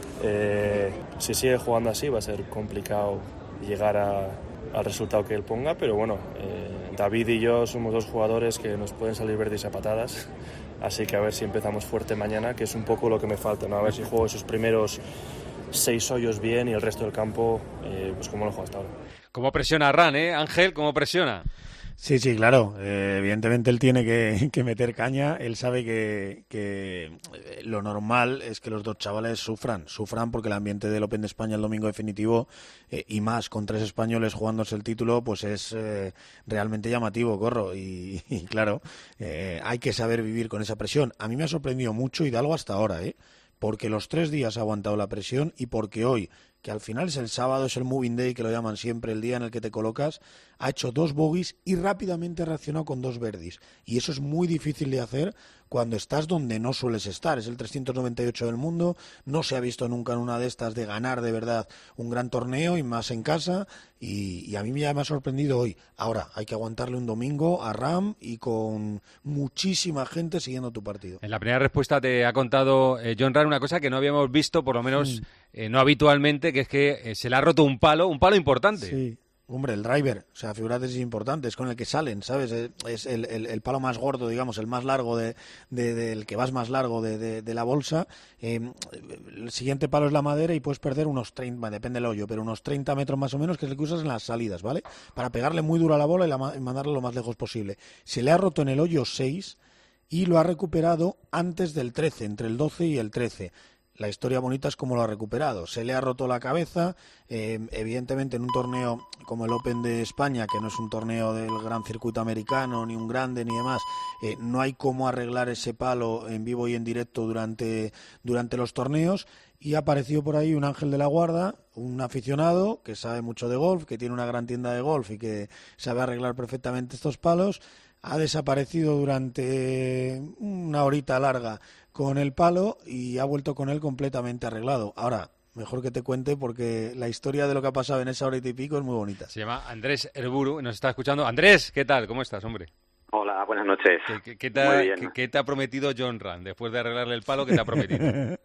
Speaker 2: Eh, si sigue jugando así va a ser complicado llegar a, al resultado que él ponga, pero bueno, eh, David y yo somos dos jugadores que nos pueden salir verdes a patadas, así que a ver si empezamos fuerte mañana, que es un poco lo que me falta, ¿no? A ver si juego esos primeros seis hoyos bien y el resto del campo, eh, pues como lo juego hasta ahora.
Speaker 5: ¿Cómo presiona Rahm, eh? Ángel, ¿cómo presiona?
Speaker 1: Sí, sí, claro. Eh, evidentemente él tiene que, que meter caña. Él sabe que, que lo normal es que los dos chavales sufran. Sufran porque el ambiente del Open de España el domingo definitivo eh, y más con tres españoles jugándose el título, pues es eh, realmente llamativo, Corro. Y, y claro, eh, hay que saber vivir con esa presión. A mí me ha sorprendido mucho Hidalgo hasta ahora, ¿eh? Porque los tres días ha aguantado la presión y porque hoy, que al final es el sábado, es el moving day, que lo llaman siempre, el día en el que te colocas, ha hecho dos bogies y rápidamente ha reaccionado con dos birdies. Y eso es muy difícil de hacer cuando estás donde no sueles estar. Es el trescientos noventa y ocho del mundo, no se ha visto nunca en una de estas de ganar de verdad un gran torneo y más en casa. Y, y a mí ya me ha sorprendido hoy. Ahora, hay que aguantarle un domingo a Rahm y con muchísima gente siguiendo tu partido.
Speaker 5: En la primera respuesta te ha contado eh, Jon Rahm una cosa que no habíamos visto, por lo menos mm. eh, no habitualmente, que es que eh, se le ha roto un palo, un palo importante.
Speaker 1: Sí. Hombre, el driver, o sea, figurate, es importante, es con el que salen, ¿sabes? Es el, el, el palo más gordo, digamos, el más largo, de, de, de el que vas más largo de, de, de la bolsa. Eh, el siguiente palo es la madera y puedes perder unos treinta, depende del hoyo, pero unos treinta metros más o menos, que es el que usas en las salidas, ¿vale? Para pegarle muy duro a la bola y, la, y mandarlo lo más lejos posible. Se le ha roto en el hoyo seis y lo ha recuperado antes del trece, entre el doce y el trece. La historia bonita es cómo lo ha recuperado. Se le ha roto la cabeza, eh, evidentemente en un torneo como el Open de España, que no es un torneo del gran circuito americano, ni un grande, ni demás, eh, no hay cómo arreglar ese palo en vivo y en directo durante, durante los torneos, y ha aparecido por ahí un ángel de la guarda, un aficionado que sabe mucho de golf, que tiene una gran tienda de golf y que sabe arreglar perfectamente estos palos. Ha desaparecido durante una horita larga con el palo y ha vuelto con él completamente arreglado. Ahora, mejor que te cuente porque la historia de lo que ha pasado en esa horita y pico es muy bonita.
Speaker 5: Se llama Andrés Herburu, nos está escuchando. Andrés, ¿qué tal? ¿Cómo estás, hombre?
Speaker 4: Hola, buenas noches.
Speaker 5: ¿Qué, qué, qué, te, ha, ¿qué, ¿Qué te ha prometido Jon Rahm? Después de arreglarle el palo, ¿qué te ha prometido?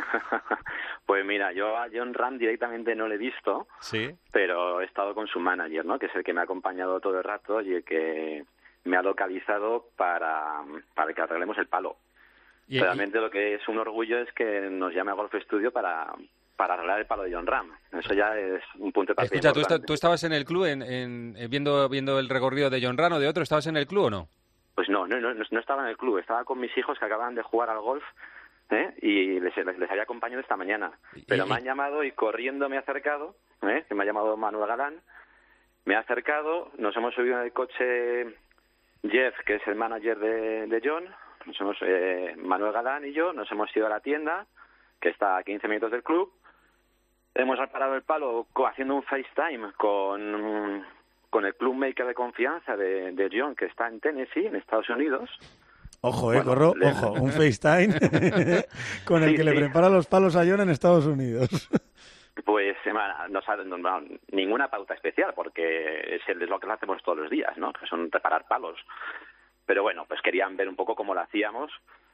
Speaker 4: Pues mira, yo a Jon Rahm directamente no le he visto,
Speaker 5: ¿sí?
Speaker 4: Pero he estado con su manager, ¿no? Que es el que me ha acompañado todo el rato y el que me ha localizado para, para que arreglemos el palo. Y, Realmente y... lo que es un orgullo es que nos llame a Golf Studio para, para arreglar el palo de Jon Rahm. Eso ya es un punto de partida.
Speaker 5: Escucha, ¿tú, está, ¿tú estabas en el club en, en, en, viendo, viendo el recorrido de Jon Rahm o de otro? ¿Estabas en el club o no?
Speaker 4: Pues no, no, no, no estaba en el club. Estaba con mis hijos que acaban de jugar al golf, ¿eh? Y les, les, les había acompañado esta mañana. Pero y, me han llamado y corriendo me he acercado, ¿eh? Que me ha llamado Manuel Galán. Me ha acercado, nos hemos subido en el coche Jeff, que es el manager de, de Jon, nos hemos, eh, Manuel Galán y yo, nos hemos ido a la tienda, que está a quince minutos del club. Hemos reparado el palo haciendo un FaceTime con, con el club maker de confianza de, de Jon, que está en Tennessee, en Estados Unidos.
Speaker 1: Ojo, eh,
Speaker 4: Bueno,
Speaker 1: Corro,
Speaker 4: le-
Speaker 1: ojo, un FaceTime con el
Speaker 4: Sí,
Speaker 1: que le
Speaker 4: sí.
Speaker 1: prepara los palos a John en Estados Unidos.
Speaker 4: Pues eh, no, sabe- no, no, ninguna pauta especial, porque es, el- es lo que hacemos todos los días, ¿no? Que son preparar palos. Pero bueno, pues querían ver un poco cómo lo hacíamos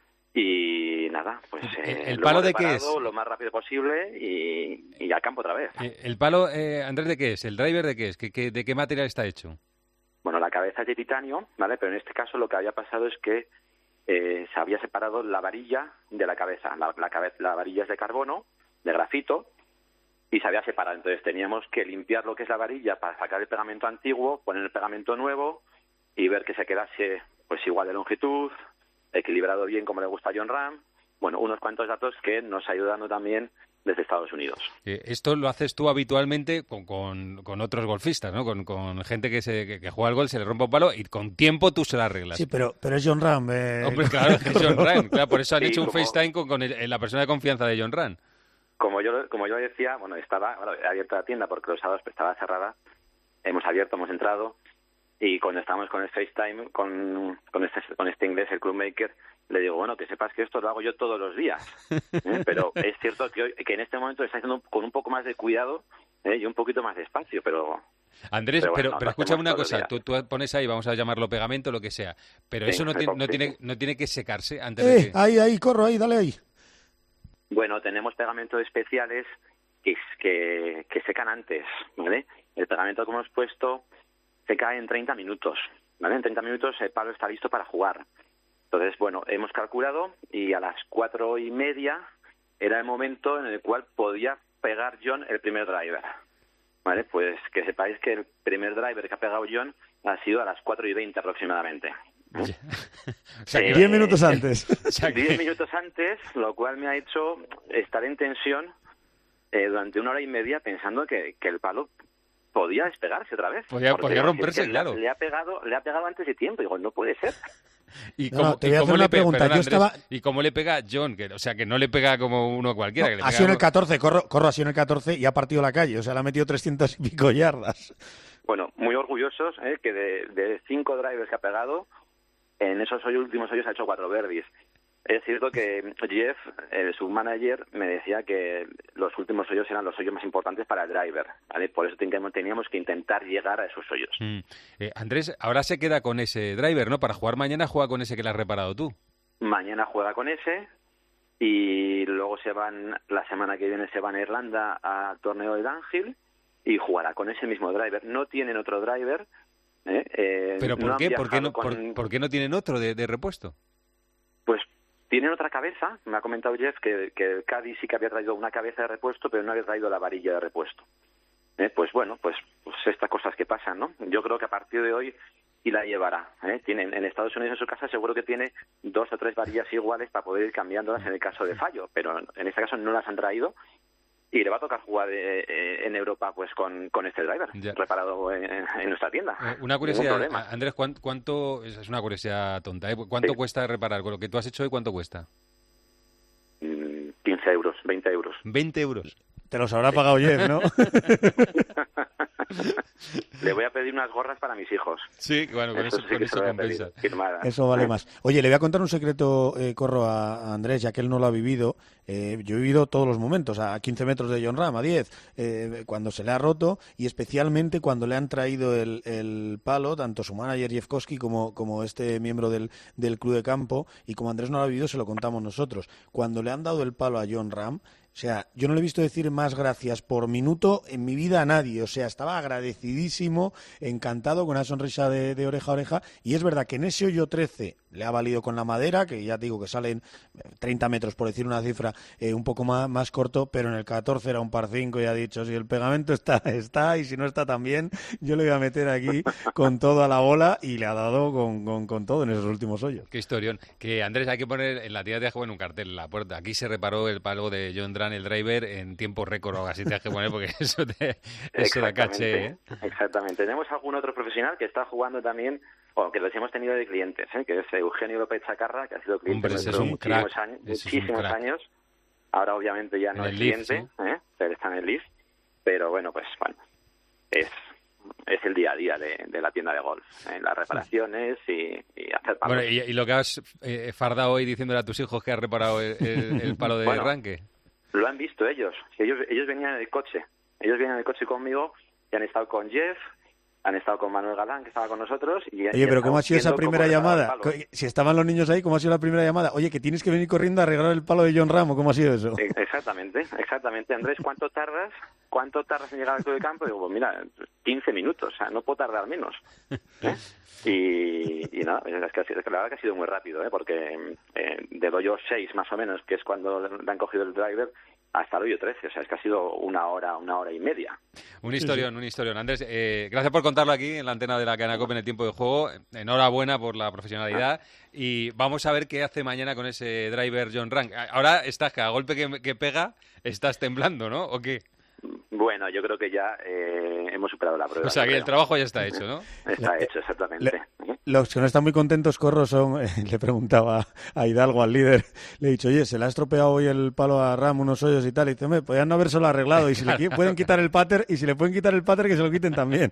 Speaker 4: y nada, pues eh,
Speaker 5: ¿El
Speaker 4: lo
Speaker 5: palo
Speaker 4: hemos
Speaker 5: de qué
Speaker 4: preparado
Speaker 5: es?
Speaker 4: lo más rápido posible y, y al campo otra vez.
Speaker 5: Eh, ¿El palo, eh, Andrés, de qué es? ¿El driver de qué es? ¿Qué, qué- ¿De qué material está hecho?
Speaker 4: Bueno, la cabeza es de titanio, ¿vale? Pero en este caso lo que había pasado es que eh, se había separado la varilla de la cabeza. La, la, cabe- la varilla es de carbono, de grafito, y se había separado. Entonces teníamos que limpiar lo que es la varilla para sacar el pegamento antiguo, poner el pegamento nuevo y ver que se quedase pues igual de longitud, equilibrado bien como le gusta a John Ram. Bueno, unos cuantos datos que nos ayudando también desde Estados Unidos.
Speaker 5: Eh, esto lo haces tú habitualmente con, con, con otros golfistas, ¿no? Con, con gente que, se, que, que juega al golf, se le rompe un palo y con tiempo tú se las arreglas.
Speaker 1: Sí, pero, pero es John Ram. Eh,
Speaker 5: Hombre, claro, que es John Ram. Claro, por eso han
Speaker 4: Sí,
Speaker 5: hecho un
Speaker 4: como-
Speaker 5: FaceTime con, con el- la persona de confianza de John Ram.
Speaker 4: Como yo como yo decía, bueno, estaba bueno, he abierto la tienda porque los sábados estaba cerrada. Hemos abierto, hemos entrado y cuando estamos con el FaceTime con con este con este inglés, el Clubmaker, le digo, bueno, que sepas que esto lo hago yo todos los días. ¿eh? Pero es cierto que hoy, que en este momento está haciendo con un poco más de cuidado ¿eh? y un poquito más despacio, pero
Speaker 5: Andrés,
Speaker 4: Pero
Speaker 5: pero,
Speaker 4: bueno,
Speaker 5: pero
Speaker 4: lo
Speaker 5: escúchame
Speaker 4: hacemos
Speaker 5: una
Speaker 4: todos los
Speaker 5: cosa,
Speaker 4: días.
Speaker 5: tú, tú pones ahí, vamos a llamarlo pegamento, lo que sea, pero
Speaker 4: Sí,
Speaker 5: eso no
Speaker 4: el
Speaker 5: tiene, no,
Speaker 4: epoxi,
Speaker 5: tiene,
Speaker 4: sí.
Speaker 5: no tiene que secarse antes de
Speaker 1: Eh,
Speaker 5: que...
Speaker 1: ahí, ahí, Corro, ahí, dale ahí.
Speaker 4: bueno, tenemos pegamentos especiales que, que, que secan antes, ¿vale? El pegamento que hemos puesto seca en treinta minutos, ¿vale? En treinta minutos el palo está listo para jugar. Entonces, bueno, hemos calculado y a las cuatro y media era el momento en el cual podía pegar John el primer driver, ¿vale? Pues que sepáis que el primer driver que ha pegado John ha sido a las cuatro y veinte aproximadamente.
Speaker 5: O sea, que-
Speaker 4: Eh,
Speaker 1: Diez minutos antes.
Speaker 5: o sea que-
Speaker 4: Diez minutos antes, lo cual me ha hecho estar en tensión eh, durante una hora y media pensando que, que el palo podía despegarse otra vez.
Speaker 5: Podía-
Speaker 4: Porque,
Speaker 5: podía
Speaker 4: digo,
Speaker 5: romperse,
Speaker 4: es que le ha-
Speaker 5: claro.
Speaker 4: Le ha pegado, le ha pegado antes de tiempo. Digo, no puede ser.
Speaker 5: ¿Y
Speaker 1: No,
Speaker 5: cómo,
Speaker 1: no, te
Speaker 5: y
Speaker 1: voy a
Speaker 5: cómo
Speaker 1: hacer
Speaker 5: le
Speaker 1: una
Speaker 5: pe-
Speaker 1: pregunta.
Speaker 5: perdona,
Speaker 1: Yo
Speaker 5: Andrés,
Speaker 1: estaba-
Speaker 5: ¿y cómo le pega John? Que, o sea, que no le pega como uno cualquiera. que le
Speaker 1: Ha
Speaker 5: pega
Speaker 1: sido en el
Speaker 5: como-
Speaker 1: catorce, Corro, Corro ha sido en el catorce y ha partido la calle. O sea, le ha metido trescientas y pico yardas.
Speaker 4: Bueno, muy orgullosos eh, que de, de cinco drivers que ha pegado, en esos hoy- últimos hoyos ha hecho cuatro birdies. Es cierto que Jeff, el submanager, me decía que los últimos hoyos eran los hoyos más importantes para el driver, ¿vale? Por eso teníamos, teníamos que intentar llegar a esos hoyos.
Speaker 5: Mm. Eh, Andrés, ahora se queda con ese driver, ¿no? Para jugar mañana juega con ese que le has reparado tú.
Speaker 4: Mañana juega con ese y luego se van, la semana que viene se van a Irlanda al torneo de Dunhill y jugará con ese mismo driver. No tienen otro driver. ¿eh? Eh,
Speaker 5: ¿Pero por
Speaker 4: no han
Speaker 5: qué? ¿Por qué
Speaker 4: viajado
Speaker 5: no, por,
Speaker 4: con-
Speaker 5: por qué no tienen otro de, de repuesto?
Speaker 4: Pues tienen otra cabeza. Me ha comentado Jeff que, que el Cádiz sí que había traído una cabeza de repuesto, pero no había traído la varilla de repuesto. ¿Eh? Pues bueno, pues, pues estas cosas que pasan, ¿no? Yo creo que a partir de hoy y la llevará. ¿eh? Tienen, en Estados Unidos en su casa seguro que tiene dos o tres varillas iguales para poder ir cambiándolas en el caso de fallo, pero en este caso no las han traído y le va a tocar jugar eh, eh, en Europa pues con, con este driver
Speaker 5: Ya.
Speaker 4: reparado en, en nuestra tienda.
Speaker 5: Eh, una
Speaker 4: Ningún
Speaker 5: curiosidad,
Speaker 4: problema.
Speaker 5: a- Andrés, ¿cuánto, cuánto es una curiosidad tonta, ¿eh? ¿Cuánto
Speaker 4: Sí.
Speaker 5: cuesta reparar? Con lo que tú has hecho hoy, ¿cuánto cuesta?
Speaker 4: Mm, quince euros, veinte euros.
Speaker 5: veinte euros.
Speaker 1: Te los habrá pagado Jeff, ¿no?
Speaker 4: Le voy a pedir unas gorras para mis hijos.
Speaker 5: Sí, bueno, con eso,
Speaker 4: sí
Speaker 5: con
Speaker 4: que
Speaker 5: eso
Speaker 4: se lo voy a pedir,
Speaker 5: compensa.
Speaker 4: firmadas.
Speaker 1: Eso vale más. Oye, le voy a contar un secreto, eh, Corro, a, a Andrés, ya que él no lo ha vivido. Eh, yo he vivido todos los momentos, a quince metros de John Ram, a diez, eh, cuando se le ha roto y especialmente cuando le han traído el, el palo, tanto su manager Jeff Koski como, como este miembro del, del club de campo, y como Andrés no lo ha vivido, se lo contamos nosotros. Cuando le han dado el palo a John Ram, o sea, yo no le he visto decir más gracias por minuto en mi vida a nadie. O sea, estaba agradecidísimo, encantado, con una sonrisa de, de oreja a oreja. Y es verdad que en ese hoyo trece le ha valido con la madera, que ya te digo que salen treinta metros, por decir una cifra, eh, un poco más, más corto, pero en el catorce era un par cinco y ha dicho, si el pegamento está, está, y si no está también, yo le voy a meter aquí con todo a la bola, y le ha dado con, con, con todo en esos últimos hoyos.
Speaker 5: Qué historión. Que Andrés, hay que poner en la tienda de juego en un cartel en la puerta. Aquí se reparó el palo de John Dran, el driver, en tiempo récord o algo así. Te has que poner porque eso, te, eso da caché, ¿eh?
Speaker 4: Exactamente. Tenemos algún otro profesional que está jugando también, o que los hemos tenido de clientes, ¿eh? que es Eugenio López Chacarra, que ha sido cliente
Speaker 5: Hombre, ese
Speaker 4: nuestro
Speaker 5: es un
Speaker 4: muchísimos,
Speaker 5: crack,
Speaker 4: años,
Speaker 5: ese es un
Speaker 4: muchísimos
Speaker 5: crack.
Speaker 4: años. Ahora obviamente ya no
Speaker 5: En
Speaker 4: es
Speaker 5: el Leaf,
Speaker 4: cliente, ¿eh? pero está en el Leaf. Pero bueno, pues bueno, es es el día a día de, de la tienda de golf, ¿eh? Las reparaciones y, y hacer palos.
Speaker 5: Bueno, y, y lo que has eh, fardado hoy diciéndole a tus hijos que has reparado el, el, el palo de
Speaker 4: bueno, arranque. Lo han visto ellos. ellos. Ellos venían en el coche. Ellos venían en el coche conmigo y han estado con Jeff, han estado con Manuel Galán, que estaba con nosotros. Y
Speaker 1: Oye, pero ¿cómo ha sido esa primera llamada? Si estaban los niños ahí, ¿cómo ha sido la primera llamada? Oye, que tienes que venir corriendo a arreglar el palo de Jon Rahm, ¿cómo ha sido eso?
Speaker 4: Exactamente, exactamente. Andrés, ¿cuánto tardas? ¿Cuánto tardas en llegar al club de campo? Digo, pues mira, quince minutos, o sea, no puedo tardar menos. ¿Eh? Y, y nada, es que, es que la verdad que ha sido muy rápido, ¿eh? Porque eh, de doyo seis más o menos, que es cuando le han cogido el driver, hasta el hoyo trece, o sea, es que ha sido una hora, una hora y media.
Speaker 5: Un historión, sí, sí. un historión. Andrés, eh, gracias por contarlo aquí en la antena de la cadena COPE en el tiempo de juego. Enhorabuena por la profesionalidad. Ah. Y vamos a ver qué hace mañana con ese driver Jon Rahm. Ahora estás, cada golpe que, que pega, estás temblando, ¿no? ¿O qué?
Speaker 4: Bueno, yo creo que ya eh, hemos superado la prueba.
Speaker 5: O sea, que el trabajo ya está hecho, ¿no?
Speaker 4: Está hecho, exactamente.
Speaker 1: Le, los que no están muy contentos, Corro, son... Eh, le preguntaba a Hidalgo, al líder, le he dicho, oye, se le ha estropeado hoy el palo a Rahm, unos hoyos y tal. Y dice, hombre, podrían no habérselo arreglado. Y si le pueden quitar el pater, y si le pueden quitar el pater, que se lo quiten también.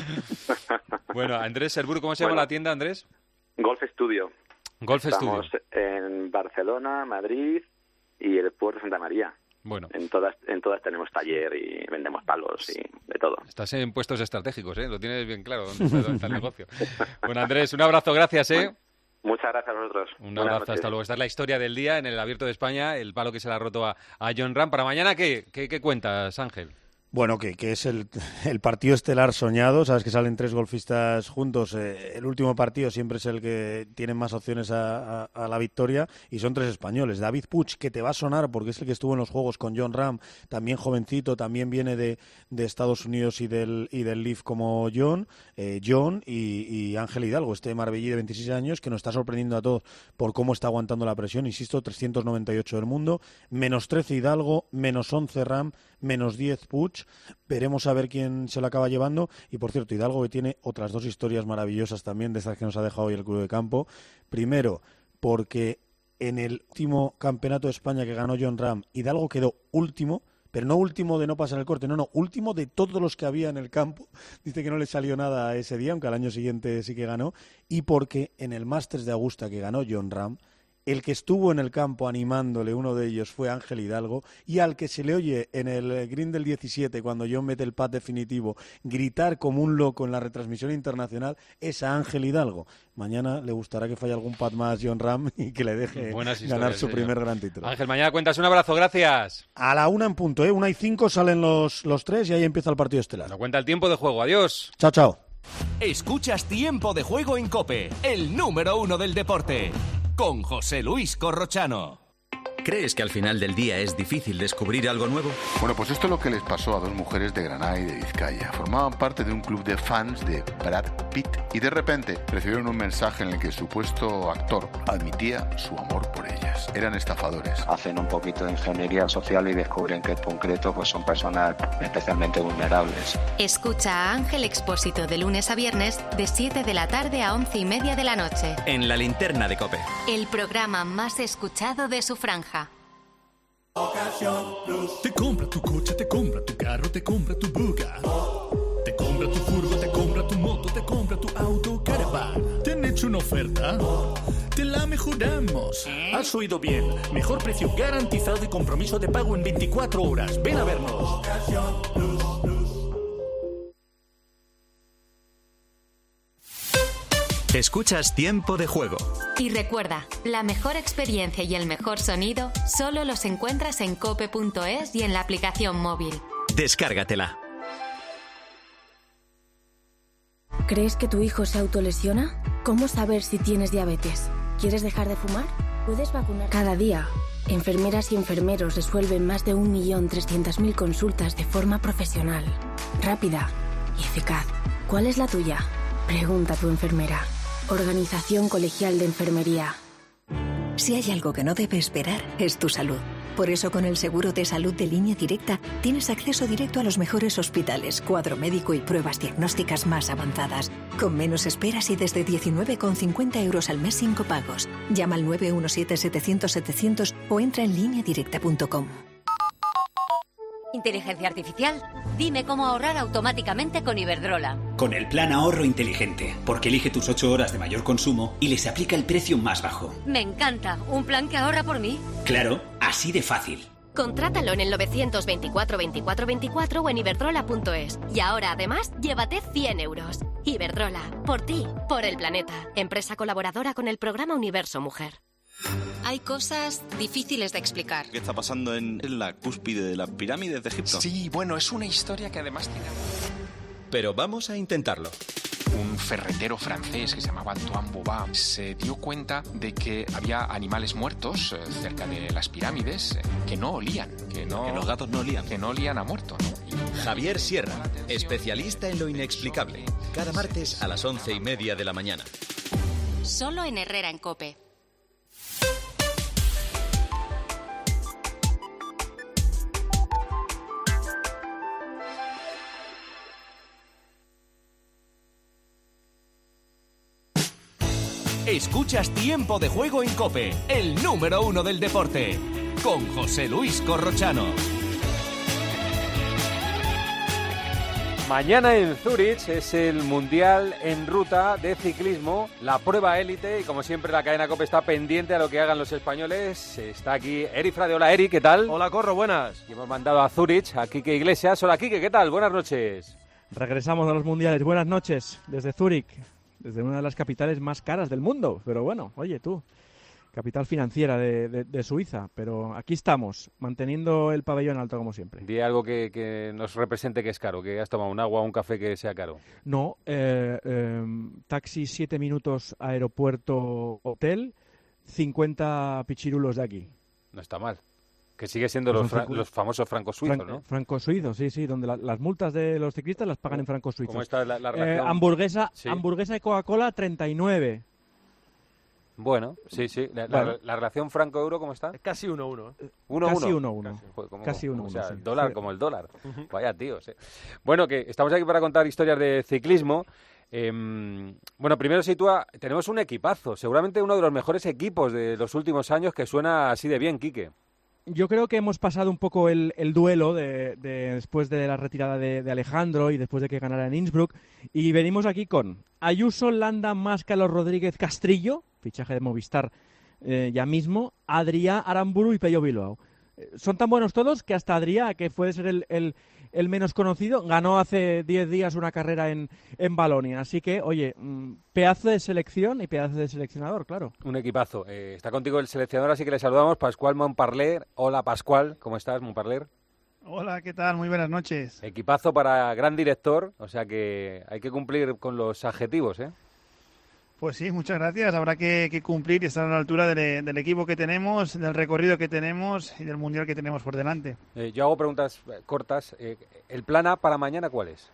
Speaker 5: Bueno, Andrés Serburu, ¿cómo se llama
Speaker 4: bueno,
Speaker 5: la tienda, Andrés?
Speaker 4: Golf Studio.
Speaker 5: Golf
Speaker 4: Estamos
Speaker 5: Studio.
Speaker 4: En Barcelona, Madrid y el puerto de Santa María.
Speaker 5: Bueno.
Speaker 4: En todas en todas tenemos taller y vendemos palos y de todo.
Speaker 5: Estás en puestos estratégicos, ¿eh? Lo tienes bien claro dónde está, dónde está el negocio. Bueno, Andrés, un abrazo, gracias, ¿eh?
Speaker 4: Bueno, muchas gracias a vosotros.
Speaker 5: Un abrazo, hasta luego. Esta es la historia del día en el Abierto de España, el palo que se le ha roto a, a Jon Rahm. ¿Para mañana qué, qué, qué cuentas, Ángel?
Speaker 1: Bueno, que, que es el, el partido estelar soñado, sabes que salen tres golfistas juntos, eh, el último partido siempre es el que tiene más opciones a, a, a la victoria y son tres españoles. David Puig, que te va a sonar porque es el que estuvo en los Juegos con Jon Rahm, también jovencito, también viene de, de Estados Unidos y del, y del L I V como John, eh, John y, y Ángel Hidalgo, este marbellí de veintiséis años que nos está sorprendiendo a todos por cómo está aguantando la presión, insisto, trescientos noventa y ocho del mundo, menos trece Hidalgo, menos once Rahm, menos diez Puig. Veremos a ver quién se lo acaba llevando. Y por cierto, Hidalgo que tiene otras dos historias maravillosas también de estas que nos ha dejado hoy el Club de Campo. Primero, porque en el último campeonato de España que ganó Jon Rahm, Hidalgo quedó último, pero no último de no pasar el corte, no, no, último de todos los que había en el campo. Dice que no le salió nada ese día, aunque al año siguiente sí que ganó. Y porque en el Masters de Augusta que ganó Jon Rahm, el que estuvo en el campo animándole, uno de ellos, fue Ángel Hidalgo, y al que se le oye en el green del diecisiete, cuando John mete el pat definitivo, gritar como un loco en la retransmisión internacional, es a Ángel Hidalgo. Mañana le gustará que falle algún pat más Jon Rahm y que le deje ganar su primer gran título.
Speaker 5: Ángel, mañana cuentas. Un abrazo, gracias.
Speaker 1: A la una en punto, ¿eh? Una y cinco salen los, los tres y ahí empieza el partido estelar.
Speaker 5: No cuenta el tiempo de juego. Adiós.
Speaker 1: Chao, chao.
Speaker 20: Escuchas Tiempo de Juego en COPE, el número uno del deporte. Con José Luis Corrochano.
Speaker 6: ¿Crees que al final del día es difícil descubrir algo nuevo?
Speaker 3: Bueno, pues esto es lo que les pasó a dos mujeres de Granada y de Vizcaya. Formaban parte de un club de fans de Brad Pitt y de repente recibieron un mensaje en el que el supuesto actor admitía su amor por ellas. Eran estafadores.
Speaker 7: Hacen un poquito de ingeniería social y descubren que en concreto pues son personas especialmente vulnerables.
Speaker 21: Escucha a Ángel Expósito de lunes a viernes de siete de la tarde a once y media de la noche.
Speaker 6: En la linterna de COPE.
Speaker 21: El programa más escuchado de su franja.
Speaker 28: Ocasión Plus. Te compra tu coche, te compra tu carro, te compra tu buga. Te compra tu furgo, te compra tu moto, te compra tu auto, caravan. ¿Te han hecho una oferta? Te la mejoramos. Has oído bien. Mejor precio garantizado y compromiso de pago en veinticuatro horas. Ven a vernos. Ocasión Plus.
Speaker 6: Escuchas Tiempo de Juego.
Speaker 21: Y recuerda, la mejor experiencia y el mejor sonido solo los encuentras en cope punto es y en la aplicación móvil.
Speaker 6: Descárgatela.
Speaker 26: ¿Crees que tu hijo se autolesiona? ¿Cómo saber si tienes diabetes? ¿Quieres dejar de fumar? ¿Puedes vacunar? Cada día, enfermeras y enfermeros resuelven más de un millón trescientas mil consultas de forma profesional, rápida y eficaz. ¿Cuál es la tuya? Pregunta a tu enfermera. Organización Colegial de Enfermería.
Speaker 35: Si hay algo que no debe esperar, es tu salud. Por eso, con el seguro de salud de Línea Directa, tienes acceso directo a los mejores hospitales, cuadro médico y pruebas diagnósticas más avanzadas. Con menos esperas y desde diecinueve con cincuenta euros al mes sin copagos. Llama al nueve uno siete, setecientos, setecientos o entra en línea directa punto com.
Speaker 34: ¿Inteligencia artificial? Dime cómo ahorrar automáticamente con Iberdrola.
Speaker 8: Con el plan ahorro inteligente, porque elige tus ocho horas de mayor consumo y les aplica el precio más bajo.
Speaker 34: Me encanta. ¿Un plan que ahorra por mí?
Speaker 8: Claro, así de fácil.
Speaker 34: Contrátalo en el nueve dos cuatro, veinticuatro veinticuatro o en iberdrola punto es. Y ahora, además, llévate cien euros. Iberdrola. Por ti, por el planeta. Empresa colaboradora con el programa Universo Mujer. Hay cosas difíciles de explicar.
Speaker 9: ¿Qué está pasando en, en la cúspide de las pirámides de Egipto?
Speaker 10: Sí, bueno, es una historia que además tiene...
Speaker 6: Pero vamos a intentarlo.
Speaker 10: Un ferretero francés que se llamaba Antoine Bouvard se dio cuenta de que había animales muertos eh, cerca de las pirámides eh, que no olían, que no...
Speaker 9: Que los gatos no olían.
Speaker 10: Que no olían a muerto, ¿no? Y...
Speaker 6: Javier Sierra, especialista en lo inexplicable. Cada martes a las once y media de la mañana.
Speaker 34: Solo en Herrera en COPE.
Speaker 20: Escuchas Tiempo de Juego en COPE, el número uno del deporte, con José Luis Corrochano.
Speaker 5: Mañana en Zúrich es el Mundial en Ruta de Ciclismo, la prueba élite, y como siempre la cadena COPE está pendiente a lo que hagan los españoles. Está aquí Eri Frade. Hola Eri, ¿qué tal?
Speaker 11: Hola Corro, buenas.
Speaker 5: Y hemos mandado a Zúrich a Quique Iglesias. Hola Quique, ¿qué tal? Buenas noches.
Speaker 11: Regresamos a los Mundiales. Buenas noches desde Zúrich, desde una de las capitales más caras del mundo. Pero bueno, oye tú, capital financiera de, de, de Suiza. Pero aquí estamos, manteniendo el pabellón alto como siempre.
Speaker 5: Di algo que, que nos represente que es caro, que has tomado un agua o un café que sea caro.
Speaker 11: No, eh, eh, taxi siete minutos, aeropuerto, hotel, cincuenta pichirulos de aquí.
Speaker 5: No está mal. Que sigue siendo pues los, fra los famosos francos suizos, Fran ¿no?
Speaker 11: Francos suizos, sí, sí, donde la, las multas de los ciclistas las pagan en francos suizos.
Speaker 5: ¿Cómo está la, la
Speaker 11: relación? Eh, hamburguesa, ¿Sí? hamburguesa de Coca-Cola, treinta y nueve.
Speaker 5: Bueno, sí, sí. La, bueno. la, la relación franco-euro, ¿cómo está?
Speaker 11: Casi uno uno.
Speaker 5: uno
Speaker 11: Casi uno uno.
Speaker 5: Casi uno uno. O sea, el dólar sí. como el dólar. Vaya tíos, eh. Bueno, que estamos aquí para contar historias de ciclismo. Eh, bueno, primero sitúa, tenemos un equipazo, seguramente uno de los mejores equipos de los últimos años que suena así de bien, Quique.
Speaker 11: Yo creo que hemos pasado un poco el, el duelo de, de, después de la retirada de, de Alejandro y después de que ganara en Innsbruck, y venimos aquí con Ayuso, Landa, Máscalo, Rodríguez, Castrillo, fichaje de Movistar eh, ya mismo, Adrià, Aramburu y Pello Bilbao. Eh, son tan buenos todos que hasta Adrià, que puede ser el, el, el menos conocido, ganó hace diez días una carrera en, en Valonia. Así que, oye, mmm, pedazo de selección y pedazo de seleccionador, claro.
Speaker 5: Un equipazo. Eh, está contigo el seleccionador, así que le saludamos, Pascual Montparler. Hola, Pascual, ¿cómo estás, Montparler?
Speaker 12: Hola, ¿qué tal? Muy buenas noches.
Speaker 5: Equipazo para gran director, o sea que hay que cumplir con los adjetivos, ¿eh?
Speaker 12: Pues sí, muchas gracias. Habrá que, que cumplir y estar a la altura del, del equipo que tenemos, del recorrido que tenemos y del mundial que tenemos por delante.
Speaker 5: Eh, yo hago preguntas cortas. Eh, ¿El plan A para mañana cuál es?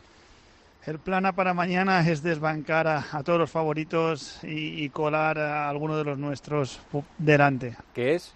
Speaker 12: El plan A para mañana es desbancar a, a todos los favoritos y, y colar a alguno de los nuestros delante.
Speaker 5: ¿Qué es?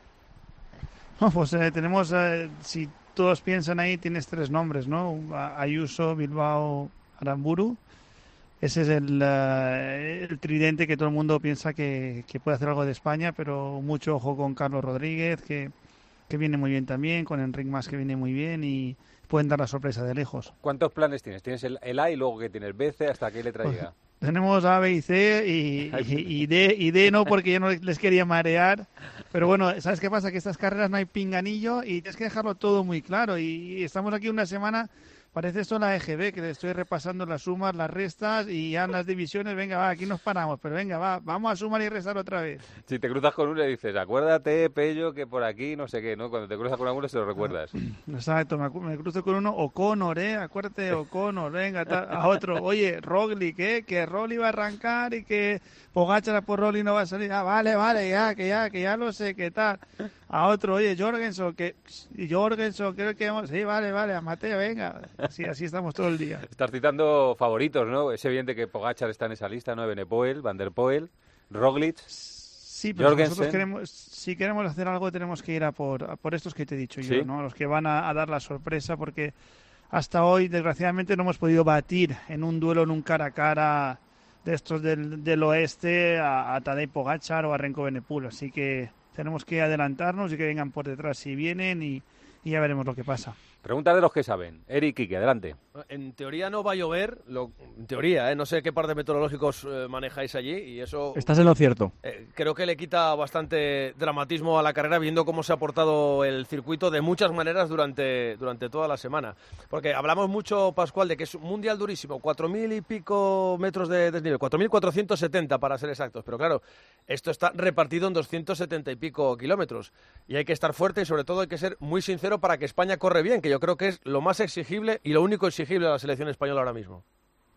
Speaker 12: No, pues eh, tenemos, eh, si todos piensan ahí, tienes tres nombres, ¿no? Ayuso, Bilbao, Aramburu. Ese es el, uh, el tridente que todo el mundo piensa que, que puede hacer algo de España, pero mucho ojo con Carlos Rodríguez, que, que viene muy bien también, con Enric Mas, que viene muy bien, y pueden dar la sorpresa de lejos.
Speaker 5: ¿Cuántos planes tienes? ¿Tienes el, el A y luego que tienes B, C? ¿Hasta qué letra pues, llega?
Speaker 12: Tenemos A, B y C y, y, y, D, y D no, porque yo no les quería marear. Pero bueno, ¿sabes qué pasa? Que estas carreras no hay pinganillo y tienes que dejarlo todo muy claro. Y, y estamos aquí una semana... Parece esto la E G B, que le estoy repasando las sumas, las restas y ya en las divisiones, venga, va, aquí nos paramos, pero venga, va, vamos a sumar y restar otra vez.
Speaker 5: Si te cruzas con uno le dices, acuérdate, Pello, que por aquí no sé qué, ¿no? Cuando te cruzas con alguno se lo recuerdas.
Speaker 12: Exacto, me, me cruzo con uno, O'Connor, ¿eh? Acuérdate, O'Connor, venga, tal, a otro, oye, Roglic, ¿eh? Que Roglic va a arrancar y que Pogačar por Roglic no va a salir. Ah, vale, vale, ya, que ya, que ya lo sé, ¿qué tal? A otro, oye, Jorgensen, que Jorgensen, creo que vamos, sí, vale, vale, a Mateo, venga. Así, así estamos todo el día.
Speaker 5: Estás citando favoritos, ¿no? Es evidente que Pogačar está en esa lista, ¿no? Evenepoel, Van der Poel, Roglic,
Speaker 12: sí, pero
Speaker 5: Jorgensen.
Speaker 12: Nosotros queremos, si queremos hacer algo tenemos que ir a por, a por estos que te he dicho
Speaker 5: ¿Sí?
Speaker 12: yo, ¿no? Los que van a, a dar la sorpresa, porque hasta hoy, desgraciadamente, no hemos podido batir en un duelo, en un cara a cara de estos del, del oeste a, a Tadej Pogačar o a Renko Evenepoel, así que tenemos que adelantarnos y que vengan por detrás si vienen y, y ya veremos lo que pasa.
Speaker 5: Preguntas de los que saben. Eric Quique, adelante.
Speaker 13: En teoría no va a llover, lo, en teoría, ¿eh? No sé qué par de meteorológicos eh, manejáis allí y eso...
Speaker 11: Estás en lo cierto.
Speaker 13: Eh, creo que le quita bastante dramatismo a la carrera viendo cómo se ha portado el circuito de muchas maneras durante, durante toda la semana. Porque hablamos mucho, Pascual, de que es un mundial durísimo, cuatro mil y pico metros de desnivel, cuatro mil cuatrocientos setenta para ser exactos, pero claro, esto está repartido en doscientos setenta y pico kilómetros y hay que estar fuerte y sobre todo hay que ser muy sincero para que España corre bien, que yo creo que es lo más exigible y lo único exigible a la selección española ahora mismo.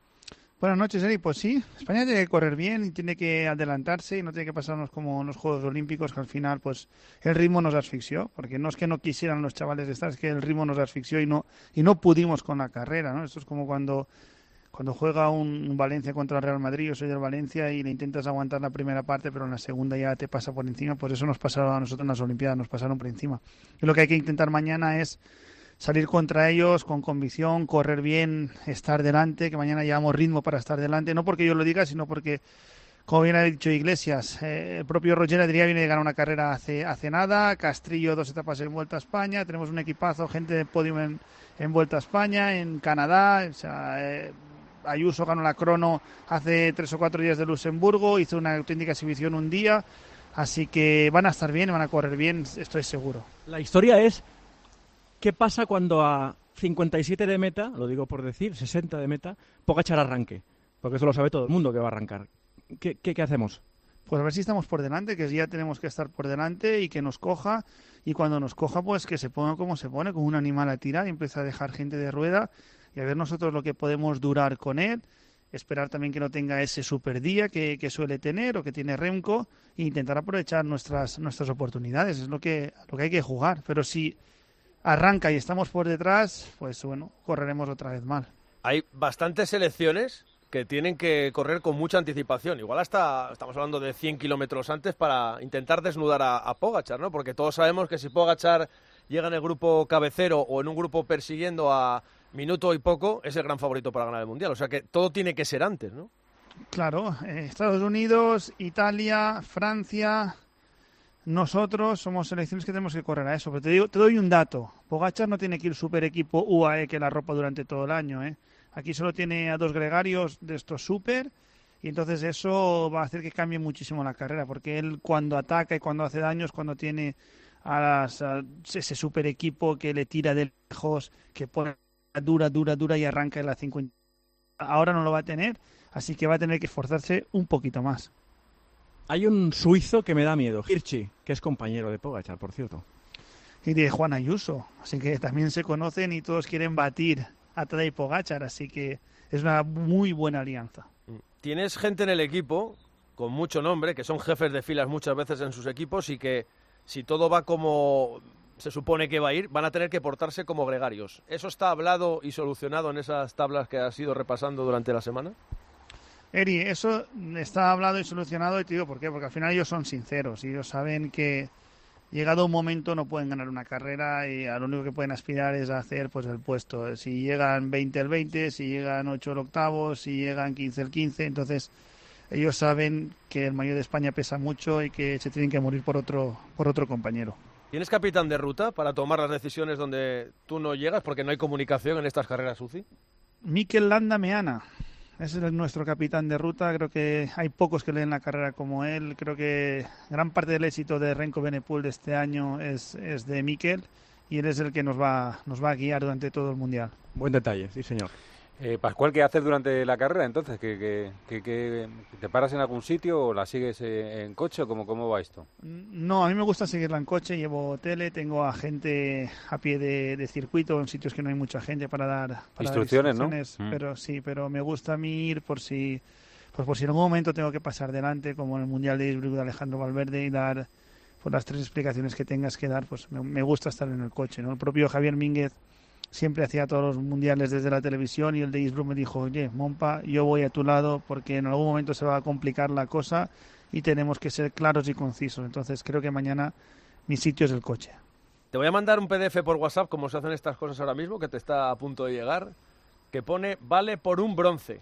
Speaker 12: Buenas noches, Eri. Pues sí, España tiene que correr bien y tiene que adelantarse y no tiene que pasarnos como en los Juegos Olímpicos, que al final pues el ritmo nos asfixió, porque no es que no quisieran los chavales estar, es que el ritmo nos asfixió y no y no pudimos con la carrera, ¿no? Esto es como cuando cuando juega un, un Valencia contra el Real Madrid, yo soy del Valencia y le intentas aguantar la primera parte, pero en la segunda ya te pasa por encima, pues eso nos pasaron a nosotros en las Olimpiadas, nos pasaron por encima. Y lo que hay que intentar mañana es salir contra ellos con convicción, correr bien, estar delante, que mañana llevamos ritmo para estar delante, no porque yo lo diga, sino porque, como bien ha dicho Iglesias, eh, el propio Roger Adrià viene de ganar una carrera hace, hace nada, Castrillo dos etapas en Vuelta a España, tenemos un equipazo, gente de podium en, en Vuelta a España, en Canadá, o sea, eh, Ayuso ganó la crono hace tres o cuatro días de Luxemburgo, hizo una auténtica exhibición un día, así que van a estar bien, van a correr bien, estoy seguro.
Speaker 11: La historia es, ¿qué pasa cuando a cincuenta y siete de meta, lo digo por decir, sesenta de meta, Pogačar arranque? Porque eso lo sabe todo el mundo que va a arrancar. ¿Qué, qué, qué hacemos?
Speaker 12: Pues a ver si estamos por delante, que ya tenemos que estar por delante y que nos coja, y cuando nos coja pues que se ponga como se pone, como un animal a tirar y empieza a dejar gente de rueda y a ver nosotros lo que podemos durar con él, esperar también que no tenga ese super día que, que suele tener o que tiene Remco e intentar aprovechar nuestras nuestras oportunidades, es lo que, lo que hay que jugar, pero si arranca y estamos por detrás, pues bueno, correremos otra vez mal.
Speaker 13: Hay bastantes selecciones que tienen que correr con mucha anticipación. Igual hasta estamos hablando de cien kilómetros antes para intentar desnudar a, a Pogačar, ¿no? Porque todos sabemos que si Pogačar llega en el grupo cabecero o en un grupo persiguiendo a minuto y poco, es el gran favorito para ganar el Mundial. O sea que todo tiene que ser antes, ¿no?
Speaker 12: Claro, eh, Estados Unidos, Italia, Francia, nosotros somos selecciones que tenemos que correr a eso. Pero te digo, te doy un dato. Pogačar no tiene que ir super equipo U A E que la ropa durante todo el año, ¿eh? Aquí solo tiene a dos gregarios de estos super y entonces eso va a hacer que cambie muchísimo la carrera, porque él cuando ataca y cuando hace daño es cuando tiene a, las, a ese super equipo que le tira de lejos, que pone dura, dura, dura y arranca en la cincuenta. Ahora no lo va a tener, así que va a tener que esforzarse un poquito más.
Speaker 11: Hay un suizo que me da miedo, Hirschi, que es compañero de Pogačar, por cierto.
Speaker 12: Y de Juan Ayuso, así que también se conocen y todos quieren batir a Tadej Pogačar, así que es una muy buena alianza.
Speaker 13: Tienes gente en el equipo con mucho nombre, que son jefes de filas muchas veces en sus equipos y que si todo va como se supone que va a ir, van a tener que portarse como gregarios. ¿Eso está hablado y solucionado en esas tablas que has ido repasando durante la semana?
Speaker 12: Eri, eso está hablado y solucionado y te digo por qué, porque al final ellos son sinceros y ellos saben que llegado un momento no pueden ganar una carrera y a lo único que pueden aspirar es a hacer pues el puesto. Si llegan veinte el veinte, si llegan ocho el octavo, si llegan quince el quince, entonces ellos saben que el maillot de España pesa mucho y que se tienen que morir por otro por otro compañero.
Speaker 13: ¿Tienes capitán de ruta para tomar las decisiones donde tú no llegas porque no hay comunicación en estas carreras U C I?
Speaker 12: Mikel Landa Meana. Ese es nuestro capitán de ruta, creo que hay pocos que leen la carrera como él, creo que gran parte del éxito de Remco Evenepoel de este año es, es de Mikel y él es el que nos va, nos va a guiar durante todo el Mundial.
Speaker 11: Buen detalle, sí señor.
Speaker 5: Eh, Pascual, ¿qué haces durante la carrera entonces? ¿Que, que, que, que te paras en algún sitio o la sigues en coche o cómo, cómo va esto?
Speaker 12: No, a mí me gusta seguirla en coche, llevo tele, tengo a gente a pie de, de circuito en sitios que no hay mucha gente para dar para
Speaker 5: instrucciones,
Speaker 12: dar instrucciones, ¿no? Pero sí, pero me gusta a mí ir por si, pues por si en algún momento tengo que pasar delante, como en el Mundial de Innsbruck de Alejandro Valverde y dar por las tres explicaciones que tengas que dar, pues me, me gusta estar en el coche, ¿no? El propio Javier Mínguez siempre hacía todos los mundiales desde la televisión y el de Innsbruck me dijo, oye, Mompa, yo voy a tu lado porque en algún momento se va a complicar la cosa y tenemos que ser claros y concisos. Entonces creo que mañana mi sitio es el coche.
Speaker 13: Te voy a mandar un P D F por WhatsApp, como se hacen estas cosas ahora mismo, que te está a punto de llegar, que pone, vale por un bronce.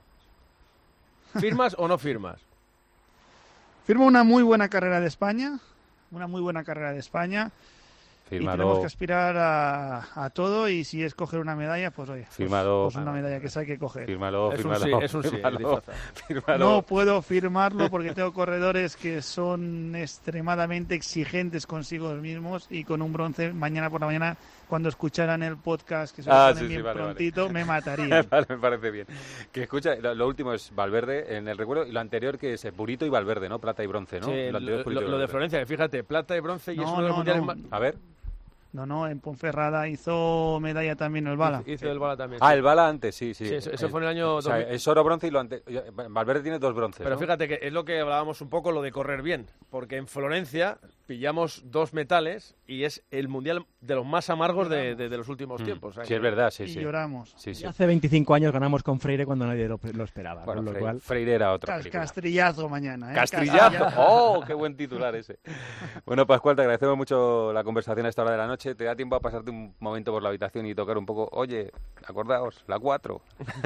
Speaker 13: ¿Firmas o no firmas?
Speaker 12: Firmo una muy buena carrera de España, una muy buena carrera de España. y tenemos que aspirar a, a todo, y si es coger una medalla, pues oye,
Speaker 5: fírmalo.
Speaker 12: Pues, pues una medalla que hay que coger.
Speaker 5: Fírmalo,
Speaker 13: es
Speaker 5: fírmalo.
Speaker 13: Un sí, es un
Speaker 5: fírmalo,
Speaker 13: sí,
Speaker 5: fírmalo.
Speaker 12: No puedo firmarlo porque tengo corredores que son extremadamente exigentes consigo mismos, y con un bronce mañana por la mañana, cuando escucharan el podcast, que se lo
Speaker 5: ah,
Speaker 12: ponen
Speaker 5: sí,
Speaker 12: bien
Speaker 5: sí, vale,
Speaker 12: prontito,
Speaker 5: vale.
Speaker 12: me matarían.
Speaker 5: Vale, me parece bien. Que escucha, lo, lo último es Valverde en el recuerdo, y lo anterior que es Purito y Valverde, ¿no? Plata y bronce, ¿no?
Speaker 13: Sí,
Speaker 5: lo,
Speaker 13: lo, lo, lo de Florencia, que fíjate, plata y bronce, y
Speaker 12: no,
Speaker 13: es uno de los
Speaker 12: no,
Speaker 13: mundiales
Speaker 12: no.
Speaker 13: más...
Speaker 5: A ver.
Speaker 12: No, no, en Ponferrada hizo medalla también el Bala.
Speaker 13: Hizo el Bala también.
Speaker 5: Ah,
Speaker 13: sí.
Speaker 5: el Bala antes, sí, sí.
Speaker 13: Sí, eso, eso
Speaker 5: el,
Speaker 13: fue en el año...
Speaker 5: O sea, es oro, bronce y lo antes... Valverde tiene dos bronces,
Speaker 13: Pero
Speaker 5: ¿no?
Speaker 13: fíjate que es lo que hablábamos un poco, lo de correr bien, porque en Florencia pillamos dos metales y es el mundial de los más amargos de, de, de los últimos
Speaker 5: mm.
Speaker 13: tiempos.
Speaker 5: Sí, es verdad, sí,
Speaker 12: y
Speaker 5: sí.
Speaker 12: Y lloramos.
Speaker 5: Sí, sí.
Speaker 11: Y hace veinticinco años ganamos con Freire cuando nadie lo, lo esperaba.
Speaker 5: Bueno,
Speaker 11: con lo
Speaker 5: Freire,
Speaker 11: cual...
Speaker 5: Freire era otra
Speaker 12: Cas
Speaker 5: película.
Speaker 12: Castrillazo mañana, ¿eh?
Speaker 5: ¡Castrillazo! Castrillazo. ¡Oh, qué buen titular ese! Bueno, Pascual, te agradecemos mucho la conversación a esta hora de la noche. ¿Te da tiempo a pasarte un momento por la habitación y tocar un poco? Oye, acordaos, la cuatro.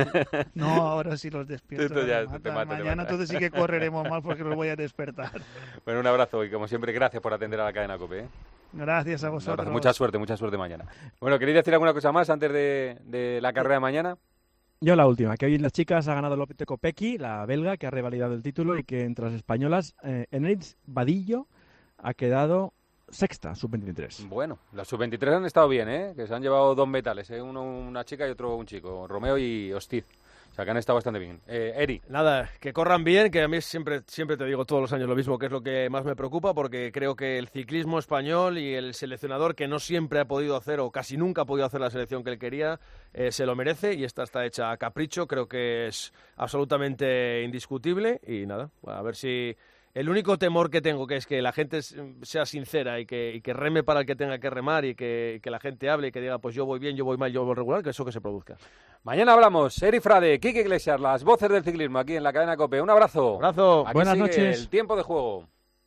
Speaker 12: No, ahora sí los despierto.
Speaker 5: Esto ya
Speaker 12: mata.
Speaker 5: te mata,
Speaker 12: Mañana
Speaker 5: te mata.
Speaker 12: entonces sí que correremos mal porque los voy a despertar.
Speaker 5: Bueno, un abrazo y como siempre, gracias por atender a la cadena COPE. ¿eh?
Speaker 12: Gracias a vosotros.
Speaker 5: Mucha suerte, mucha suerte mañana. Bueno, ¿queréis decir alguna cosa más antes de, de la carrera de mañana?
Speaker 11: Yo la última, que hoy las chicas ha ganado López Kopecky, la belga, que ha revalidado el título, y que entre las españolas, eh, Enric Vadillo ha quedado sexta, sub veintitrés.
Speaker 5: Bueno, las sub veintitrés han estado bien, ¿eh? Que se han llevado dos metales, ¿eh? Uno una chica y otro un chico, Romeo y Hostiz. O sea, que han estado bastante bien. Eh, Eri.
Speaker 13: Nada, que corran bien, que a mí siempre, siempre te digo todos los años lo mismo, que es lo que más me preocupa, porque creo que el ciclismo español y el seleccionador, que no siempre ha podido hacer, o casi nunca ha podido hacer la selección que él quería, eh, se lo merece, y esta está hecha a capricho, creo que es absolutamente indiscutible, y nada, a ver si... El único temor que tengo que es que la gente sea sincera y que, y que reme para el que tenga que remar, y que, y que la gente hable y que diga, pues yo voy bien, yo voy mal, yo voy regular, que eso que se produzca.
Speaker 5: Mañana hablamos, Eri Frade, Quique Iglesias, las voces del ciclismo aquí en la cadena COPE. Un abrazo.
Speaker 13: Un abrazo.
Speaker 5: Aquí
Speaker 11: Buenas
Speaker 5: sigue
Speaker 11: noches.
Speaker 5: El tiempo de juego.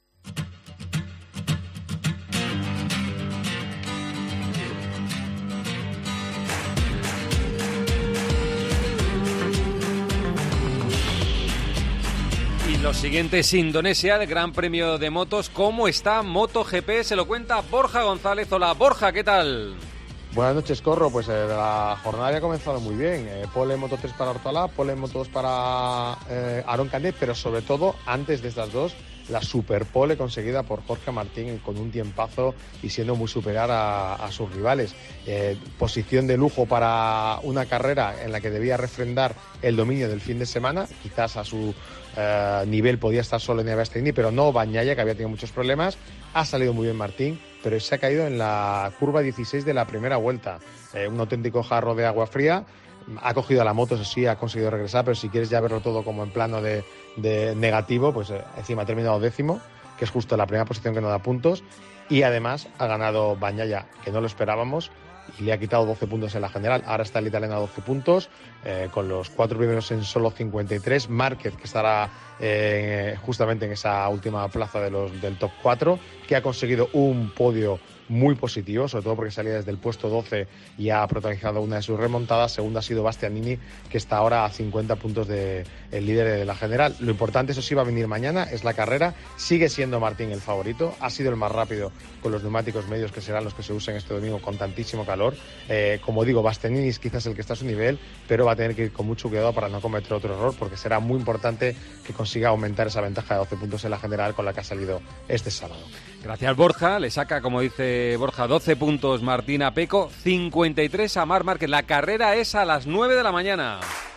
Speaker 5: Lo siguiente es Indonesia, el Gran Premio de Motos. ¿Cómo está MotoGP? Se lo cuenta Borja González. Hola, Borja, ¿qué tal?
Speaker 14: Buenas noches, Corro. Pues eh, la jornada ya ha comenzado muy bien. Eh, pole Moto tres para Hortalá, pole Moto dos para eh, Aaron Canet, pero sobre todo, antes de estas dos, la super pole conseguida por Jorge Martín con un tiempazo y siendo muy superior a, a sus rivales. Eh, posición de lujo para una carrera en la que debía refrendar el dominio del fin de semana. Quizás a su eh, nivel podía estar solo en Bastianini, pero no Bagnaia, que había tenido muchos problemas. Ha salido muy bien Martín, pero se ha caído en la curva dieciséis de la primera vuelta. Eh, un auténtico jarro de agua fría. Ha cogido la moto, eso sí, ha conseguido regresar, pero si quieres ya verlo todo como en plano de, de negativo, pues eh, encima ha terminado décimo, que es justo la primera posición que no da puntos, y además ha ganado Bagnaia, que no lo esperábamos, y le ha quitado doce puntos en la general. Ahora está el italiano a doce puntos, eh, con los cuatro primeros en solo cincuenta y tres. Márquez, que estará eh, justamente en esa última plaza de los, del top cuatro, que ha conseguido un podio muy positivo, sobre todo porque salía desde el puesto doce y ha protagonizado una de sus remontadas. Segundo ha sido Bastianini, que está ahora a cincuenta puntos del de líder de la general. Lo importante, eso sí, va a venir mañana, es la carrera. Sigue siendo Martín el favorito, ha sido el más rápido con los neumáticos medios, que serán los que se usen este domingo con tantísimo calor. Eh, como digo, Bastianini es quizás el que está a su nivel, pero va a tener que ir con mucho cuidado para no cometer otro error, porque será muy importante que consiga aumentar esa ventaja de doce puntos en la general con la que ha salido este sábado.
Speaker 5: Gracias, Borja. Le saca, como dice Borja, doce puntos Martín a Peco, cincuenta y tres a Marc Márquez. La carrera es a las nueve de la mañana.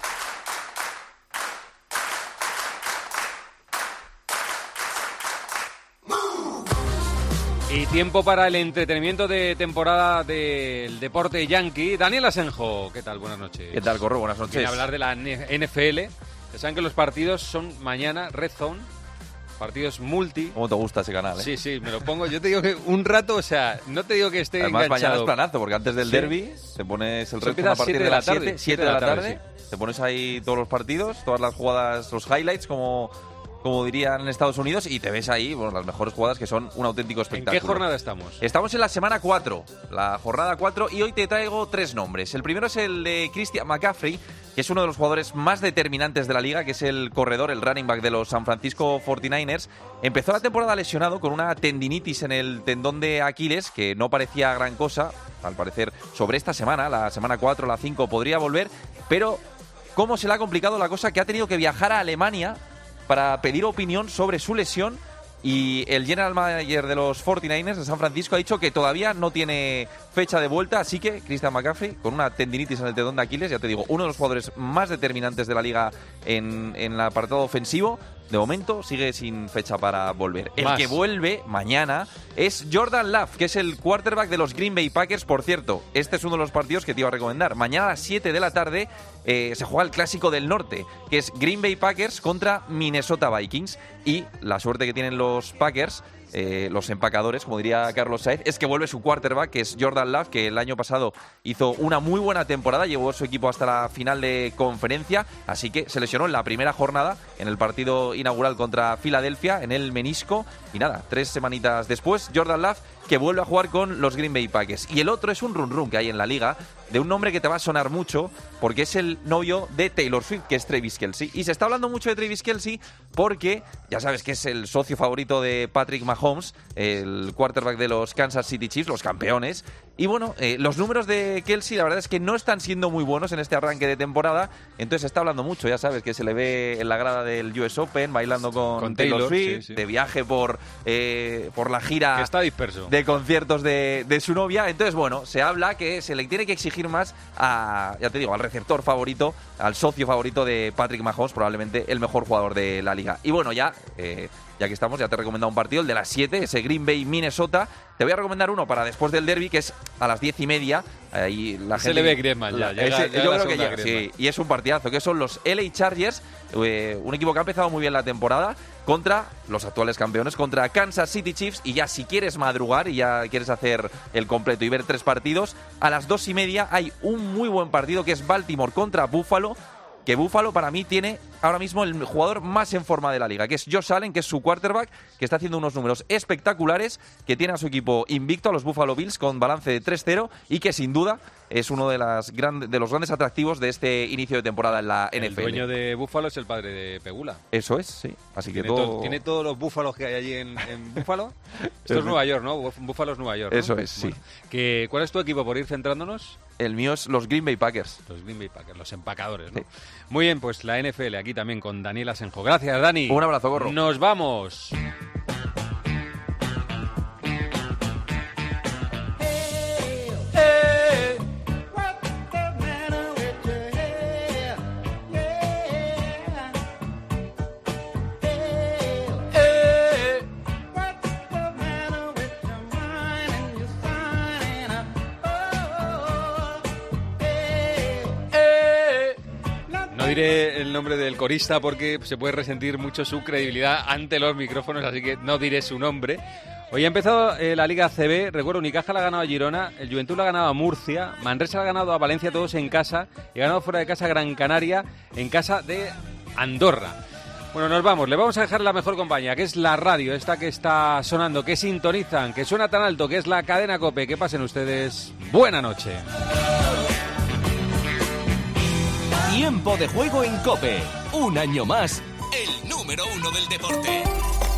Speaker 5: Y tiempo para el entretenimiento de temporada del deporte yankee. Daniel Asenjo, ¿qué tal? Buenas noches.
Speaker 15: ¿Qué tal, Corro? Buenas noches.
Speaker 5: Viene a hablar de la N F L. Ya saben que los partidos son mañana, Red Zone. Partidos multi.
Speaker 15: ¿Cómo te gusta ese canal, eh?
Speaker 5: Sí, sí, me lo pongo. Yo te digo que un rato, o sea, no te digo que esté
Speaker 15: Además,
Speaker 5: enganchado.
Speaker 15: mañana es planazo, porque antes del
Speaker 5: ¿Sí?
Speaker 15: derbi te pones el
Speaker 5: Eso
Speaker 15: Red Zone a partir de las siete,
Speaker 5: siete de la tarde,
Speaker 15: te pones ahí todos los partidos, todas las jugadas, los highlights, como, como dirían en Estados Unidos, y te ves ahí, bueno, las mejores jugadas que son un auténtico espectáculo.
Speaker 5: ¿En qué jornada estamos?
Speaker 15: Estamos en la semana cuatro, la jornada cuatro, y hoy te traigo tres nombres. El primero es el de Christian McCaffrey, que es uno de los jugadores más determinantes de la liga, que es el corredor, el running back de los San Francisco cuarenta y nueve ers. Empezó la temporada lesionado con una tendinitis en el tendón de Aquiles, que no parecía gran cosa. Al parecer, sobre esta semana, la semana cuatro, la cinco, podría volver, pero cómo se le ha complicado la cosa, que ha tenido que viajar a Alemania para pedir opinión sobre su lesión, y el general manager de los cuarenta y nueve ers de San Francisco ha dicho que todavía no tiene fecha de vuelta, así que Christian McCaffrey, con una tendinitis en el tendón de Aquiles, ya te digo, uno de los jugadores más determinantes de la liga en, en el apartado ofensivo, de momento sigue sin fecha para volver. El
Speaker 5: Más.
Speaker 15: que vuelve mañana es Jordan Love, que es el quarterback de los Green Bay Packers. Por cierto, este es uno de los partidos que te iba a recomendar. Mañana a las siete de la tarde eh, se juega el clásico del norte, que es Green Bay Packers contra Minnesota Vikings. Y la suerte que tienen los Packers, eh, los empacadores, como diría Carlos Saez, es que vuelve su quarterback, que es Jordan Love, que el año pasado hizo una muy buena temporada, llevó a su equipo hasta la final de conferencia, así que se lesionó en la primera jornada en el partido inaugural contra Filadelfia en el menisco, y nada, tres semanitas después, Jordan Love, que vuelve a jugar con los Green Bay Packers. Y el otro es un run run que hay en la liga, de un nombre que te va a sonar mucho, porque es el novio de Taylor Swift, que es Travis Kelce. Y se está hablando mucho de Travis Kelce porque ya sabes que es el socio favorito de Patrick Mahomes, el quarterback de los Kansas City Chiefs, los campeones. Y bueno, eh, los números de Kelce la verdad es que no están siendo muy buenos en este arranque de temporada, entonces se está hablando mucho, ya sabes, que se le ve en la grada del U S Open bailando con,
Speaker 5: Con
Speaker 15: Taylor,
Speaker 5: Taylor,
Speaker 15: Swift,
Speaker 5: sí, sí.
Speaker 15: de viaje por, eh, por la gira
Speaker 5: Que está disperso.
Speaker 15: de conciertos de, de su novia. Entonces, bueno, se habla que se le tiene que exigir más a, ya te digo, al receptor favorito, al socio favorito de Patrick Mahomes, probablemente el mejor jugador de la liga. Y bueno, ya, eh, ya que estamos, ya te he recomendado un partido, el de las siete, ese Green Bay-Minnesota. Te voy a recomendar uno para después del derby, que es a las diez y media. Ahí la
Speaker 5: Se
Speaker 15: gente,
Speaker 5: le ve Griezmann ya,
Speaker 15: la-
Speaker 5: llega-
Speaker 15: ese-
Speaker 5: llega
Speaker 15: yo
Speaker 5: la
Speaker 15: creo que
Speaker 5: segunda
Speaker 15: llega,
Speaker 5: Griezmann.
Speaker 15: sí, y es un partidazo, que son los L A Chargers, eh, un equipo que ha empezado muy bien la temporada, contra los actuales campeones, contra Kansas City Chiefs. Y ya si quieres madrugar y ya quieres hacer el completo y ver tres partidos, a las dos y media hay un muy buen partido que es Baltimore contra Buffalo, que Buffalo para mí tiene ahora mismo el jugador más en forma de la liga, que es Josh Allen, que es su quarterback, que está haciendo unos números espectaculares, que tiene a su equipo invicto, a los Buffalo Bills, con balance de tres cero, y que sin duda es uno de, las gran- de los grandes atractivos de este inicio de temporada en la N F L.
Speaker 5: El dueño de Búfalo es el padre de Pegula.
Speaker 15: Eso es, sí. Así que
Speaker 5: Tiene,
Speaker 15: todo...
Speaker 5: to- tiene todos los búfalos que hay allí en, en Búfalo. Esto
Speaker 15: Es
Speaker 5: es Nueva York, ¿no? Bú- Búfalo es Nueva York, ¿no?
Speaker 15: Eso es, sí.
Speaker 5: Bueno, que, ¿cuál es tu equipo, por ir centrándonos?
Speaker 15: El mío es los Green Bay Packers.
Speaker 5: Los Green Bay Packers, los empacadores, ¿no? Muy bien, pues la N F L aquí también con Daniel Asenjo. Gracias, Dani.
Speaker 15: Un abrazo, Gorro.
Speaker 5: Nos vamos. No diré el nombre del corista porque se puede resentir mucho su credibilidad ante los micrófonos, así que no diré su nombre. Hoy ha empezado eh, la Liga A C B. Recuerdo, Unicaja la ha ganado a Girona, el Juventud la ha ganado a Murcia, Manresa la ha ganado a Valencia, todos en casa, y ha ganado fuera de casa Gran Canaria, en casa de Andorra. Bueno, nos vamos. Le vamos a dejar la mejor compañía, que es la radio, esta que está sonando, que sintonizan, que suena tan alto, que es la cadena COPE. Que pasen ustedes buena noche.
Speaker 20: Tiempo de juego en COPE. Un año más, el número uno del deporte.